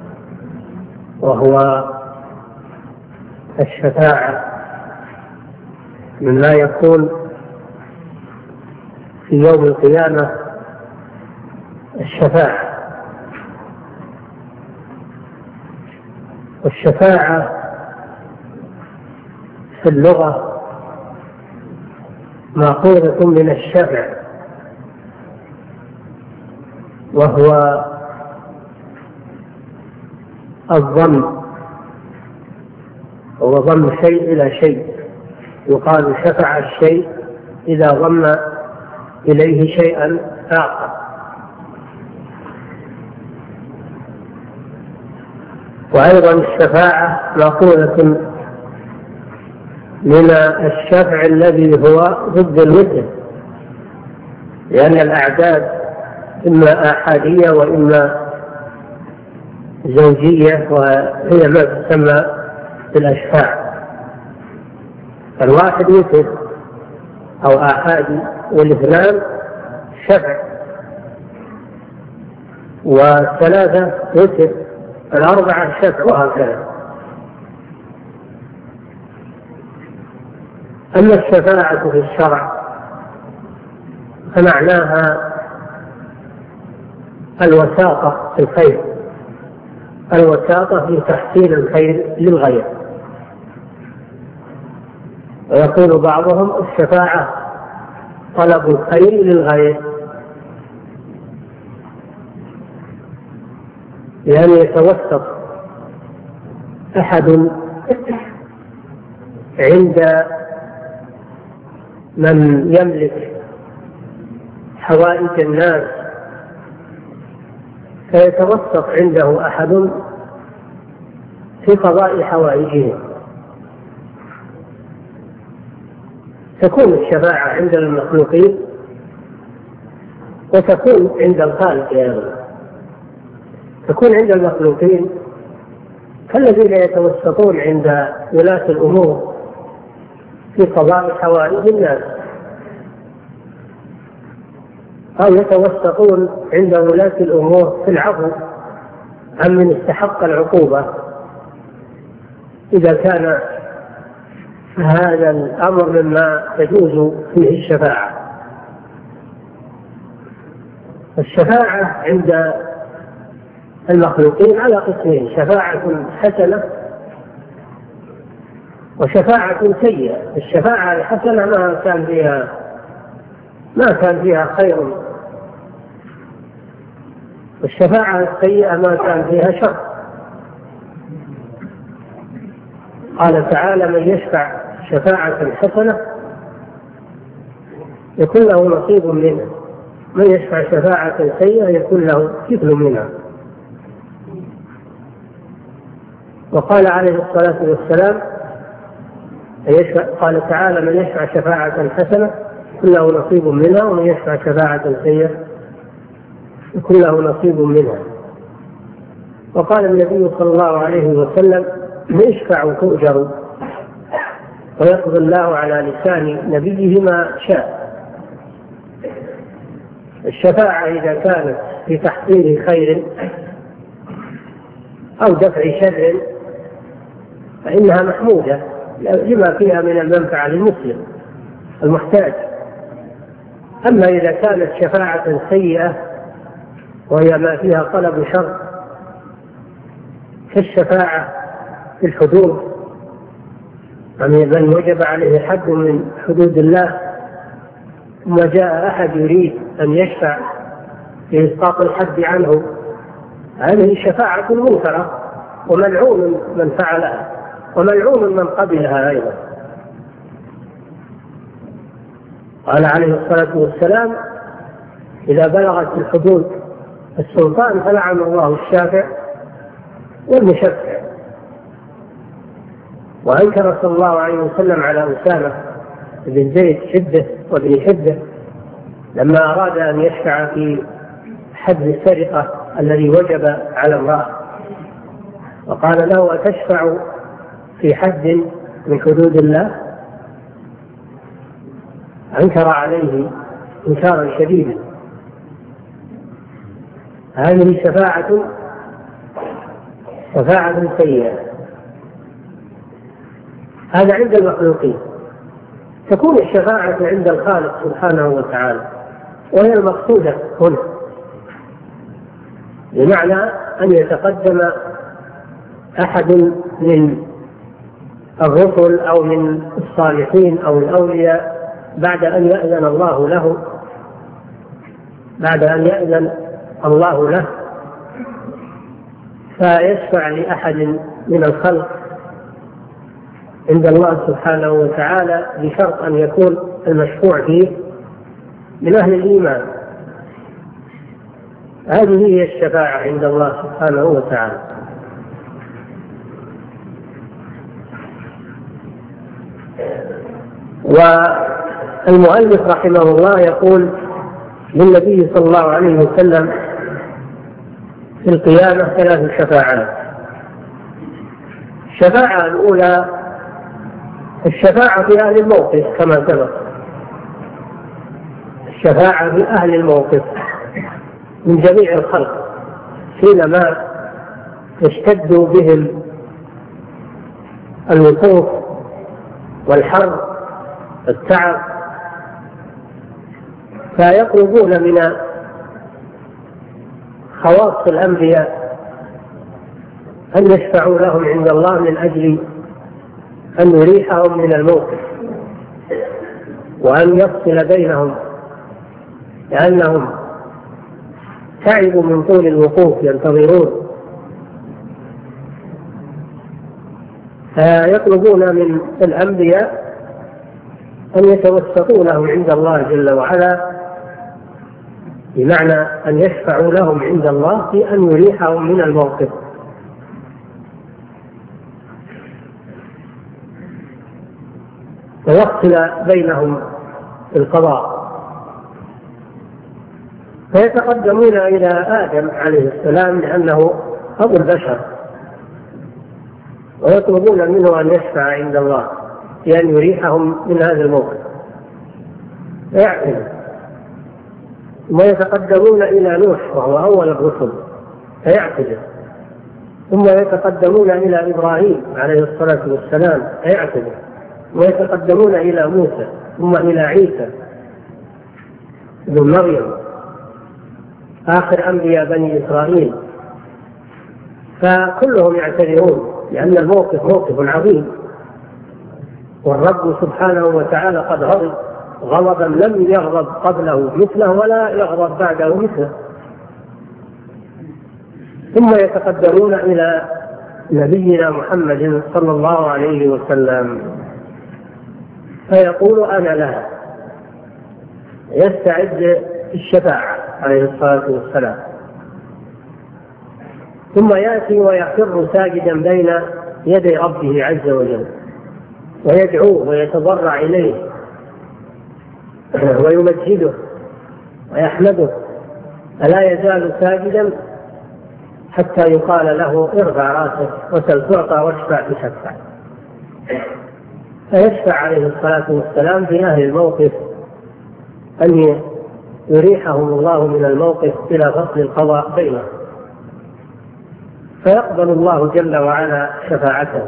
وهو الشفاعة مما يكون في يوم القيامة. الشفاعة والشفاعة في اللغة مأخوذة من الشفع، وهو الضم، هو ضم شيء إلى شيء. يقال شفع الشيء إذا ضم إليه شيئا آخر. وأيضا الشفاعة مأخوذة من الشفع الذي هو ضد المثل، لأن الأعداد إما آحادية وإما زوجية، وهي ما تسمى بالأشفاع. الواحد مثل أو آحادي، والاثنان شفع، والثلاثة مثل، الأربعة شفع، وهكذا. أما الشفاعة في الشرع فمعناها الوساطة في الخير، الوساطة في تحصيل الخير للغير. ويقول بعضهم الشفاعة طلب الخير للغير، لأن يتوسط أحد عند من يملك حوائج الناس، فيتوسط عنده أحد في قضاء حوائجهم. تكون الشفاعة عند المخلوقين وتكون عند الخالق أيضا. تكون عند المخلوقين كالذين يتوسطون عند ولاة الأمور في قضاء حوائج الناس، أو يتوسطون عند ولاة الأمور في العفو عن من استحق العقوبة إذا كان هذا الأمر مما تجوز فيه الشفاعة. الشفاعة عند المخلوقين على قسمين: شفاعة حسنة وشفاعة سيئة. الشفاعة الحسنة ما كان فيها ما كان فيها خير، والشفاعة السيئة ما كان فيها شر. قال تعالى: من يشفع شفاعة حسنة يكون له نصيب منه. من يشفع شفاعة سيئة يكون له كفل منها. وقال عليه الصلاة والسلام قال تعالى من يشفع شفاعة حسنة يكون له نصيب منها ومن يشفع شفاعة سيئة يكون له نصيب منها. وقال النبي صلى الله عليه وسلم اشفعوا تؤجروا، ويقضي الله على لسان نبيه ما شاء. الشفاعة إذا كانت في تحصيل خير أو دفع شر فإنها محمودة لما فيها من المنفعة للمسلم المحتاج. أما إذا كانت شفاعة سيئة وهي ما فيها طلب شر كالشفاعة في الحدود، يعني من وجب عليه حد من حدود الله ثم جاء أحد يريد أن يشفع في إسقاط الحد عنه، هذه شفاعة منكرة وملعون من فعلها وملعون من قبلها أيضا. قال عليه الصلاة والسلام إذا بلغت الحدود السلطان فلعن الله الشافع والمشفع. وأنكر صلى الله عليه وسلم على أسامة بن زيد حبه وابن حبه لما أراد أن يشفع في حد السرقة الذي وجب على الله، وقال له أتشفع في حد من حدود الله؟ أنكر عليه إنكارا شديدا. هذه شفاعة شفاعة سيئة. هذا عند المخلوقين. تكون الشفاعة عند الخالق سبحانه وتعالى، وهي المقصودة هنا، بمعنى أن يتقدم أحد من الرسل أو من الصالحين أو الأولياء بعد أن يأذن الله له بعد أن يأذن الله له فيشفع لأحد من الخلق عند الله سبحانه وتعالى بشرط أن يكون المشفوع فيه من أهل الإيمان. هذه هي الشفاعة عند الله سبحانه وتعالى. والمؤلف رحمه الله يقول للنبي صلى الله عليه وسلم في القيامة ثلاث شفاعات. الشفاعة الأولى الشفاعة في أهل الموقف كما سبق، الشفاعة في أهل الموقف من جميع الخلق حينما يشتد بهم الوقوف والحر والتعب فيطلبون من خواص الأنبياء أن يشفعوا لهم عند الله من أجل أن يريحهم من الموقف وأن يفصل بينهم، لأنهم تعبوا من طول الوقوف ينتظرون. فيطلبون من الأنبياء أن يتوسطوا لهم عند الله جل وعلا، بمعنى أن يشفعوا لهم عند الله في أن يريحهم من الموقف. ويفصل بينهم القضاء. فيتقدمون إلى آدم عليه السلام لأنه أبو البشر، ويطلبون منه أن يشفع عند الله بأن يريحهم من هذا الموقف فيعتذر. ثم يتقدمون إلى نوح وهو أول الرسل فيعتذر. ثم يتقدمون إلى إبراهيم عليه الصلاة والسلام فيعتذر. ويتقدمون إلى موسى ثم إلى عيسى ابن مريم آخر أنبياء بني إسرائيل، فكلهم يعتذرون لأن الموقف موقف عظيم، والرب سبحانه وتعالى قد غضب غضبا لم يغضب قبله مثله ولا يغضب بعده مثله. ثم يتقدمون إلى نبينا محمد صلى الله عليه وسلم فيقول أنا لها، يستعد الشفاعة عليه الصلاة والسلام. ثم يأتي ويخر ساجدا بين يدي ربه عز وجل ويدعوه ويتضرع إليه ويمجده ويحمده، ألا يزال ساجدا حتى يقال له ارفع راسك وسل تعطى واشفع تشفع. فيشفع عليه الصلاة والسلام في أهل الموقف أن يريحهم الله من الموقف إلى فصل القضاء بينهم، فيقبل الله جل وعلا شفاعته.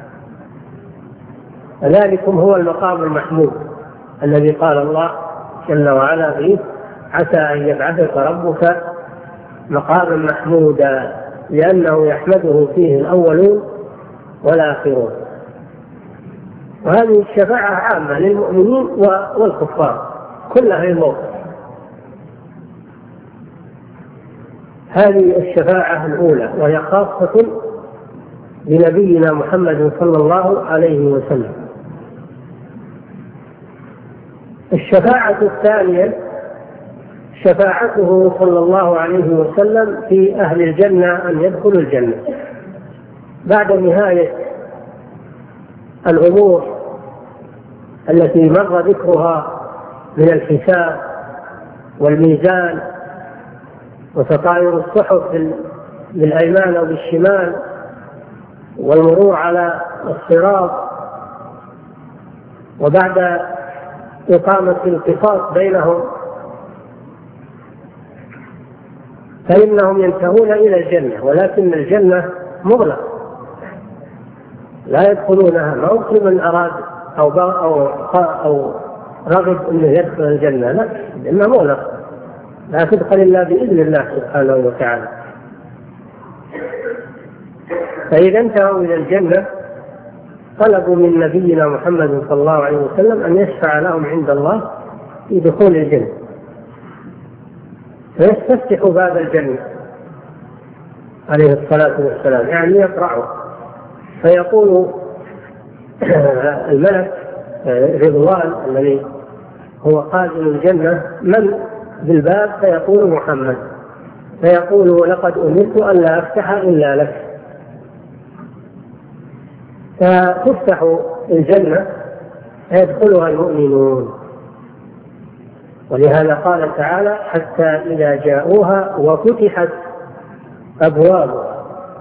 ذلكم هو المقام المحمود الذي قال الله جل وعلا فيه عسى أن يبعثك ربك مقاما محمودا، لأنه يحمده فيه الأولون والآخرون. وهذه الشفاعة عامة للمؤمنين والكفار كل أهل الموقف. هذه الشفاعة الأولى وهي خاصة بنبينا محمد صلى الله عليه وسلم. الشفاعة الثانية شفاعته صلى الله عليه وسلم في أهل الجنة أن يدخلوا الجنة بعد نهاية الأمور التي مر ذكرها من الحساب والميزان وتطاير الصحف بالأيمان أو بالشمال والمرور على الصراط، وبعد إقامة القصاص بينهم فإنهم ينتهون إلى الجنة، ولكن الجنة مغلقة لا يدخلونها. ما كل من أراد أو أو أو رغب أنه يدخل الجنة، لا، لأنها مغلقة لا تدخل إلا بإذن الله سبحانه وتعالى. فإذا انتهوا إلى الجنة طلبوا من نبينا محمد صلى الله عليه وسلم أن يشفع لهم عند الله في دخول الجنة، فيستفتح باب الجنة عليه الصلاة والسلام، يعني يقرعه، فيقول الملك رضوان الذي هو قائد الجنة من بالباب؟ فيقول محمد، فيقول لقد أمرت أن لا أفتح إلا لك. فتفتح الجنة فيدخلها المؤمنون، ولهذا قال تعالى حتى إذا جاءوها وفتحت أبوابها.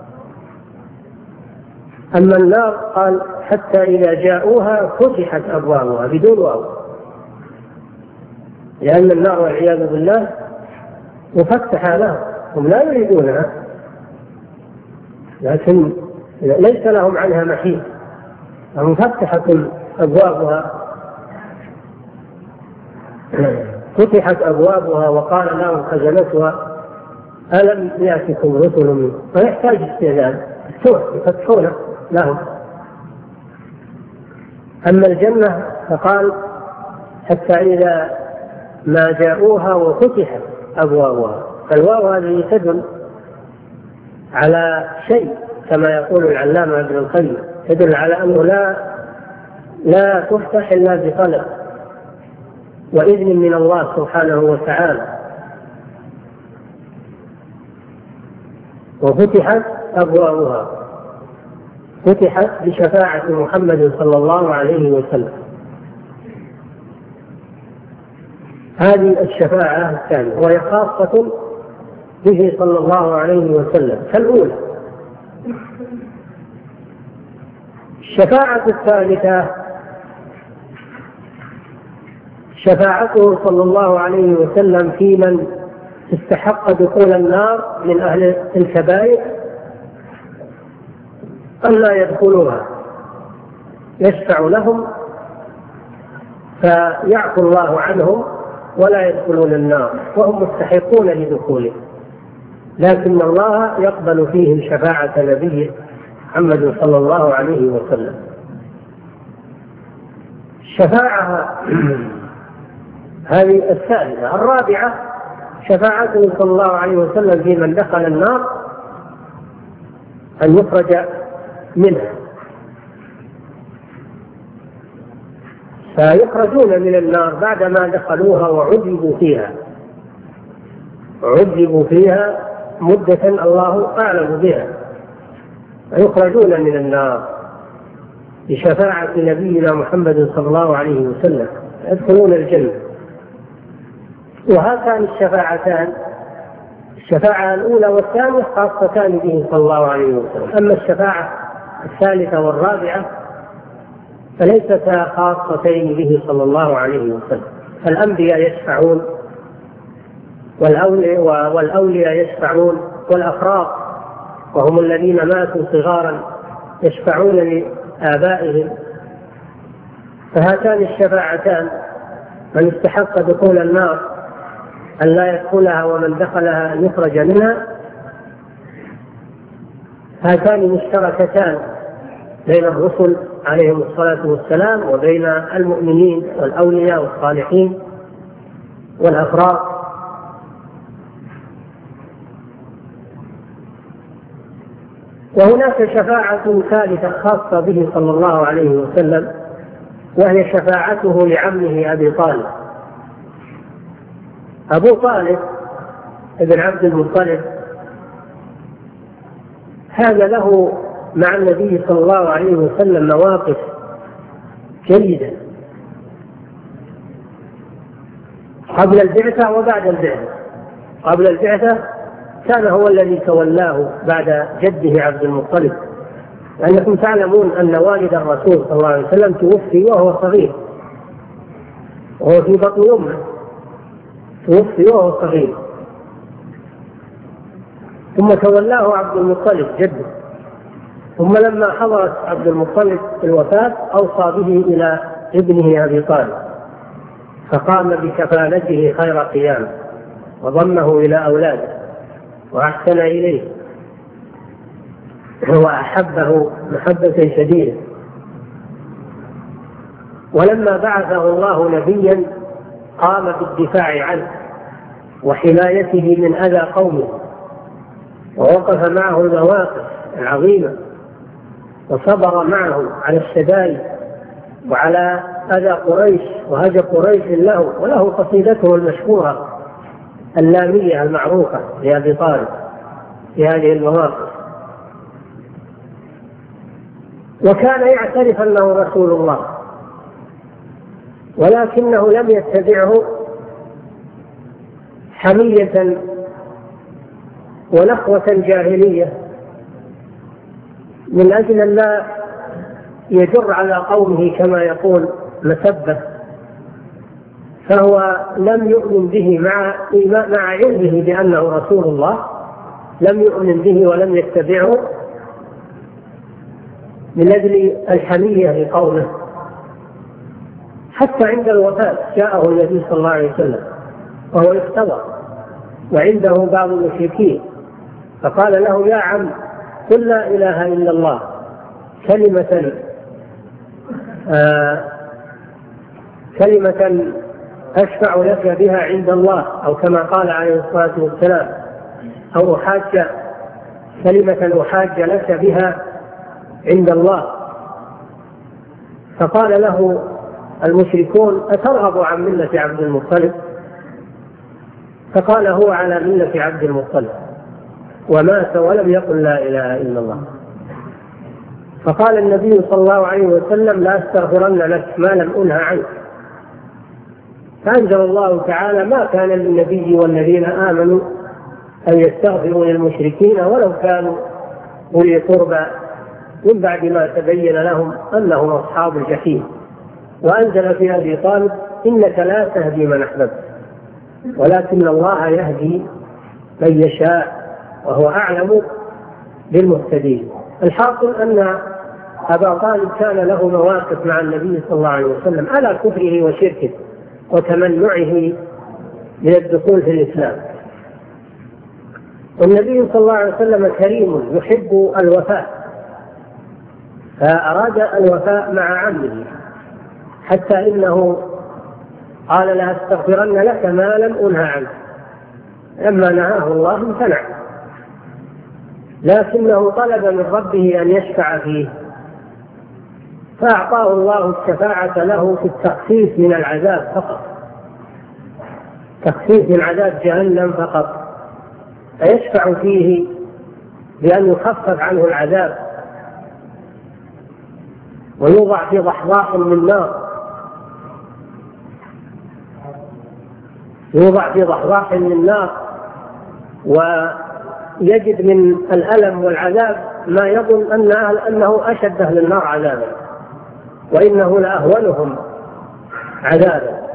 أما النار قال حتى إذا جاءوها فتحت أبوابها بدون واو، لأن النار والعياذ بالله مفتحة لهم، هم لا يريدونها لكن ليس لهم عنها محيط، مفتحة أبوابها. فتحت أبوابها وقال لهم خزنتها ألم يأتكم رسل منكم، فيحتاج استئذان يفتحون لهم. أما الجنة فقال حتى إذا ما جاءوها وفتحت أبوابها، فالواو هذه تدل على شيء كما يقول العلامة ابن القيم، تدل على أنه لا لا تفتح إلا بطلب وإذن من الله سبحانه وتعالى. وفتحت أبوابها، فتحت بشفاعة محمد صلى الله عليه وسلم. هذه الشفاعة الثانية وهي خاصة به صلى الله عليه وسلم كالأولى. الشفاعة الثالثة شفاعته صلى الله عليه وسلم في من استحق دخول النار من أهل الكبائر أن لا يدخلوها، يشفع لهم فيعفو الله عنهم ولا يدخلون النار وهم مستحقون لدخوله، لكن الله يقبل فيهم شفاعة نبيه محمد صلى الله عليه وسلم. الشفاعة هذه الثالثة. الرابعة شفاعته صلى الله عليه وسلم في من دخل النار أن يخرج منها، فيخرجون من النار بعدما دخلوها وعذبوا فيها عذبوا فيها مدة الله أعلم بها، ويخرجون من النار بشفاعة نبينا محمد صلى الله عليه وسلم، يدخلون الجنة. وهاتان الشفاعتان، الشفاعة الأولى والثانية خاصتان به صلى الله عليه وسلم. أما الشفاعة الثالثة والرابعة فليستا خاصتين به صلى الله عليه وسلم. الأنبياء يشفعون والأولياء, والأولياء يشفعون، والأفراد وهم الذين ماتوا صغارا يشفعون لآبائهم. فهاتان الشفاعتان من استحق دخول النار أن لا يدخلها، ومن دخلها أن يخرج منها، هاتان مشتركتان بين الرسل عليهم الصلاة والسلام وبين المؤمنين والأولياء والصالحين والأفراد. وهناك شفاعة ثالثة خاصة به صلى الله عليه وسلم، وهي شفاعته لعمه أبي طالب. أبو طالب ابن عبد المطلب هذا له مع النبي صلى الله عليه وسلم مواقف جيدة قبل البعثة وبعد البعثة. قبل البعثة كان هو الذي تولاه بعد جده عبد المطلب، لأنكم تعلمون أن والد الرسول صلى الله عليه وسلم توفي وهو صغير، وهو في بطن أمه، توفي وهو صغير، ثم تولاه عبد المطلب جده. ثم لما حضرت عبد المطلب الوفاة أوصى به إلى ابنه أبي طالب، فقام بكفالته خير قيام، وضمه إلى أولاده وأحسن إليه وأحبه محبة شديدة. ولما بعثه الله نبيا قام بالدفاع عنه وحمايته من أذى قومه، ووقف معه المواقف العظيمة، وصبر معه على الشدائد وعلى أذى قريش وهجر قريش له. وله قصيدته المشهورة اللامية المعروفة لأبي طالب في هذه المواقف. وكان يعترف أنه رسول الله، ولكنه لم يتبعه حمية ونخوة جاهلية من أجل أن لا يجر على قومه كما يقول مسبة. فهو لم يؤمن به مع مع علمه بأنه رسول الله، لم يؤمن به ولم يتبعه من أجل الحمية لقومه. حتى عند الوفاة جاءه النبي صلى الله عليه وسلم وهو يختبر، وعنده بعض المشركين، فقال له: يا عم، قل لا إله إلا الله كلمة آه كلمة أشفع لك بها عند الله، أو كما قال عليه الصلاة والسلام، أو أحاج كلمة أحاج لك بها عند الله. فقال له المشركون: أترغب عن ملة عبد المطلب؟ فقال: هو على ملة عبد المطلب، ومات ولم يقل لا إله إلا الله. فقال النبي صلى الله عليه وسلم: لا أستغفرن لك ما لم أنه عنك. فأنزل الله تعالى: ما كان للنبي والذين آمنوا أن يستغفروا للمشركين ولو كانوا أولي قربى من بعد ما تبين لهم أنهم أصحاب الجحيم. وأنزل في أبي طالب: إنك لا تهدي من أحببت ولكن الله يهدي من يشاء وهو أعلم بالمهتدين. الحاصل أن أبا طالب كان له مواقف مع النبي صلى الله عليه وسلم على كفره وشركه وتمنعه من الدخول في الإسلام. والنبي صلى الله عليه وسلم كريم يحب الوفاء، فأراد الوفاء مع عمه، حتى إنه قال: لا أستغفرن لك ما لم أنه عنك. لما نهاه الله امتنع، لكنه طلب من ربه أن يشفع فيه، فأعطاه الله الشفاعة له في التخفيف من العذاب فقط، تخفيف من عذاب جهنم فقط، فيشفع فيه بأن يخفف عنه العذاب ويوضع في ضحضاح من نار، يوضع في ضحضاح من نار ويجد من الألم والعذاب ما يظن أن أهل أنه أشد أهل النار عذابا وإنه لأهونهم عذابا.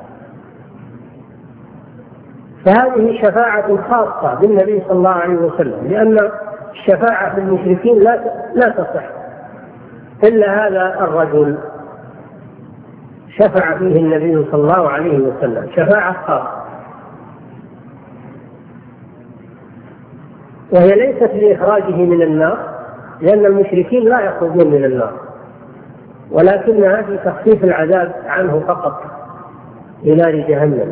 فهذه شفاعة خاصة بالنبي صلى الله عليه وسلم، لأن الشفاعة في المشركين لا لا تصح إلا هذا الرجل شفع فيه النبي صلى الله عليه وسلم شفاعة خاصة، وهي ليست لإخراجه من النار لأن المشركين لا يخرجون من النار، ولكنها في تخفيف العذاب عنه فقط لنار جهنم.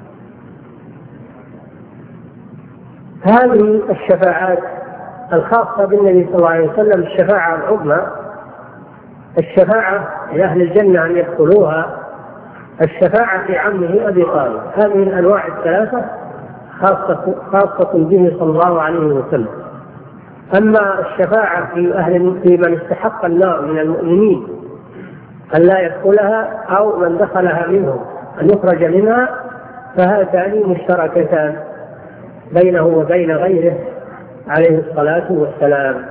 هذه الشفاعات الخاصة بالنبي صلى الله عليه وسلم الشفاعة العظمى، الشفاعة لأهل الجنة أن يدخلوها، الشفاعة في عمه أبي طالب. هذه الأنواع الثلاثة خاصة, خاصة به صلى الله عليه وسلم. أما الشفاعة في أهل في من استحق النار من المؤمنين أن لا يدخلها أو من دخلها منهم أن يخرج منها، فهاتان مشتركتان بينه وبين غيره عليه الصلاة والسلام.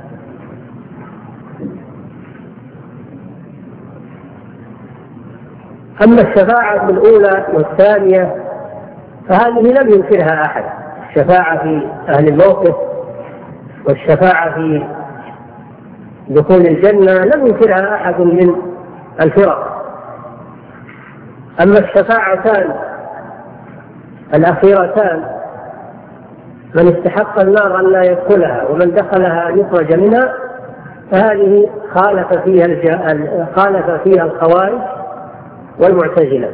أما الشفاعة الأولى والثانية فهذه لم ينكرها أحد، الشفاعة في أهل الموقف والشفاعة في دخول الجنة لم ينكرها أحد من الفرق. أما الشفاعتان الأخيرتان من استحق النار أن لا يدخلها ومن دخلها أن يخرج منها، فهذه خالف فيها خالف فيها الخوارج والمعتزلة،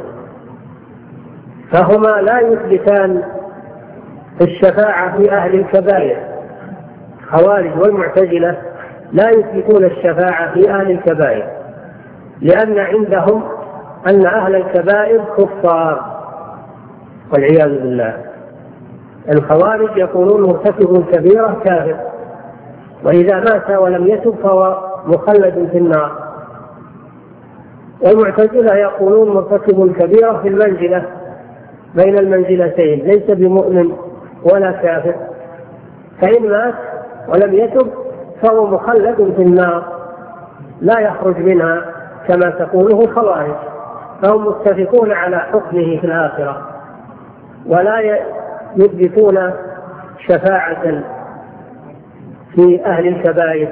فهما لا يثبتان الشفاعة في أهل الكبائر. الخوارج والمعتزلة لا يثبتون الشفاعة في أهل الكبائر لأن عندهم أن أهل الكبائر كفار والعياذ بالله. الخوارج يقولون مرتكب الكبيرة كافر، وإذا مات ولم يتب فهو مخلد في النار. والمعتزلة يقولون مرتكب الكبيرة في المنزلة بين المنزلتين، ليس بمؤمن ولا كافر، فإن مات ولم يتب فهو مخلد في النار لا يخرج منها كما تقوله الخوارج. فهم متفقون على حكمه في الآخرة ولا يثبتون شفاعة في أهل الكبائر.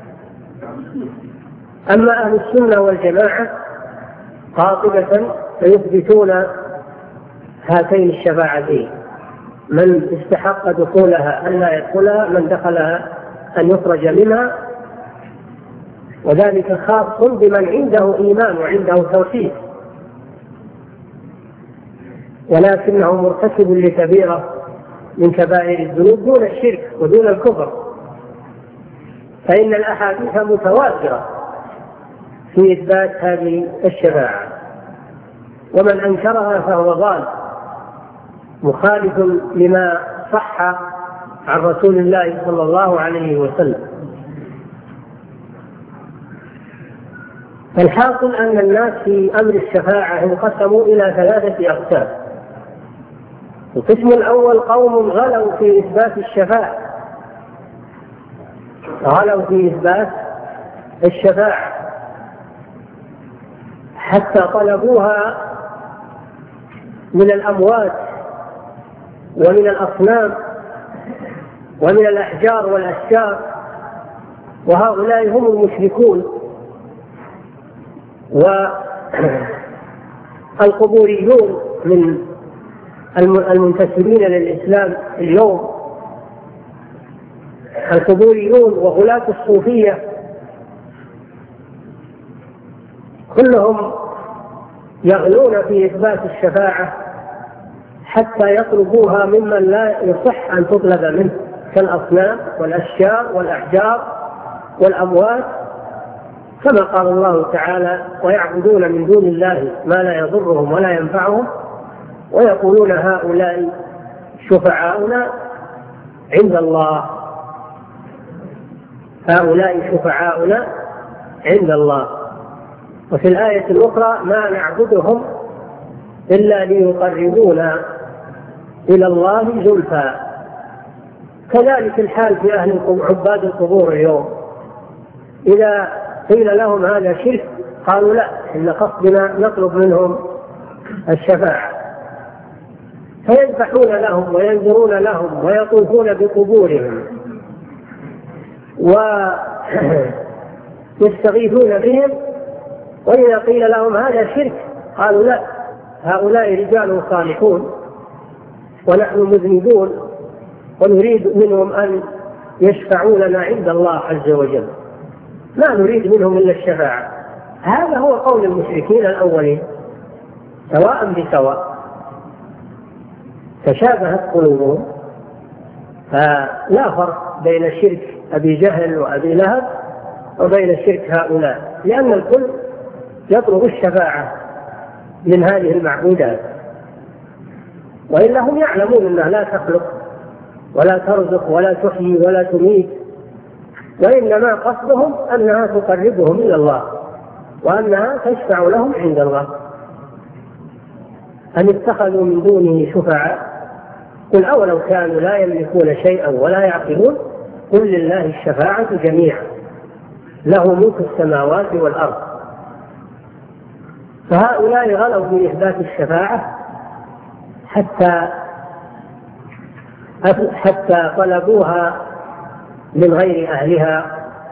أما أهل السنة والجماعة قاطبة فيثبتون هاتين الشفاعتين، من استحق دخولها أن لا يدخلها، من دخلها أن يخرج منها، وذلك خاص بمن عنده إيمان وعنده توحيد، ولكنه مرتكب لكبيرة من كبائر الذنوب دون الشرك ودون الكفر، فإن الأحاديث متواترة في إثبات هذه الشفاعة، ومن أنكرها فهو ضال مخالف لما صح عن رسول الله صلى الله عليه وسلم. فالحاصل أن الناس في أمر الشفاعة انقسموا إلى ثلاثة أقسام. القسم الأول قوم غلوا في إثبات الشفاعة، غلوا في إثبات الشفاعة حتى طلبوها من الأموات ومن الأصنام ومن الأحجار والأشجار، وهؤلاء هم المشركون والقبوريون من المنتسبين للإسلام اليوم. القبوريون وغلاة الصوفية كلهم يغلون في إثبات الشفاعة حتى يطلبوها ممن لا يصح أن تطلب منه كالأصنام والأشجار والأحجار والأموات، كما قال الله تعالى: ويعبدون من دون الله ما لا يضرهم ولا ينفعهم ويقولون هؤلاء شفعاؤنا عند الله. هؤلاء شفعاؤنا عند الله. وفي الآية الأخرى ما نعبدهم إلا ليقربونا إلى الله زلفى. كذلك الحال في أهل عباد القبور اليوم، إذا قيل لهم هذا شرك قالوا لا، إن قصدنا نطلب منهم الشفاعة، فيذبحون لهم وينذرون لهم ويطوفون بقبورهم ويستغيثون بهم، وإذا قيل لهم هذا شرك قالوا لا، هؤلاء رجال صالحون ونحن مذنبون ونريد منهم أن يشفعوا لنا عند الله عز وجل، لا نريد منهم إلا الشفاعة. هذا هو قول المشركين الأولين سواء بسواء، تشابهت قلوبهم، فلا فرق بين شرك أبي جهل وأبي لهب وبين شرك هؤلاء، لأن الكل يطلب الشفاعة من هذه المعبودات، وإلا هم يعلمون أنها لا تخلق ولا ترزق ولا تحيي ولا تميت، وإنما قصدهم أنها تقربهم إلى الله وأنها تشفع لهم عند الله. أن اتخذوا من دونه شفعاء قل أولو كانوا لا يملكون شيئا ولا يعقلون قل لله الشفاعة جميعا له ملك السماوات والأرض. فهؤلاء غلوا من إثبات الشفاعة حتى حتى طلبوها من غير أهلها،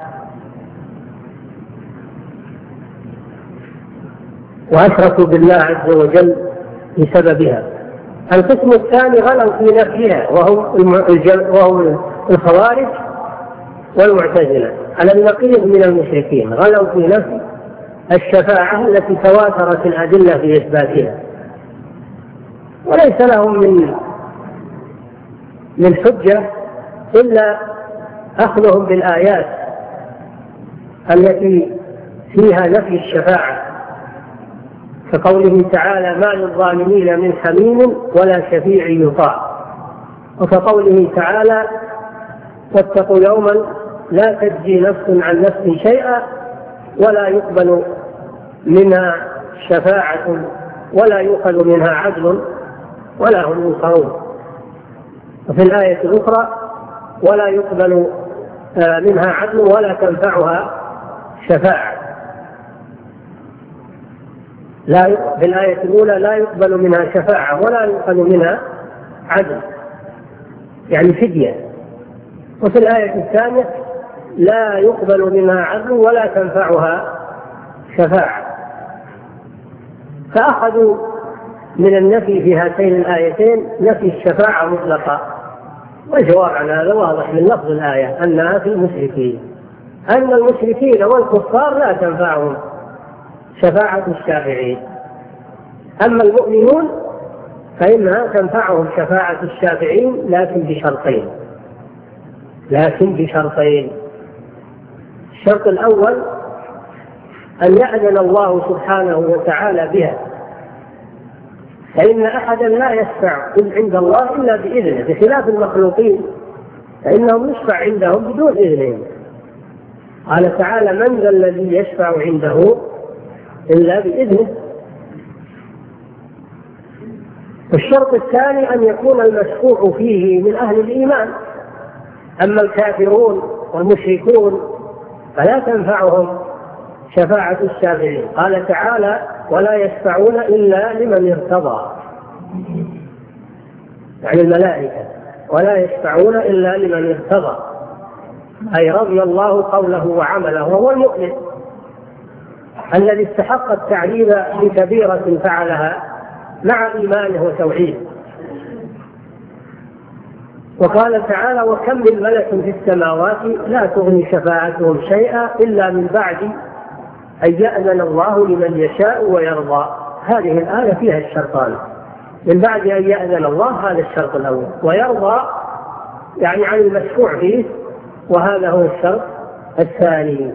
وأشركوا بالله عز وجل بسببها. القسم الثاني غلوا في نفيها وهم الخوارج والمعتزلة على النقيض من المشركين، غلوا في نفي الشفاعة التي تواترت الأدلة في إثباتها، وليس لهم من من حجة إلا أخذهم بالآيات التي فيها نفي الشفاعة، كقوله تعالى ما للظالمين من حميم ولا شفيع يطاع، وكقوله تعالى واتقوا يوما لا تجزي نفس عن نفس شيئا ولا يقبل منها شفاعة ولا يؤخذ منها عدل ولا هم ينصرون. وفي الآية الأخرى ولا يقبل منها عدل ولا تنفعها شفاعة. لا في الآية الأولى لا يقبل منها شفاعة ولا يؤخذ منها عدل يعني فدية، وفي الآية الثانية لا يقبل منها عدل ولا تنفعها شفاعة. فأخذوا من النفي في هاتين الآيتين نفي الشفاعة مطلقا، والجواب عن هذا واضح من لفظ الآية أنها في المشركين، أن المشركين والكفار لا تنفعهم شفاعة الشافعين، أما المؤمنون فإنها تنفعهم شفاعة الشافعين لكن بشرطين لكن بشرطين الشرط الأول أن يأذن الله سبحانه وتعالى بها، فإن أحدا لا يشفع عند الله إلا بإذنه، بخلاف المخلوقين فإنهم يشفع عندهم بدون إذنهم. قال تعالى من ذا الذي يشفع عنده إلا بإذنه. الشرط الثاني أن يكون المشفوع فيه من أهل الإيمان، أما الكافرون والمشركون فلا تنفعهم شفاعة الشافعين. قال تعالى ولا يشفعون إلا لمن ارتضى، يعني الملائكة، ولا يشفعون إلا لمن ارتضى أي رضي الله قوله وعمله، وهو المؤمن الذي استحق التعذيب بكبيرة فعلها مع إيمانه وتوحيده. وقال تعالى وكم من ملك في السماوات لا تغني شفاعتهم شيئا إلا من بعد أن يأذن الله لمن يشاء ويرضى. هذه الآية فيها الشرطان، من بعد أن يأذن الله هذا الشرط الأول، ويرضى يعني عن المشفوع فيه، وهذا هو الشرط الثاني.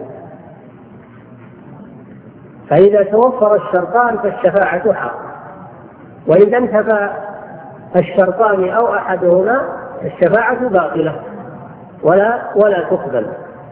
فإذا توفر الشرطان فالشفاعة حق، وإذا انتفى الشرطان أو أحدهما الشفاعة باطلة ولا ولا تقبل.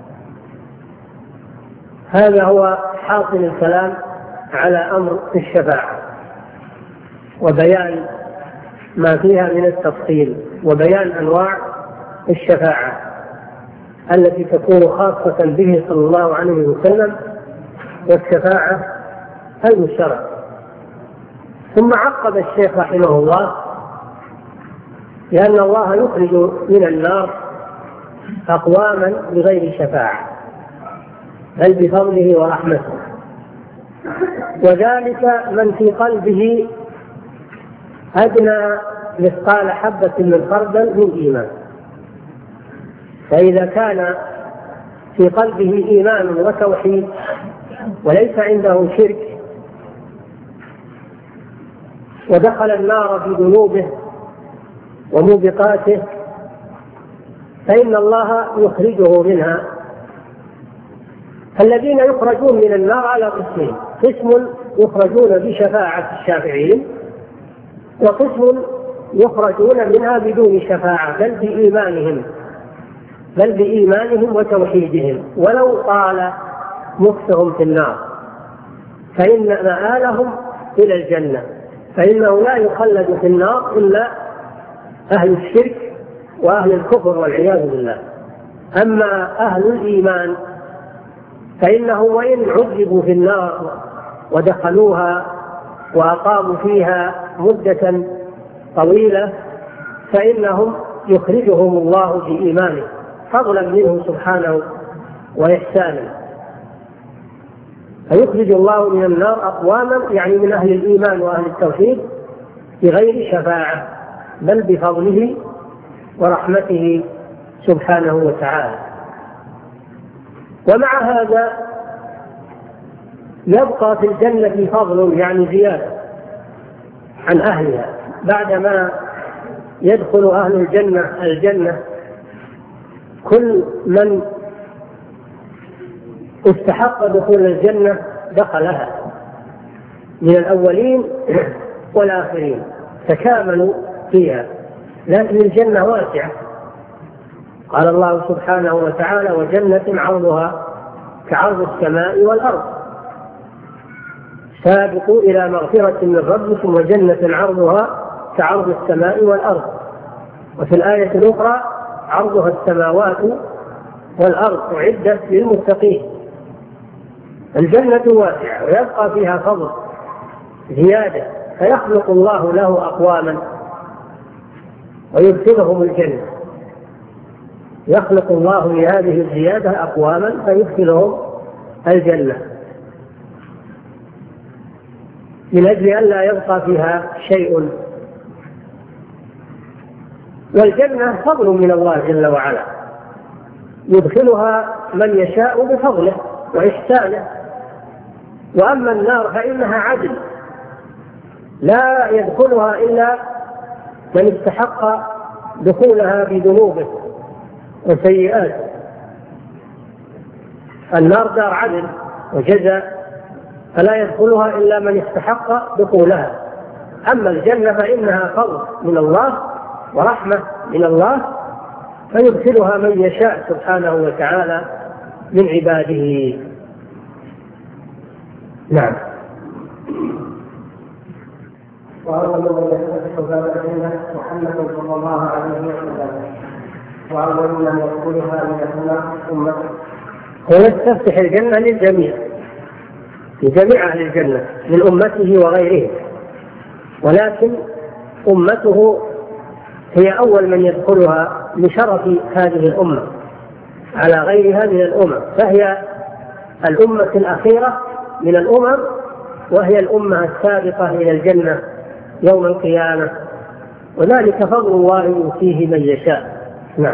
هذا هو حاصل الكلام على أمر الشفاعة وبيان ما فيها من التفصيل وبيان أنواع الشفاعة التي تكون خاصة به صلى الله عليه وسلم والشفاعة المشتركة. ثم عقب الشيخ رحمه الله لأن الله يخرج من النار أقواما بغير شفاعة بل بفضله ورحمته، وذلك من في قلبه أدنى مثقال حبة من خردل من إيمان. فإذا كان في قلبه إيمان وتوحيد وليس عنده شرك ودخل النار بذنوبه وموبقاته فإن الله يخرجه منها. الذين يخرجون من النار على قسمين: قسم يخرجون بشفاعة الشافعين، وقسم يخرجون منها بدون شفاعة بل بإيمانهم بل بإيمانهم وتوحيدهم ولو طال مكثهم في النار، فإن مآلهم إلى الجنة، فإنه لا يخلد في النار إلا أهل الشرك وأهل الكفر والعياذ بالله. أما أهل الإيمان فإنه وإن عذبوا في النار ودخلوها وأقاموا فيها مدة طويلة فإنهم يخرجهم الله بإيمانه فضلا منه سبحانه وإحسانا. فيخرج الله من النار أقواما يعني من أهل الإيمان وأهل التوحيد بغير شفاعة بل بفضله ورحمته سبحانه وتعالى. ومع هذا يبقى في الجنة فضل يعني زيادة عن أهلها. بعدما يدخل أهل الجنة الجنة كل من استحق دخول الجنة دخلها من الأولين والآخرين تكاملوا فيها، لكن الجنة واسعة. قال الله سبحانه وتعالى: وجنة عرضها كعرض السماء والأرض سابقوا إلى مغفرة من ربكم وجنة عرضها كعرض السماء والأرض. وفي الآية الأخرى: عرضها السماوات والأرض أعدت للمتقين. الجنة واسعة ويبقى فيها فضل زيادة، فيخلق الله له أقواما ويدخلهم الجنة. يخلق الله لهذه الزيادة أقواما فيدخلهم الجنة من أجل أن لا يبقى فيها شيء. والجنة فضل من الله جل وعلا يدخلها من يشاء بفضله وإحسانه. وأما النار فإنها عدل لا يدخلها إلا من استحق دخولها بذنوبه وسيئاته. النار دار عدل وجزاء فلا يدخلها إلا من استحق دخولها. أما الجنة فإنها فضل من الله ورحمة من الله فيدخلها من يشاء سبحانه وتعالى من عباده. نعم. وأول من يفتح باب الجنة محمد صلى الله عليه وسلم، وأول من يدخلها من النار أمته. ويستفتح الجنة للجميع لجميع أهل الجنة من أمته وغيرهم، ولكن أمته هي أول من يدخلها لشرف هذه الأمة على غيرها من الأمم، فهي الأمة الأخيرة من الأمم، وهي الأمة السابقة إلى الجنة يوم القيامة، وذلك فضل الله يؤتيه من يشاء. نعم.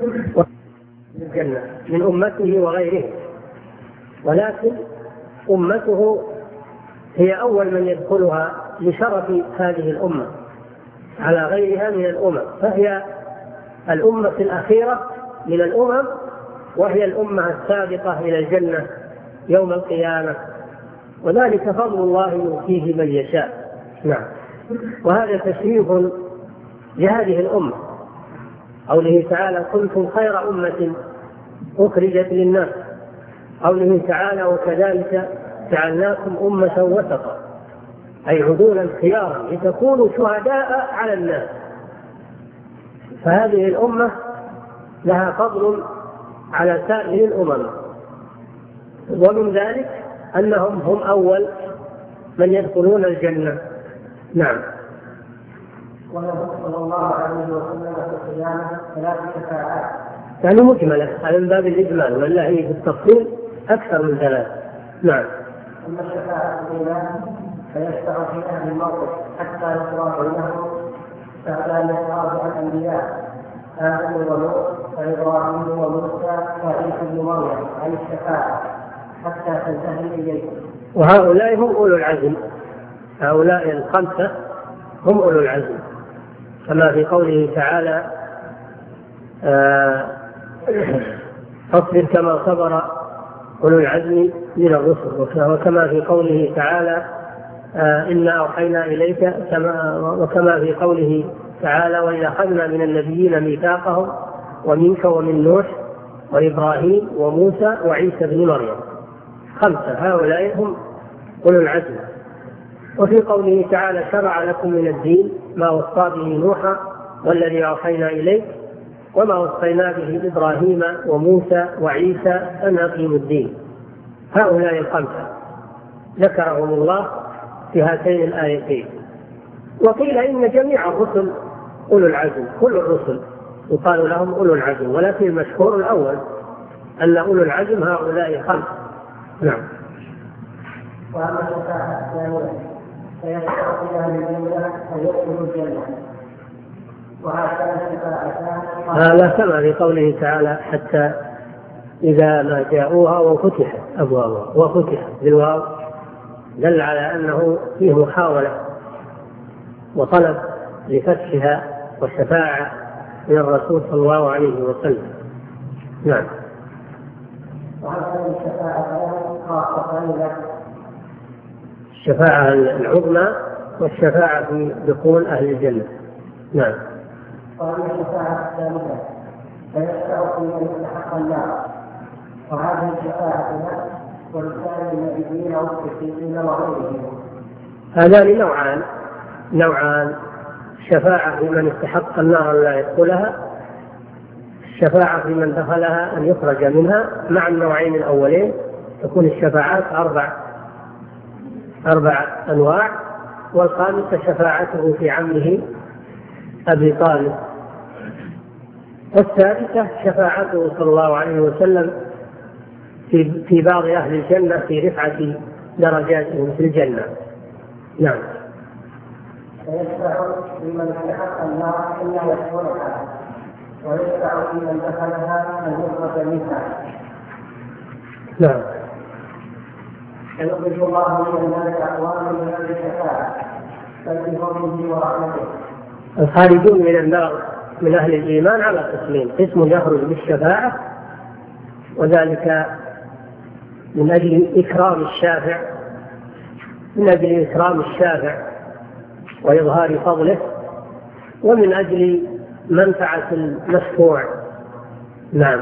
الجنة من أمته وغيره، ولكن أمته هي أول من يدخلها لشرف هذه الأمة على غيرها من الأمم، فهي الأمة الأخيرة من الأمم، وهي الأمة السابقة إلى الجنة يوم القيامة، وذلك فضل الله يؤتيه من يشاء. نعم. وهذا تشريف لهذه الأمة قوله تعالى كنتم خير أمة أخرجت للناس، قوله تعالى وكذلك جعلناكم أمة وسطا، أي عدولا خيارا لتكونوا شهداء على الناس. فهذه الأمة لها فضل على سائر الأمم، ومن ذلك أنهم هم أول من يدخلون الجنة. نعم. وله صلى الله عليه وسلم في القيامة ثلاث شفاعات، يعني مجملة على باب الإجمال، ولا هي في التفصيل أكثر من ثلاث. نعم. أما الشفاعة الأولى فيشفع في أهل الموقف حتى يقرأ بينهم بعد أن يتعرض عن الأنبياء آدم ونوح وإبراهيم وموسى وعيسى بن مريم عن الشفاعة حتى تنتهي إليهم. وهؤلاء هم أولو العزم، هؤلاء الخمسة هم أولو العزم، كما في قوله تعالى فاصبر كما صبر أولو العزم من الرسل، وكما في قوله تعالى إنا أوحينا إليك، وكما في قوله تعالى وإذا أخذنا من النبيين ميثاقهم ومنك ومن نوح وإبراهيم وموسى وعيسى بن مريم. خمسة هؤلاء هم أولو العزم. وفي قوله تعالى شرع لكم من الدين ما وصى به نوحا والذي أوحينا إليك وما وصينا به إبراهيم وموسى وعيسى أن أقيموا الدين. هؤلاء الخمسة ذكرهم الله في هاتين الآيتين. وقيل إن جميع الرسل أولو العزم، كل الرسل يقال لهم أولو العزم، ولكن المشهور الأول أن أولو العزم هؤلاء خمسة. نعم. وأما الشفاعة الثانية فيشفع في أهل الجنة أن يدخلوا الجنة، وهكذا الشفاعتان هذا كما في قوله تعالى حتى إذا ما جاءوها وفتحت أبوابها، وفتحت بالواو دل على أنه فيه محاولة وطلب لفتحها والشفاعة من الرسول صلى الله عليه وسلم. نعم. وهذه الشفاعة خاصة له، الشفاعة العظمى والشفاعة في دخول أهل الجنة. نعم. وأما الشفاعة الثالثة فيشفع في من يستحق النار، وهذه الشفاعة له ولسائر النبيين والصديقين وغيرهم. هذان نوعان نوعان الشفاعة في من استحق النار لا يدخلها، الشفاعة في من دخلها أن يخرج منها، مع النوعين الأولين تكون الشفاعات أربع أربع أنواع، والخامسة شفاعته في عمه أبي طالب، والثالثة شفاعته صلى الله عليه وسلم في في بعض أهل الجنة في رفعة درجاتهم في الجنة. نعم. فيشفع لمن استحق النار إلا يدخلها، ويشفع لمن دخلها أن يخرج منها. نعم. فيخرج الله من الناس أقواما من أهل الشفاعة فبفضله ورحمته. الخارجون من النار من أهل الإيمان على قسمين: قسم يخرج بالشفاعة، وذلك من أجل إكرام الشافع من أجل إكرام الشافع وإظهار فضله، ومن أجل منفعة المشفوع. نعم.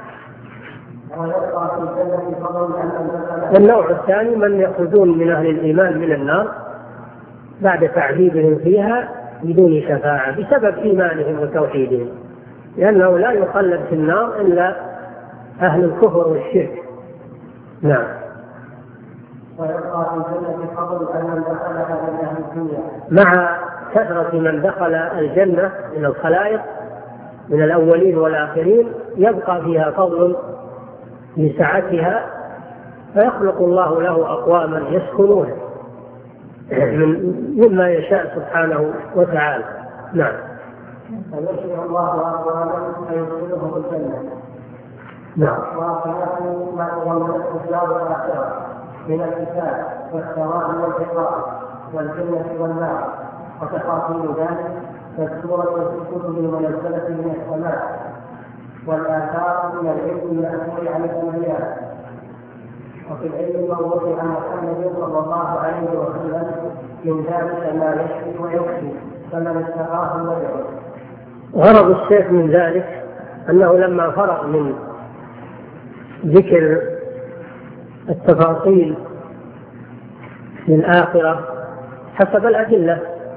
والنوع الثاني من يخرجون من أهل الإيمان من النار بعد تعذيبهم فيها بدون شفاعة بسبب إيمانهم وتوحيدهم، لأنه لا يخلد في النار إلا أهل الكفر والشرك. نعم. ويبقى في الجنة فضل أن من دخلها من أهل الدنيا، مع كثرة من دخل الجنة من الخلائق من الأولين والآخرين يبقى فيها فضل لسعتها، فيخلق الله له أقواما يسكنون مما يشاء سبحانه وتعالى. نعم. فيشفع الله أقواما فيدخلهم الجنة. نعم. وأقواما ما تضمنته الدار الآخرة من الكتاب والثواب والعقاب والجنة والنار وتفاصيل ذلك مذكورة في الكتب المنزلة من السماء والآثار من العلم المأثور عن الأنبياء. وفي العلم الموضوع عن محمد صلى الله عليه وسلم من ذلك ما يشفي ويكفي فمن اتقاه ويدعو. غرض الشيخ من ذلك أنه لما فرغ من ذكر التفاصيل في الآخرة حسب الأدلة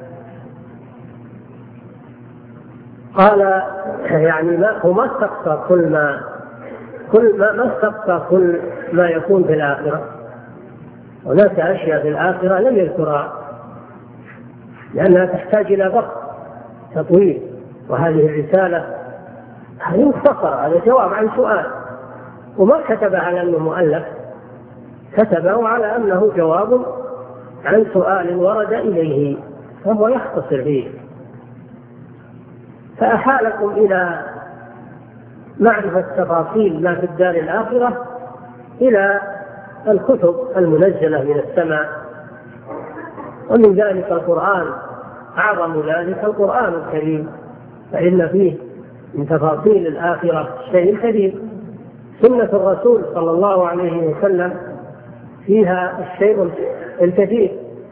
قال يعني ما هو ما استقصى كل ما كل ما ما استقصى كل ما يكون في الآخرة. هناك أشياء في الآخرة لم يذكرها لأنها تحتاج إلى ضبط تطويل، وهذه الرسالة هذه مختصرة، هذا جواب عن سؤال، وما كتب على أنه مؤلف، كتبه على أنه جواب عن سؤال ورد إليه فهو يختصر فيه. فأحالكم إلى معرفة تفاصيل ما في الدار الآخرة إلى الكتب المنزلة من السماء، ومن ذلك القرآن، أعظم ذلك القرآن الكريم، فإن فيه من تفاصيل الآخرة شيء كثير. سنة الرسول صلى الله عليه وسلم فيها الشيء الكثير.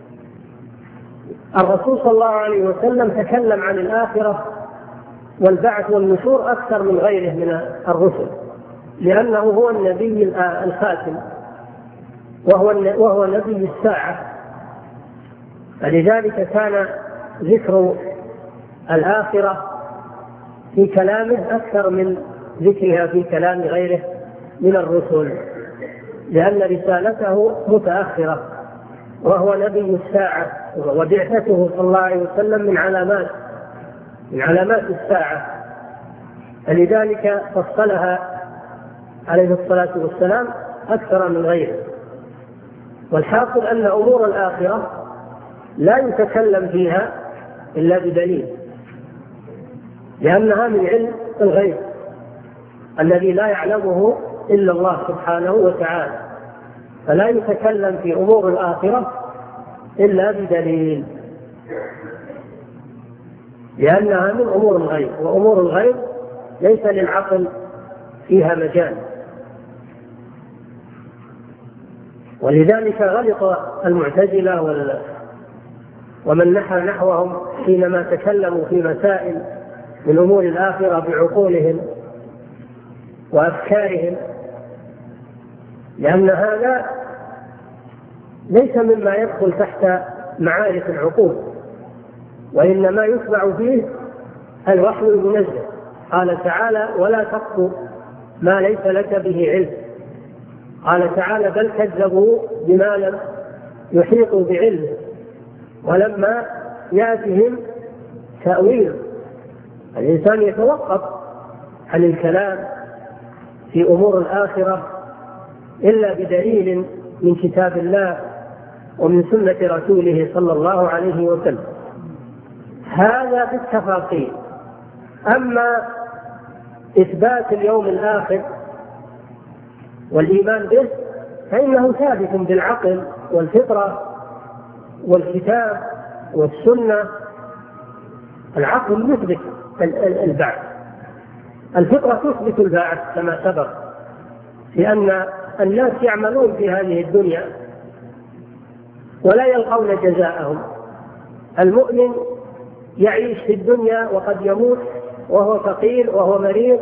الرسول صلى الله عليه وسلم تكلم عن الآخرة والبعث والنشور أكثر من غيره من الرسل، لأنه هو النبي الخاتم وهو وهو نبي الساعة، فلذلك كان ذكر الآخرة في كلامه أكثر من ذكرها في كلام غيره من الرسل، لأن رسالته متأخرة وهو نبي الساعة، وبعثته صلى الله عليه وسلم من علامات من علامات الساعة، فلذلك فصلها عليه الصلاة والسلام أكثر من غيره. والحاصل أن أمور الآخرة لا يتكلم فيها إلا بدليل، لأنها من علم الغيب الذي لا يعلمه إلا الله سبحانه وتعالى، فلا يتكلم في أمور الآخرة إلا بدليل، لأنها من أمور الغيب، وأمور الغيب ليس للعقل فيها مجال. ولذلك غلط المعتزلة ومن نحى نحوهم حينما تكلموا في مسائل من أمور الآخرة بعقولهم وأفكارهم، لأن هذا ليس مما يدخل تحت معارف العقول، وإنما يتبع فيه الوحي المنزل. قال تعالى: ولا تقف ما ليس لك به علم. قال تعالى: بل كذبوا بما لم يحيطوا بعلمه ولما يأتهم تأويل. الإنسان يتوقف عن الكلام في أمور الآخرة إلا بدليل من كتاب الله ومن سنة رسوله صلى الله عليه وسلم. هذا في التفاصيل. أما إثبات اليوم الآخر والإيمان به فإنه ثابت بالعقل والفطرة والكتاب والسنة. العقل يثبت البعث، الفطرة تثبت البعث كما سبق، لأن الناس يعملون في هذه الدنيا ولا يلقون جزاءهم. المؤمن يعيش في الدنيا وقد يموت وهو فقير وهو مريض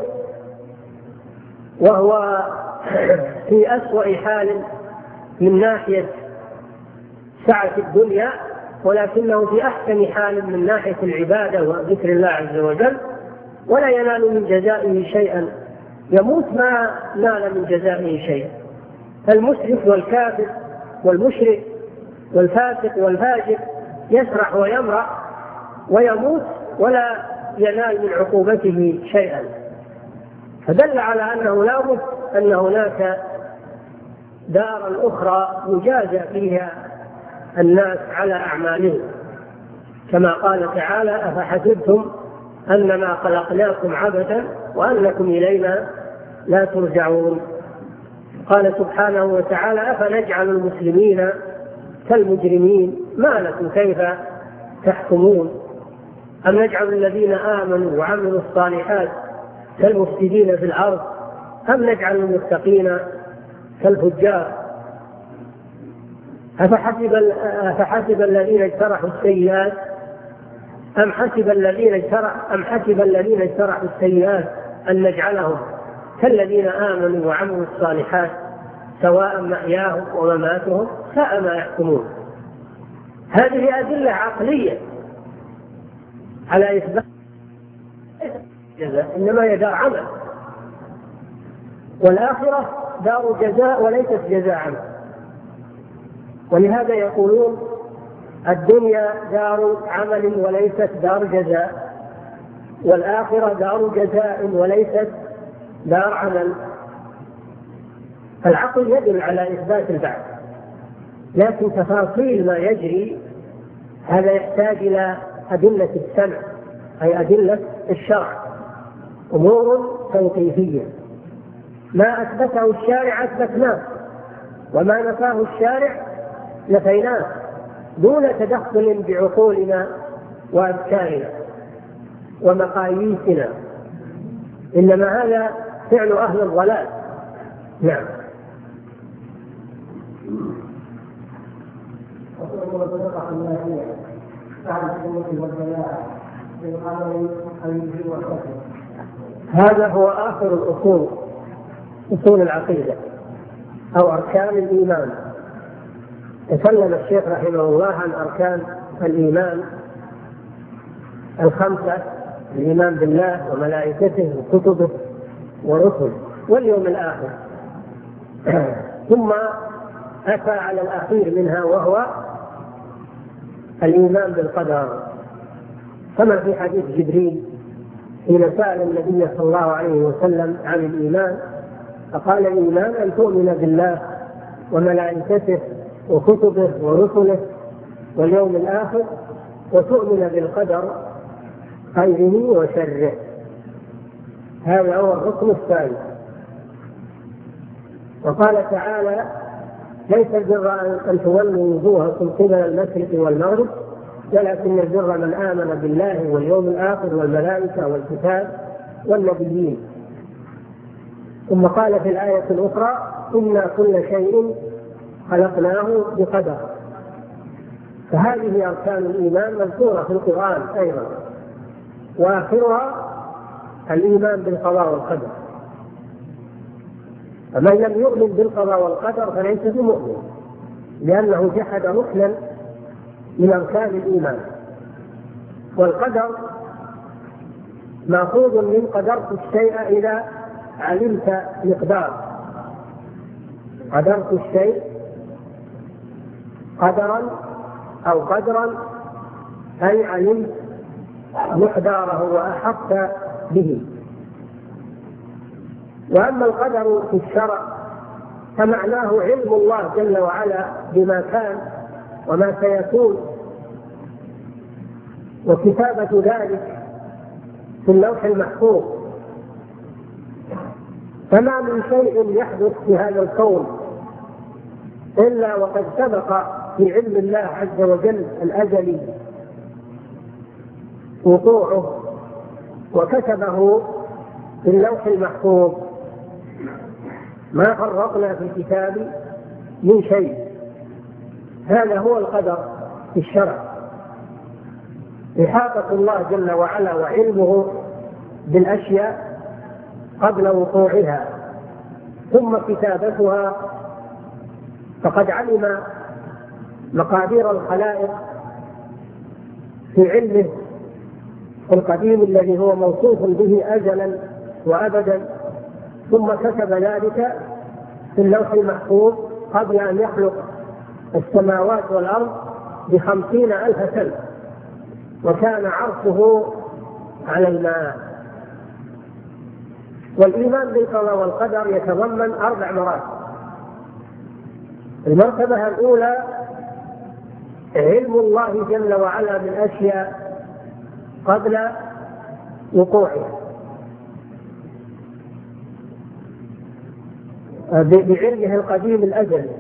وهو في أسوأ حال من ناحية سعة الدنيا، ولكنه في أحسن حال من ناحية العبادة وذكر الله عز وجل، ولا ينال من جزائه شيئا، يموت ما نال من جزائه شيئا. فالمسرف والكافر والمشرك والفاسق والفاجر يسرح ويمرح ويموت ولا ينال من عقوبته شيئا، فدل على أنه لا بد أن هناك دارا أخرى يجازى فيها الناس على أعمالهم، كما قال تعالى: أفحسبتم أنما خلقناكم عبثا وأنكم إلينا لا ترجعون. قال سبحانه وتعالى: أفنجعل المسلمين كالمجرمين ما لكم كيف تحكمون أم نجعل الذين آمنوا وعملوا الصالحات كالمفسدين في الأرض أم نجعل المتقين كالفجار. أفحسب, أفحسب الذين اجترحوا السيئات أم حسب الذين اجترحوا أم حسب الذين اجترحوا السيئات أن نجعلهم كالذين آمنوا وعملوا الصالحات سواء محياهم ومماتهم ساء ما يحكمون. هذه أدلة عقلية على إثبات جزاء، إنما هي دار عمل، والآخرة دار جزاء وليست جزاء عمل. ولهذا يقولون الدنيا دار عمل وليست دار جزاء، والآخرة دار جزاء وليست دار عمل. العقل يدل على إثبات البعث، لكن تفاصيل ما يجري هذا يحتاج إلى أدلة السمع، أي أدلة الشرع، أمور توقيفية. ما أثبته الشارع أثبتناه، وما نفاه الشارع نفيناه، دون تدخل بعقولنا وأفكارنا ومقاييسنا، إنما هذا فعل أهل الضلال. نعم. هذا هو آخر الأصول، أصول العقيدة أو أركان الإيمان. تكلم الشيخ رحمه الله عن أركان الإيمان الخمسة: الإيمان بالله وملائكته وكتبه ورسله واليوم الآخر. ثم أتى على الأخير منها وهو الإيمان بالقدر، كما في حديث جبريل حين سأل النبي صلى الله عليه وسلم عن الإيمان فقال: الإيمان أن تؤمن بالله وملائكته وكتبه ورسله واليوم الآخر وتؤمن بالقدر خيره وشره. هذا هو الركن الثالث. وقال تعالى: ليس البر أن تولوا وجوهكم قبل المشرق والمغرب ولكن البر من آمن بالله واليوم الآخر والملائكة والكتاب والنبيين. ثم قال في الآية الأخرى: إنا كل شيء خلقناه بقدر. فهذه أركان الإيمان مذكورة في القرآن أيضا، وآخرها الإيمان بالقضاء والقدر. فمن لم يؤمن بالقضاء والقدر فليس بمؤمن، لأنه جحد ركنا من أركان الإيمان. والقدر مأخوذ من قدرت الشيء إذا علمت مقدار. قدرت الشيء قدرا أو قدرا أي علمت مقداره وأحطت به. وأما القدر في الشرع فمعناه علم الله جل وعلا بما كان وما سيكون، وكتابة ذلك في اللوح المحفوظ. فما من شيء يحدث في هذا الكون إلا وقد سبق في علم الله عز وجل الأزلي وقوعه وكتبه في اللوح المحفوظ، ما فرطنا في الكتاب من شيء. هذا هو القدر في الشرع، إحاطة الله جل وعلا وعلمه بالأشياء قبل وقوعها، ثم كتابتها. فقد علم مقادير الخلائق في علمه القديم الذي هو موصوف به أزلا وأبدا، ثم كتب ذلك في اللوح المحفوظ قبل أن يخلق السماوات والأرض بخمسين ألف سنة، وكان عرشه على الماء. والإيمان بالقضاء والقدر يتضمن أربع مراتب. المرتبة الأولى علم الله جل وعلا بالأشياء قبل وقوعها بعلمه القديم الأزلي.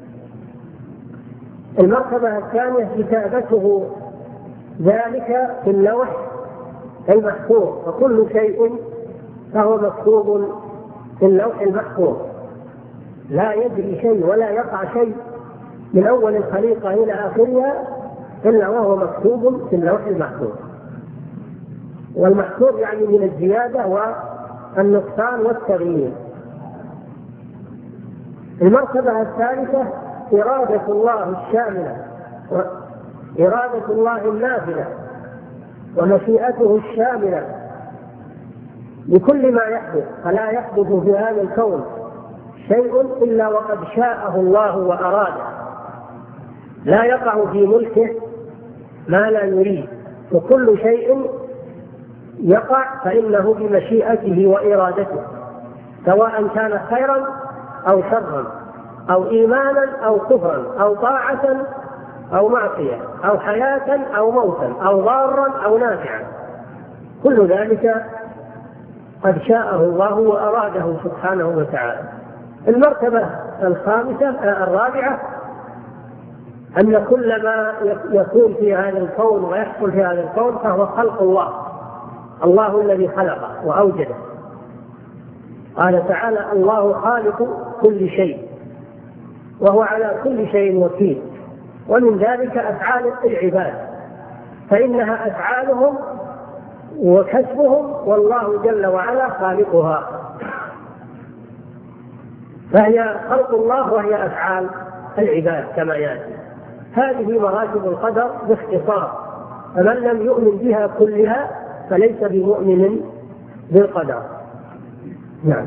المرتبة الثانية كتابته ذلك في اللوح المحفوظ، فكل شيء فهو مكتوب في اللوح المحفوظ، لا يجري شيء ولا يقع شيء من أول الخليقة إلى آخرها إلا وهو مكتوب في اللوح المحفوظ. والمحصور يعني من الزيادة والنقصان والتغيير. المرتبة الثالثة إرادة الله الشاملة وإرادة الله النافذة ومشيئته الشاملة لكل ما يحدث، فلا يحدث في هذا الكون شيء إلا وقد شاءه الله وأراده، لا يقع في ملكه ما لا يريد، وكل شيء يقع فإنه بمشيئته وإرادته، سواء كان خيرا أو شرا أو إيمانا أو كفرا أو طاعة أو معصية أو حياة أو موتا أو ضارا أو نافعا، كل ذلك قد شاءه الله وأراده سبحانه وتعالى. المرتبة الخامسة الرابعة أن كل ما يكون في هذا الكون ويحصل في هذا الكون فهو خلق الله، الله الذي خلقه وأوجده. قال تعالى: الله خالق كل شيء وهو على كل شيء وكيل. ومن ذلك أفعال العباد، فإنها أفعالهم وكسبهم والله جل وعلا خالقها، فهي خلق الله وهي أفعال العباد كما يأتي. هذه مراتب القدر باختصار، فمن لم يؤمن بها كلها فليس بمؤمن بالقدر. نعم.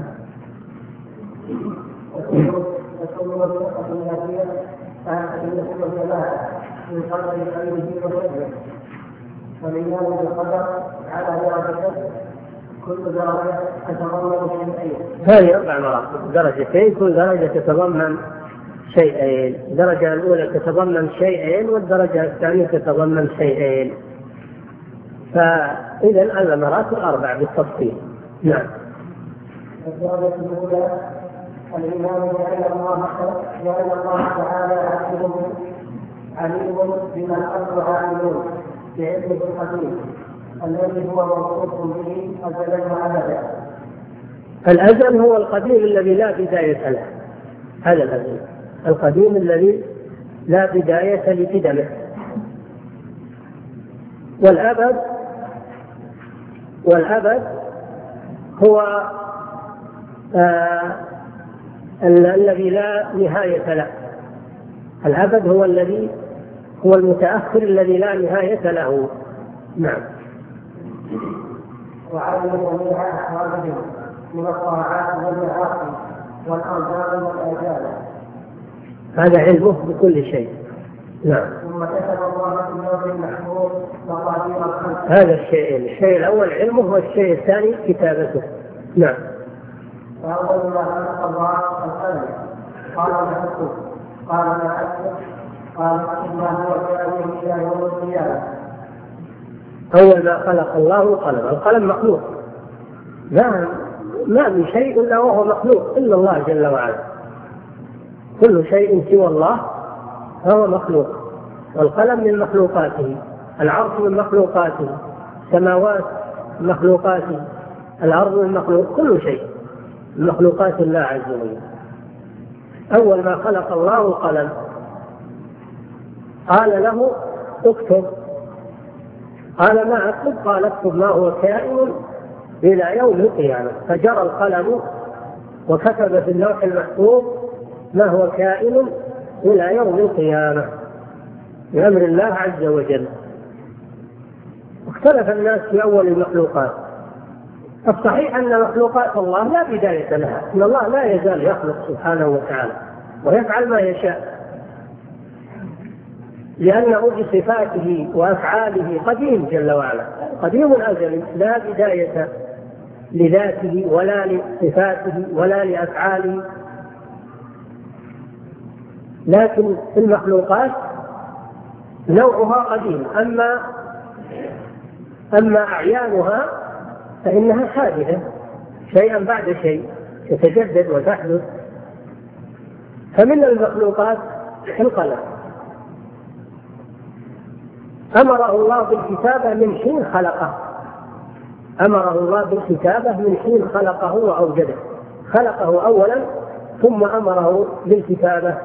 فالإيمان بالقدر على درجتين، كل درجة تتضمن شيئين. هذه أربع مراتب، درجتين كل درجة تتضمن شيئين. الدرجة الأولى تتضمن شيئين والدرجة الثانية تتضمن شيئين، فإذا المراتب أربع بالتفصيل. نعم. الدرجة الأولى الإيمان بأن الله بأن الله تعالى عليم عليم بما الأرض عالمون بعلمه القديم الذي هو موصوف به أزلا وأبدا. الأزل هو القديم الذي لا بداية له، هذا الأزل القديم الذي لا بداية لقدمه. والأبد والأبد هو آه الذي لا نهاية له. الأبد هو الذي هو المتأخر الذي لا نهاية له. نعم. وعلم جميع أحوالهم من الطاعات والمعاصي والأرزاق والآجال، هذا علمه بكل شيء. نعم. ثم كتب الله في اللوح المحفوظ مقادير الخلق. هذا الشيء الشيء الأول علمه والشيء الثاني كتابته. نعم. فأول ما خلق الله القلم قال له اكتب، قال ما أكتب، قال إنما هو كائن إلى يوم القيامة. أول ما خلق الله القلم، القلم مخلوق، لا ما من شيء إلا وهو مخلوق إلا الله جل وعلا، كل شيء سوى الله فهو مخلوق. والقلم من مخلوقاته، العرش من مخلوقاته، السماوات من مخلوقاته، الأرض من مخلوق، كل شيء من مخلوقات الله عز وجل. أول ما خلق الله القلم قال له اكتب، قال ما أكتب، قال اكتب ما هو كائن إلى يوم القيامة. فجرى القلم وكتب في اللوح المحفوظ ما هو كائن إلى يوم القيامة بأمر الله عز وجل. اختلف الناس في أول المخلوقات. الصحيح أن مخلوقات الله لا بداية لها، إن الله لا يزال يخلق سبحانه وتعالى ويفعل ما يشاء، لأنه بصفاته وأفعاله قديم جل وعلا، قديم أزلي لا بداية لذاته ولا لصفاته ولا لأفعاله. لكن المخلوقات نوعها قديم، أما أما أعيانها فإنها حادثة، شيئا بعد شيء تتجدد وتحدث. فمن المخلوقات القلم، أمره الله بالكتابة من حين خلقه، أمره الله بالكتابة من حين خلقه وأوجده، خلقه أولا ثم أمره بالكتابة.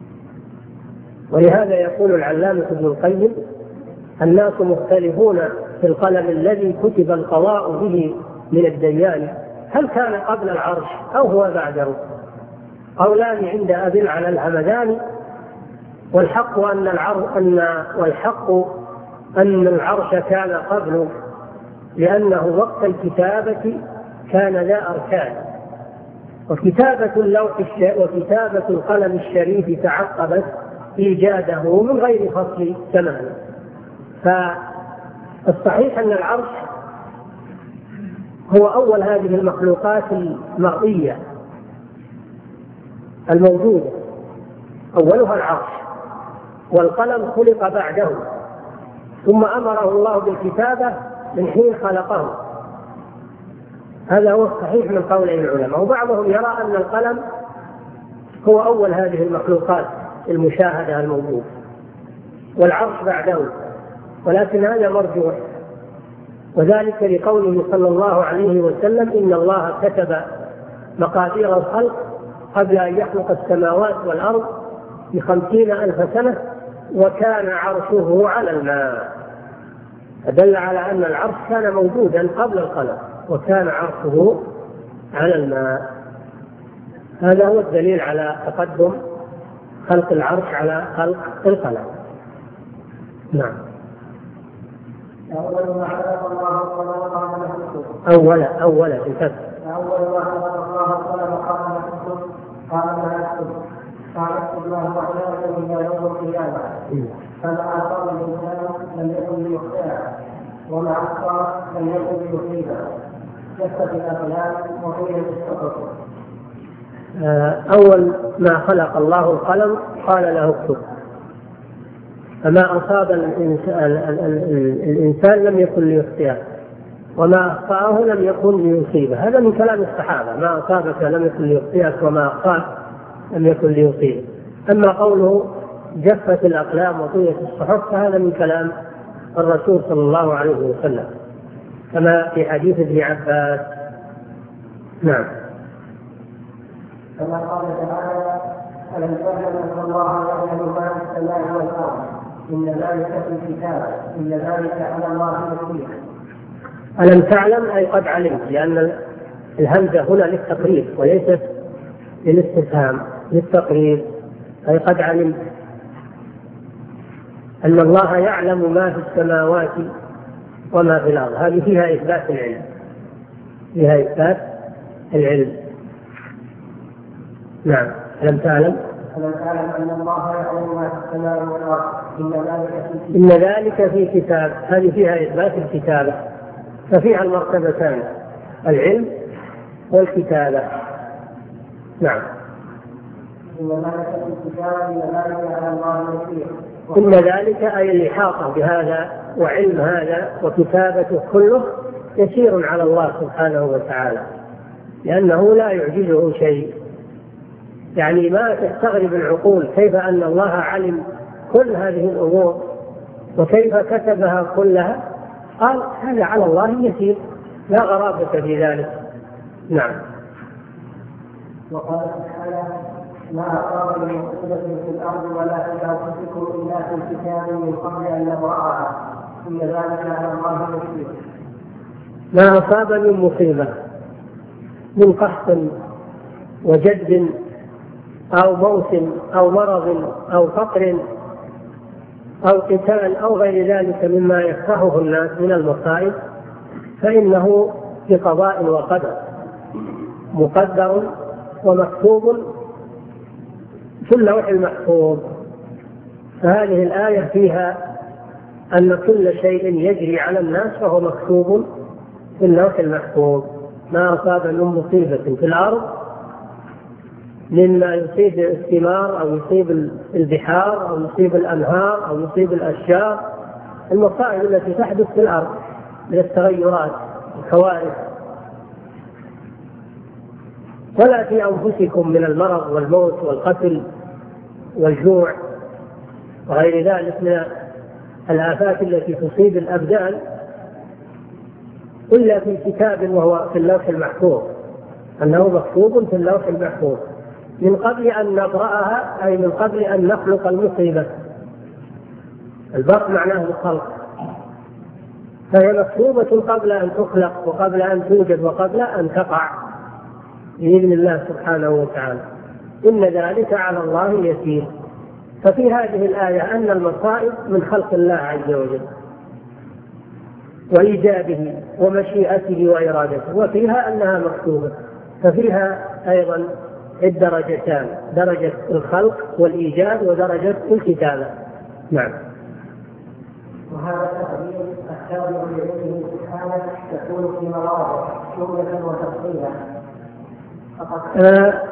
ولهذا يقول العلامة ابن القيم: الناس مختلفون في القلم الذي كتب القضاء به من الديان هل كان قبل العرش أو هو بعده؟ قولان عند أبي على الهمداني، والحق أن العرش أن والحق أن العرش كان قبله، لأنه وقت الكتابة كان ذا أركان، وكتابة اللوح وكتابة القلم الشريف تعقبت إيجاده من غير فصل زمان. فالصحيح أن العرش هو أول هذه المخلوقات المرئية الموجودة، أولها العرش، والقلم خلق بعده، ثم أمره الله بالكتابة من حين خلقه. هذا هو الصحيح من قول العلماء. وبعضهم يرى أن القلم هو أول هذه المخلوقات المشاهدة الموجودة والعرش بعده، ولكن هذا مرجوح، وذلك لقوله صلى الله عليه وسلم: إن الله كتب مقادير الخلق قبل أن يخلق السماوات والأرض بخمسين ألف سنة وكان عرشه على الماء، فدل على أن العرش كان موجودا قبل القلم وكان عرشه على الماء. هذا هو الدليل على تقدم خلق العرش على خلق القلم. نعم. أول ما خلق الله القلم قام له أول أول الكتاب أول ما خلق الله القلم قام له قام له قال الله وحده إلى يوم القيامة، فما أعطى الإنسان لم يكن ليخطئه وما أخطأ لم يكن ليصيبه، كفت الأقلام وطيلت الصحف. أول ما خلق الله القلم قال له اكتب، فما أصاب الإنسان, الإنسان لم يكن ليخطئه وما أخطأه لم يكن ليصيبه. هذا من كلام الصحابة: ما أصابك لم يكن ليخطئك وما أخطأك لم يكن ليصيبه. أما قوله جفت الأقلام وطويت الصحف فهذا من كلام الرسول صلى الله عليه وسلم كما في حديث ابن عباس. نعم. كما قال تعالى: ألم تعلم أن الله يعلم ما في السماء والأرض إن ذلك في الكتاب إن ذلك على الله يسير. ألم تعلم أي قد علمت، لأن الهمزة هنا للتقريب وليست للاستفهام، للتقريب أي قد علمت أن الله يعلم ما في السماوات وما في الأرض. هذه فيها إثبات العلم، فيها إثبات العلم. نعم. ألم تعلم ألم تعلم أن الله يعلم ما في السماء والأرض إن ذلك في كتاب إن ذلك في كتاب. هذه فيها إثبات الكتابة، ففيها المرتبتان: العلم والكتابة. نعم. إن ذلك في الكتاب إن ذلك على الله يسير. إن ذلك أي الإحاطة بهذا وعلم هذا وكتابته كله يسير على الله سبحانه وتعالى، لأنه لا يعجزه شيء. يعني ما تستغرب العقول كيف أن الله علم كل هذه الأمور وكيف كتبها كلها. قال هذا على الله يسير، لا غرابة في ذلك. نعم. وقال سبحانه: ما أصاب من مصيبة في الأرض ولا في أنفسكم إلا في كتاب من قبل أن نبرأها إن ذلك على الله يسير. ما أصاب من مصيبة من قحط وجد أو موت أو مرض أو فقر أو قتال أو غير ذلك مما يكرهه الناس من المصائب، فإنه بقضاء وقدر مقدر ومكتوب في اللوح المحفوظ. فهذه الآية فيها أن كل شيء يجري على الناس فهو مكتوب في اللوح المحفوظ. ما أصاب من مصيبة في الأرض مما يصيب الثمار أو يصيب البحار أو يصيب الأنهار أو يصيب الأشجار، المصائب التي تحدث في الأرض من التغيرات والكوارث، ولا في أنفسكم من المرض والموت والقتل والجوع وغير ذلك من الآفات التي تصيب الأبدان، إلا في كتاب وهو في اللوح المحفوظ، أنه مكتوب في اللوح المحفوظ من قبل أن نبرأها، أي من قبل أن نخلق المصيبة. البرء معناه الخلق، فهي مكتوبة قبل أن تخلق وقبل أن توجد وقبل أن تقع بإذن الله سبحانه وتعالى. إن ذلك على الله يسير. ففي هذه الآية أن المصائب من خلق الله عز وجل وإيجابه ومشيئته وإرادته، وفيها أنها مكتوبة. ففيها أيضا الدرجتان، درجة الخلق والإيجاد ودرجة الكتابة. نعم. وهذا تقدير التابع لعلمه سبحانه يكون في مواضع جملة وتفصيلا. آه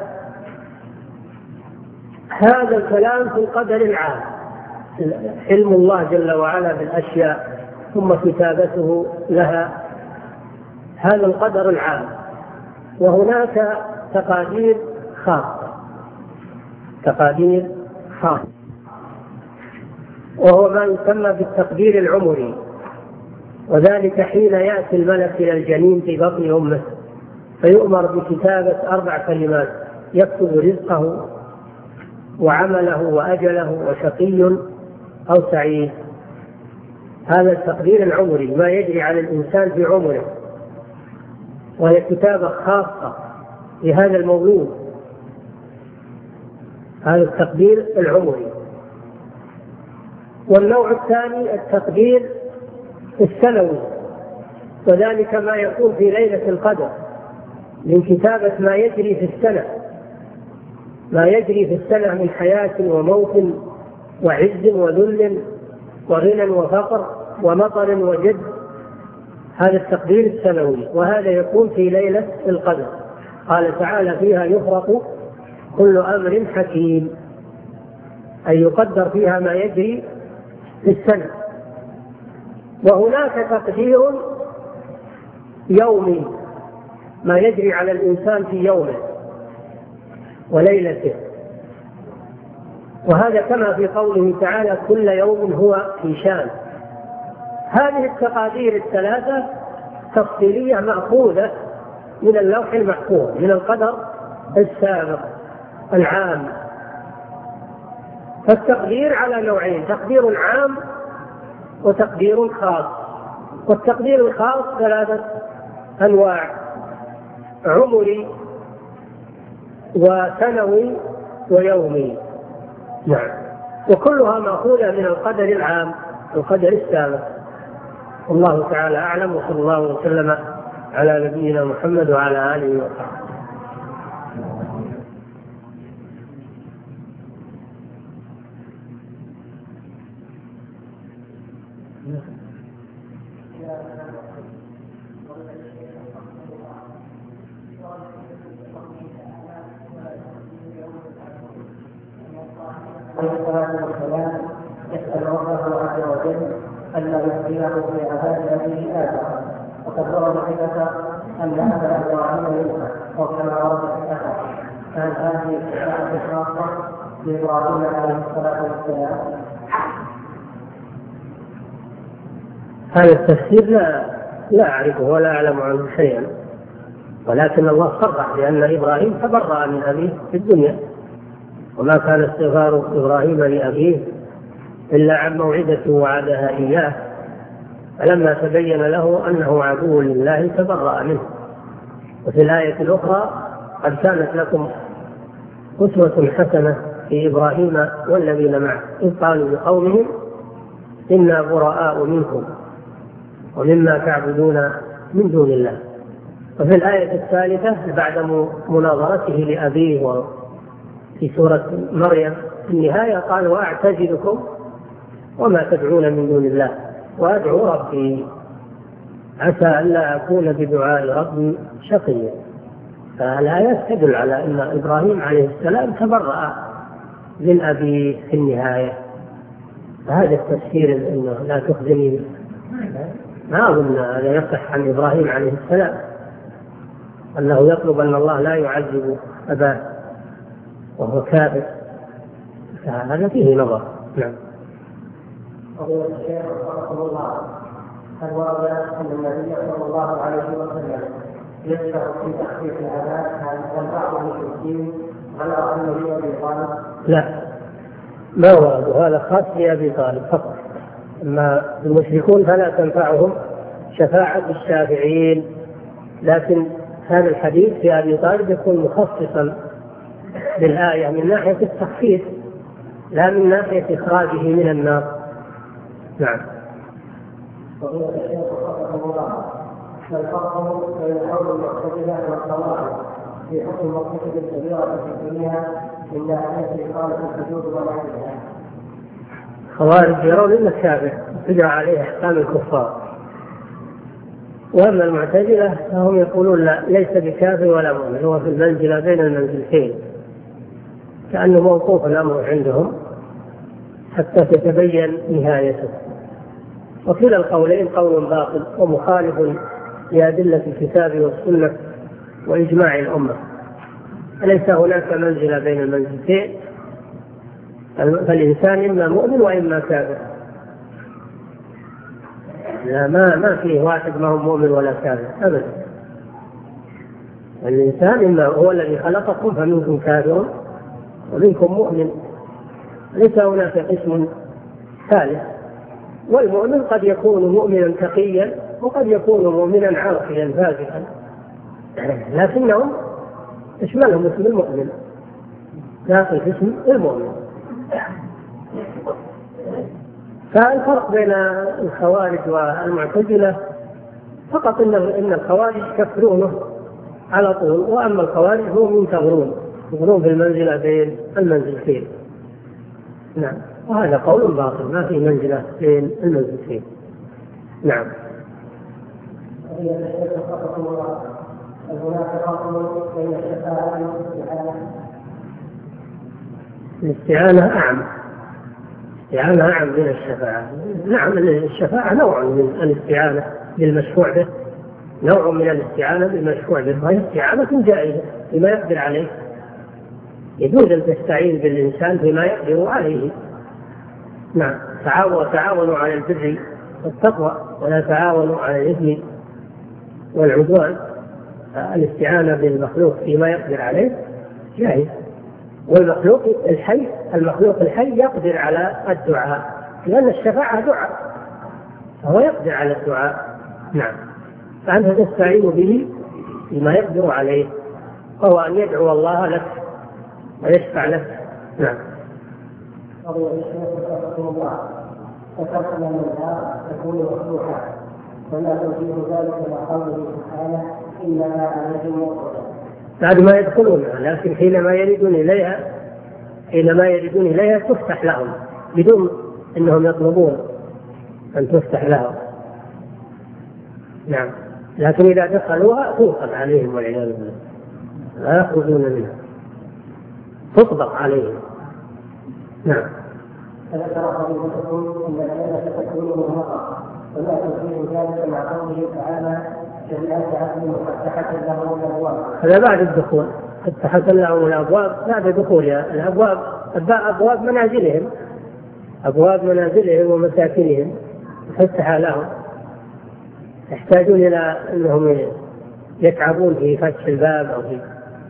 هذا الكلام في القدر العام، علم الله جل وعلا بالأشياء ثم كتابته لها، هذا القدر العام. وهناك تقادير خاصة، تقادير خاصة، وهو ما يسمى بالتقدير العمري، وذلك حين يأتي الملك إلى الجنين في بطن أمه فيؤمر بكتابة أربع كلمات يكتب رزقه وعمله وأجله وشقي أو سعيد. هذا التقدير العمري ما يجري على الإنسان في عمره، وهي كتابة خاصة لهذا المولود. هذا التقدير العمري. والنوع الثاني التقدير السنوي، وذلك ما يكون في ليلة القدر من كتابة ما يجري في السنة، ما يجري في السنة من حياة وموت وعز وذل وغنى وفقر ومطر وجد. هذا التقدير السنوي، وهذا يكون في ليلة القدر. قال تعالى فيها يفرق كل أمر حكيم، أي يقدر فيها ما يجري في السنة. وهناك تقدير يومي، ما يجري على الإنسان في يومه وليلته، وهذا كما في قوله تعالى كل يوم هو في شان. هذه التقادير الثلاثة تفصيلية مأخوذة من اللوح المحفوظ، من القدر السابق العام. فالتقدير على نوعين، تقدير عام وتقدير خاص. والتقدير الخاص ثلاثة أنواع: عمري وسنوي ويومي. نعم. وكلها مأخوذة من القدر العام، القدر السابق. والله تعالى أعلم، وصلى الله وسلم على نبينا محمد وعلى آله وصحبه. يسأل ربه عز وجل ألا يحرمه في عذاب أبيه آدم، وقد ورد عندك أن أبا إبراهيم يوسف وكما ورد في الأثر. كان هذه الآية خاصة بإبراهيم عليه الصلاة والسلام. هذا التفسير لا لا أعرفه ولا أعلم عنه شيئا، ولكن الله صرح بأن إبراهيم تبرأ من أبيه في الدنيا، وما كان استغفار إبراهيم لأبيه إلا عن موعدة وعدها إياه، فلما تبين له أنه عدو لله تبرأ منه. وفي الآية الأخرى قد كانت لكم أسوة حسنة في إبراهيم والذين معه إذ قالوا لقومهم إنا براء منكم ومما تعبدون من دون الله. وفي الآية الثالثة بعد مناظرته لأبيه في سورة مريم في النهاية قال وأعتزلكم وما تدعون من دون الله وأدعو ربي عسى ألا أكون بدعاء ربي شقيا. فالآيات تدل على أن إبراهيم عليه السلام تبرأ من أبيه في النهاية. فهذا التفسير أنه لا تخزني ما أظن هذا يصح عن إبراهيم عليه السلام أنه يطلب أن الله لا يعذب أباه وهو كافر، فهذا فيه نظر. نعم. وهو الشيخ رحمه الله هل ورد أن النبي صلى الله عليه وسلم يشرع في تخفيف العذاب عن بعض المشركين غير أن أبي طالب؟ لا، ما ورد، هذا خاص بأبي طالب فقط. أما المشركون فلا تنفعهم شفاعة الشافعين، لكن هذا الحديث في أبي طالب يكون مخصصا بالآية من ناحية التخفيف لا من ناحية إخراجه من النار. نعم. وهي الشيخ رحمه الله ما الفرق بين قول المعتزلة والخوارج في حكم مرتكب الكبيرة في الدنيا من ناحية إقامة الحدود ونحوها؟ الخوارج يرون أن الكافر تجرى عليه أحكام الكفار، وأما المعتزلة فهم يقولون لا، ليس بكافر ولا مؤمن، هو في المنزلة بين المنزلتين، كأنه موقوف الأمر عندهم حتى تتبين نهايته. وكلا القولين قول باطل ومخالف لأدلة الكتاب والسنة وإجماع الأمة، أليس هناك منزلة بين المنزلتين، فالإنسان إما مؤمن وإما كافر، لا ما ما فيه واحد ما هو مؤمن ولا كافر أبدا. الإنسان إما هو الذي خلقكم فمنكم كافر ومنكم مؤمن، ليس هناك قسم ثالث. والمؤمن قد يكون مؤمنا تقيا وقد يكون مؤمنا عاصيا فاسقا، لكنهم يشملهم اسم المؤمن، داخل اسم المؤمن. فالفرق بين الخوارج والمعتزلة فقط ان ان الخوارج يكفرونه على طول، واما الخوارج هم ينتظرون ينتظرون في المنزلة بين المنزلتين. نعم، وهذا قول باطل، ما في منزلة بين المنزلتين. نعم. الاستعانة أعم، الاستعانة أعم من الشفاعة. نعم، الشفاعة نوع من الاستعانة بالمشفوع به، نوع من الاستعانة بالمشفوع به، وهي استعانة جائزة بما يقدر عليه. يجوز أن تستعين بالإنسان بما يقدر عليه. نعم، تعاونوا على البر والتقوى ولا تعاونوا على الإثم والعدوان. الاستعانة بالمخلوق فيما يقدر عليه جائز، والمخلوق الحي المخلوق الحي يقدر على الدعاء، لأن الشفاعة دعاء فهو يقدر على الدعاء. نعم، فأنت تستعين به بما يقدر عليه، وهو أن يدعو الله لك ويشفع لك. نعم. فكرنا منها تكون مفتوحة، ولا تجيب ذلك لقوله سبحانه إنما أنجم وقتا. بعد ما يدخلون، لكن حينما يردون إليها حينما يردون إليها تفتح لهم بدون أنهم يطلبون أن تفتح لهم. نعم، لكن إذا دخلوها توقف عليهم والعياذ بالله، لا يخرجون منها، تطبق عليهم. نعم. فذكر حديثكم ان الجنه تكون مرهقه، ولا تفسير ذلك مع قوله تعالى جنات عدن مفتحه لهم الابواب. هذا بعد الدخول، فتحت لهم الابواب بعد دخولها. الابواب ابواب منازلهم، ابواب منازلهم ومساكنهم فتح لهم، يحتاجون الى انهم يتعبون في فتح الباب او في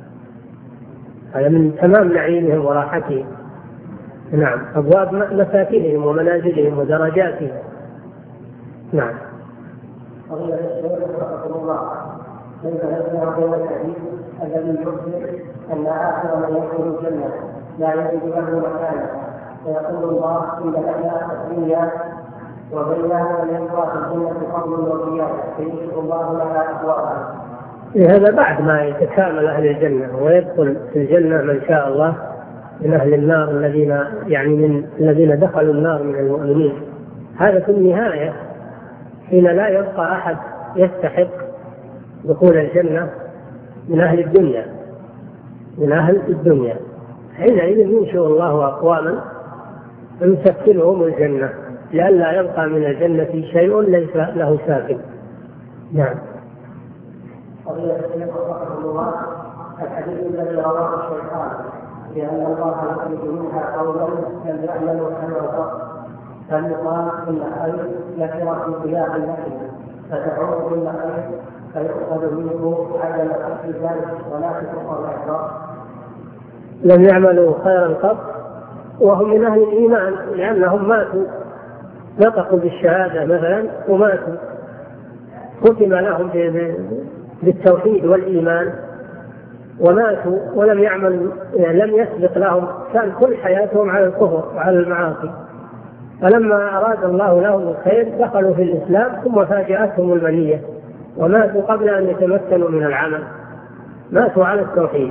هذا من تمام نعيمهم وراحتهم. نعم، أبواب مساكنهم ومنازلهم ودرجاتهم. نعم. قضية الشيخ رحمه الله كيف يجمع بين الحديث الذي يخبر أن آخر من يدخل الجنة لا يجد له مكانا، فيقول الله إن لنا الدنيا وبينها من يبقى في الجنة فضل وقيام فيجد الله لها أبوابها. هذا بعد ما يتكامل أهل الجنة ويدخل في الجنة من شاء الله من أهل النار الذين يعني من الذين دخلوا النار من المؤمنين. هذا في النهاية حين لا يبقى أحد يستحق دخول الجنة من أهل الدنيا من أهل الدنيا حينئذ ينشئ الله أقواما ويسكنهم الجنة لئلا يبقى من الجنة شيء ليس له ساكن. نعم. قضية الشيخ رحمه الله الحديث الذي رواه الشيطان لأن الله يخرج منها قولا لم يعملوا كما وقت، فليقال إن خير نكرة في سياق النفي فتعود إن خير فيؤخذ منه عدم خلق ذلك ولا تكفر الإحراق. لم يعملوا خيرا قط وهم من أهل الإيمان لأنهم ماتوا، نطقوا بالشهادة مثلا وماتوا، ختم لهم بالتوحيد والإيمان وماتوا ولم يعمل لم يسبق لهم، كان كل حياتهم على الكفر وعلى المعاصي، فلما أراد الله لهم الخير دخلوا في الإسلام ثم فاجأتهم المنية وماتوا قبل أن يتمكنوا من العمل، ماتوا على التوحيد،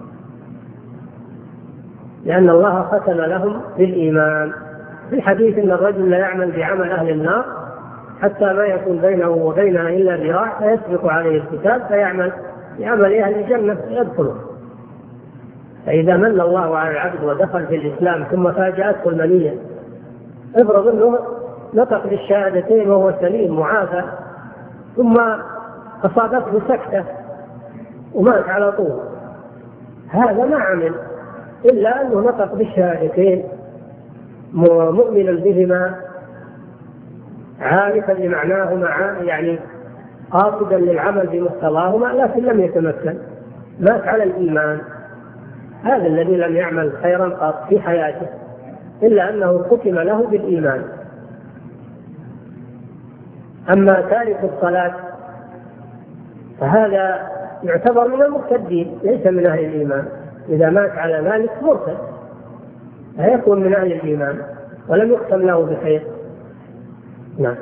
لأن الله ختم لهم بالإيمان. في الحديث إن الرجل لا يعمل بعمل أهل النار حتى ما يكون بينه وبينها إلا ذراع فيسبق عليه الكتاب فيعمل بعمل أهل الجنة يدخله. فإذا من الله على العبد ودخل في الإسلام ثم فاجأته المنية، افرض أنه نطق بالشهادتين وهو سليم معافى ثم أصابته سكتة ومات على طول، هذا ما عمل إلا أنه نطق بالشهادتين مؤمنا بهما عارفا لمعناهما يعني قاصدا للعمل بمقتضاهما، لكن لم يتمكن، مات على الإيمان. هذا الذي لم يعمل خيرا قط في حياته إلا أنه ختم له بالإيمان. أما تارك الصلاة فهذا يعتبر من المرتدين ليس من أهل الإيمان، إذا مات على ذلك مرتد لا يكون من أهل الإيمان ولم يختم له بخير. نعم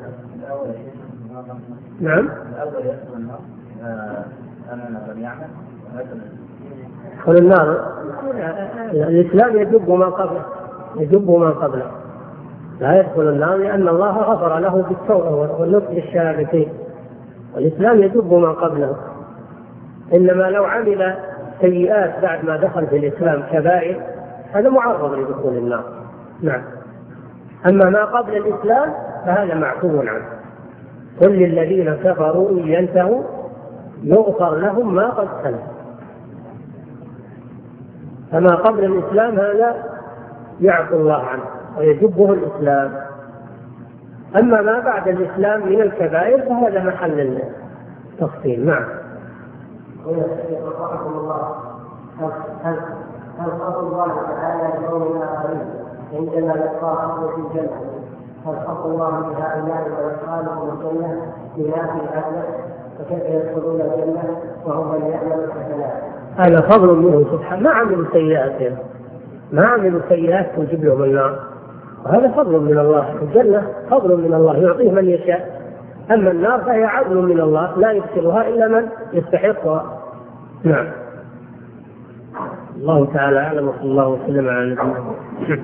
نعم يدخل النار. الإسلام يجب ما قبله يجب ما قبله لا يدخل النار لأن الله غفر له بالتوبة والنطق بالشهادتين، والإسلام يجب ما قبله. إنما لو عمل سيئات بعد ما دخل في الإسلام كبائر هذا معرض لدخول النار. نعم. أما ما قبل الإسلام فهذا معفو عنه. قل للذين كفروا إن ينتهوا يغفر لهم ما قد سلف. فما قبل الإسلام هذا يعفو الله عنه ويجبه الإسلام. أما ما بعد الإسلام من الكبائر فهذا محل التفصيل. نعم. رحمكم الله، هل هل خطر الله تعالى لقوم آخرين عندما نلقاه في الجنة، هل خطر الله بهؤلاء وإدخالهم الجنة بناء العدل، فكيف يدخلون الجنة وهم من يعملوا الحسنات؟ هذا فضل منه سبحانه، ما عملوا سيئات ما عملوا سيئات تجيب لهم النار، وهذا فضل من الله. الجنة فضل من الله يعطيه من يشاء، أما النار فهي عدل من الله لا يدخلها إلا من يستحقها. نعم. الله تعالى أعلم وصلى الله وسلم على نبينا محمد.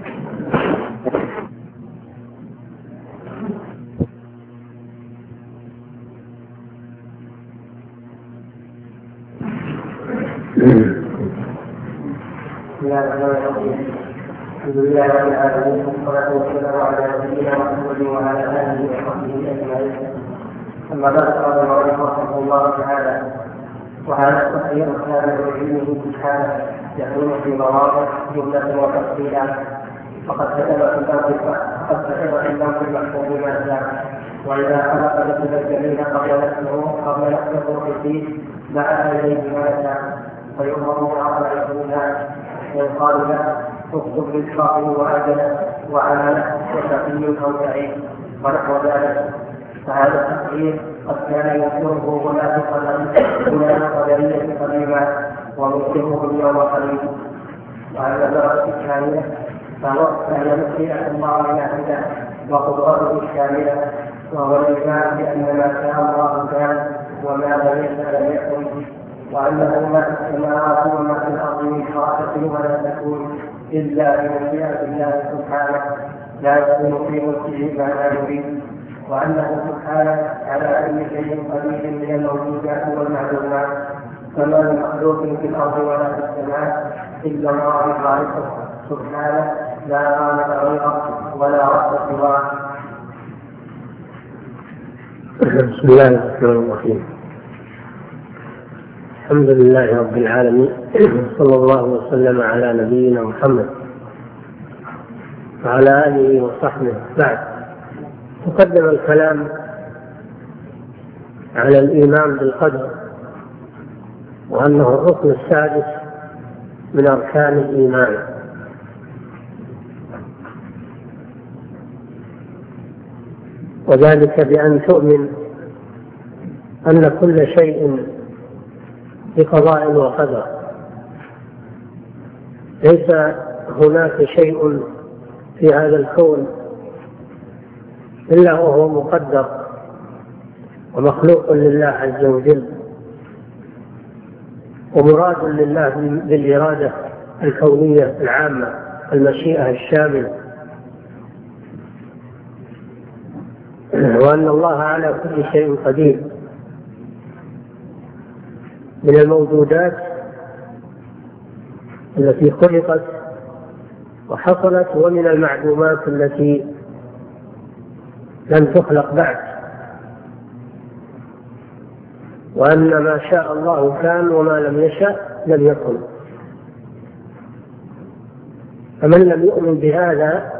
الحمد لله رب العالمين والصلاة والسلام على نبينا محمد وعلى آله وصحبه أجمعين. أما بعد قال المؤلف رحمه الله تعالى: وهذا التقرير كان بعلمه سبحانه يكون في مواضع جملة وتفصيلا، وقد كتب في الأرض قد كتب في الأرض المحفوظ ما شاء، وإذا خلق لكم الجميل قبل نفسه قبل نفسه في الدين بعث إليه ما شاء، ويؤمر بأربع كلمات ويقال له اكتب رزقه وأجله وعمله وشقي أو سعيد ونحو ذلك. فهذا التقرير قد كان يذكره هنا قدرية قديما ومسلمه اليوم قليل. وعلى الدرجة الكاملة فهي مشيئة الله نافذة وقدرته الكاملة، وهو الإيمان بأن ما شاء الله كان وما لم يشاء لم يكن، وأنه ما في السماوات وما في الأرض من خافة ولا تكون إلا بمشيئة الله سبحانه، لا يكون في ملكه ما لا يريد، وأنه سبحانه على كل شيء قدير من الموجودات والمعلومات، فما من مخلوق في الأرض ولا في السماء إلا الله خالقه سبحانه، لا خالق غيره ولا رب سواه. بسم الله الرحمن الرحيم. الحمد لله رب العالمين، صلى الله وسلم على نبينا محمد وعلى آله وصحبه. بعد تقدم الكلام على الإيمان بالقدر، وأنه الركن السادس من أركان الإيمان، وذلك بأن تؤمن أن كل شيء بقضاء وقدر، ليس هناك شيء في هذا الكون إلا وهو مقدر ومخلوق لله عز وجل، ومراد لله بالإرادة الكونية العامة، المشيئة الشاملة، وأن الله على كل شيء قدير من الموجودات التي خلقت وحصلت، ومن المعدومات التي لم تخلق بعد، وأن ما شاء الله كان وما لم يشاء لم يكن. فمن لم يؤمن بهذا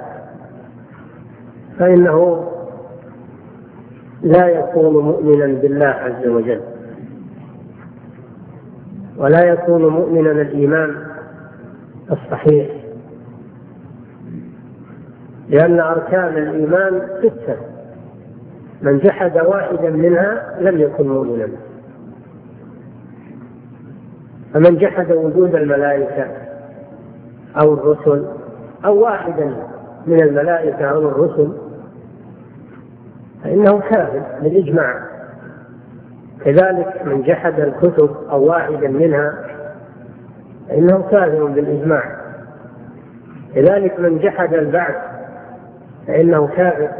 فإنه لا يكون مؤمنا بالله عز وجل، ولا يكون مؤمنا الإيمان الصحيح، لأن أركان الإيمان ستة، من جحد واحدا منها لم يكن مؤمنا. فمن جحد وجود الملائكة أو الرسل أو واحدا من الملائكة أو الرسل فإنه كافر بالإجماع. كذلك من جحد الكتب أو واحدا منها فإنه كافر بالإجماع. كذلك من جحد البعث فإنه كافر.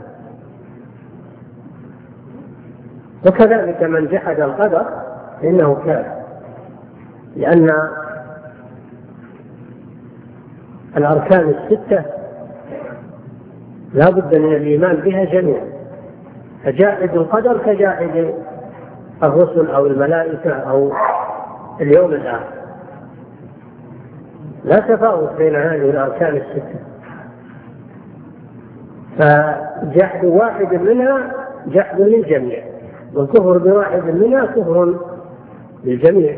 وكذلك من جحد القدر فإنه كافر، لأن الأركان الستة لا بد من الإيمان بها جميعا، فجاحد القدر كجاحد الرسل أو الملائكة أو اليوم الآخر، لا تفاوت بين هذه الأركان الستة. فجحد واحد منها جحد للجميع، والكفر بواحد منها كفر للجميع.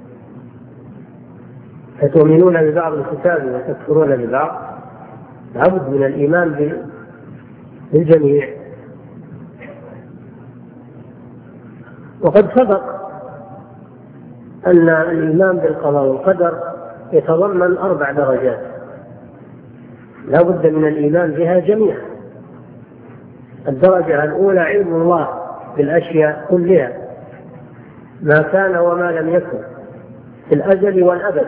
فتؤمنون ببعض الكتاب وتكفرون ببعض، لابد من الإيمان بالجميع. وقد سبق أن الإيمان بالقضاء والقدر يتضمن أربع درجات لا بد من الإيمان بها جميعا. الدرجة الأولى علم الله بالأشياء كلها، ما كان وما لم يكن، في الأزل والأبد،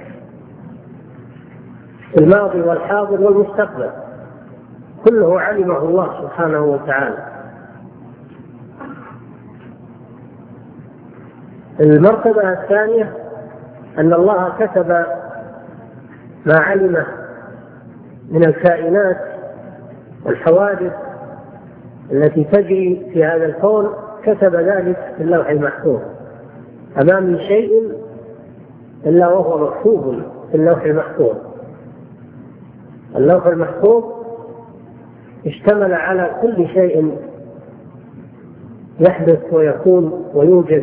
في الماضي والحاضر والمستقبل، كله علمه الله سبحانه وتعالى. المرتبة الثانية أن الله كتب ما علمه من الكائنات والحوادث التي تجري في هذا الكون، كتب ذلك في اللوح المحفوظ. فما من شيء إلا وهو مكتوب في اللوح المحفوظ. اللوح المحفوظ اشتمل على كل شيء يحدث ويكون ويوجد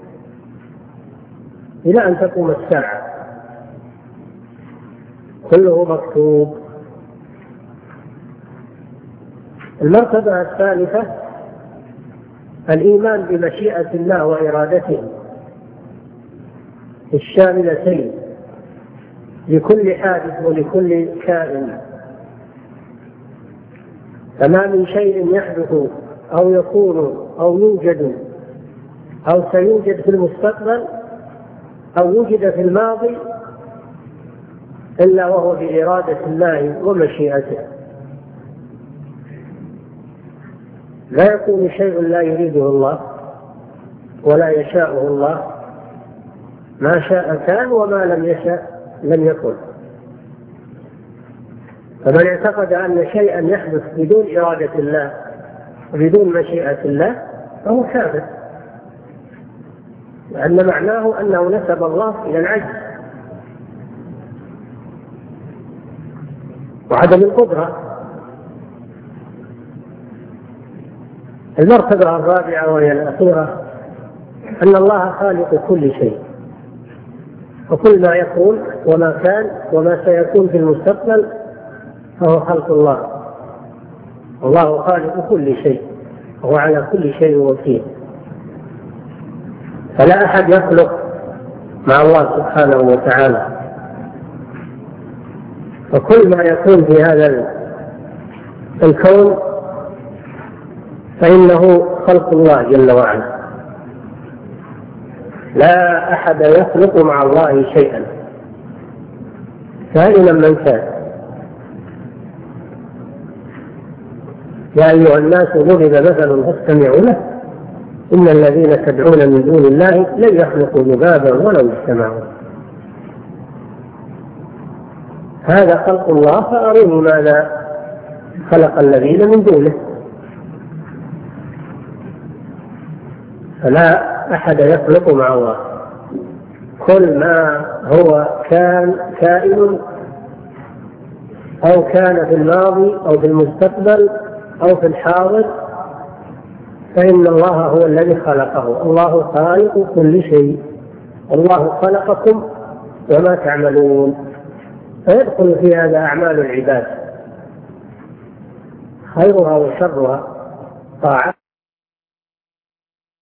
إلى أن تقوم الساعة، كله مكتوب. المرتبة الثالثة الإيمان بمشيئة الله وإرادته الشاملتين لكل حادث ولكل كائن. فما من شيء يحدث أو يكون أو يوجد أو سيوجد في المستقبل أو وجد في الماضي إلا وهو بإرادة الله ومشيئته. لا يكون شيء لا يريده الله ولا يشاءه الله، ما شاء كان وما لم يشاء لم يكن. فمن اعتقد أن شيئا يحدث بدون إرادة الله وبدون مشيئة الله فهو كافر، لأن معناه أنه نسب الله إلى العجز وعدم القدرة. المرتبة الرابعة وهي الأخيرة أن الله خالق كل شيء، وكل ما يكون وما كان وما سيكون في المستقبل فهو خلق الله. الله خالق كل شيء وهو على كل شيء وكيل. فلا أحد يخلق مع الله سبحانه وتعالى. وكل ما يكون في هذا الكون فإنه خلق الله جل وعلا، لا أحد يخلق مع الله شيئا كائنا من كان. يا أيها الناس ضرب مثل فاستمعوا له إن الذين تدعون من دون الله لن يخلقوا ذبابا ولو اجتمعوا. هذا خلق الله، فأروني ماذا خلق الذين من دونه. فلا أحد يخلق مع الله، كل ما هو كان كائن أو كان في الماضي أو في المستقبل أو في الحاضر فإن الله هو الذي خلقه. الله خالق كل شيء، الله خلقكم وما تعملون. فيدخل في هذا أعمال العباد خيرها وشرها، طاعة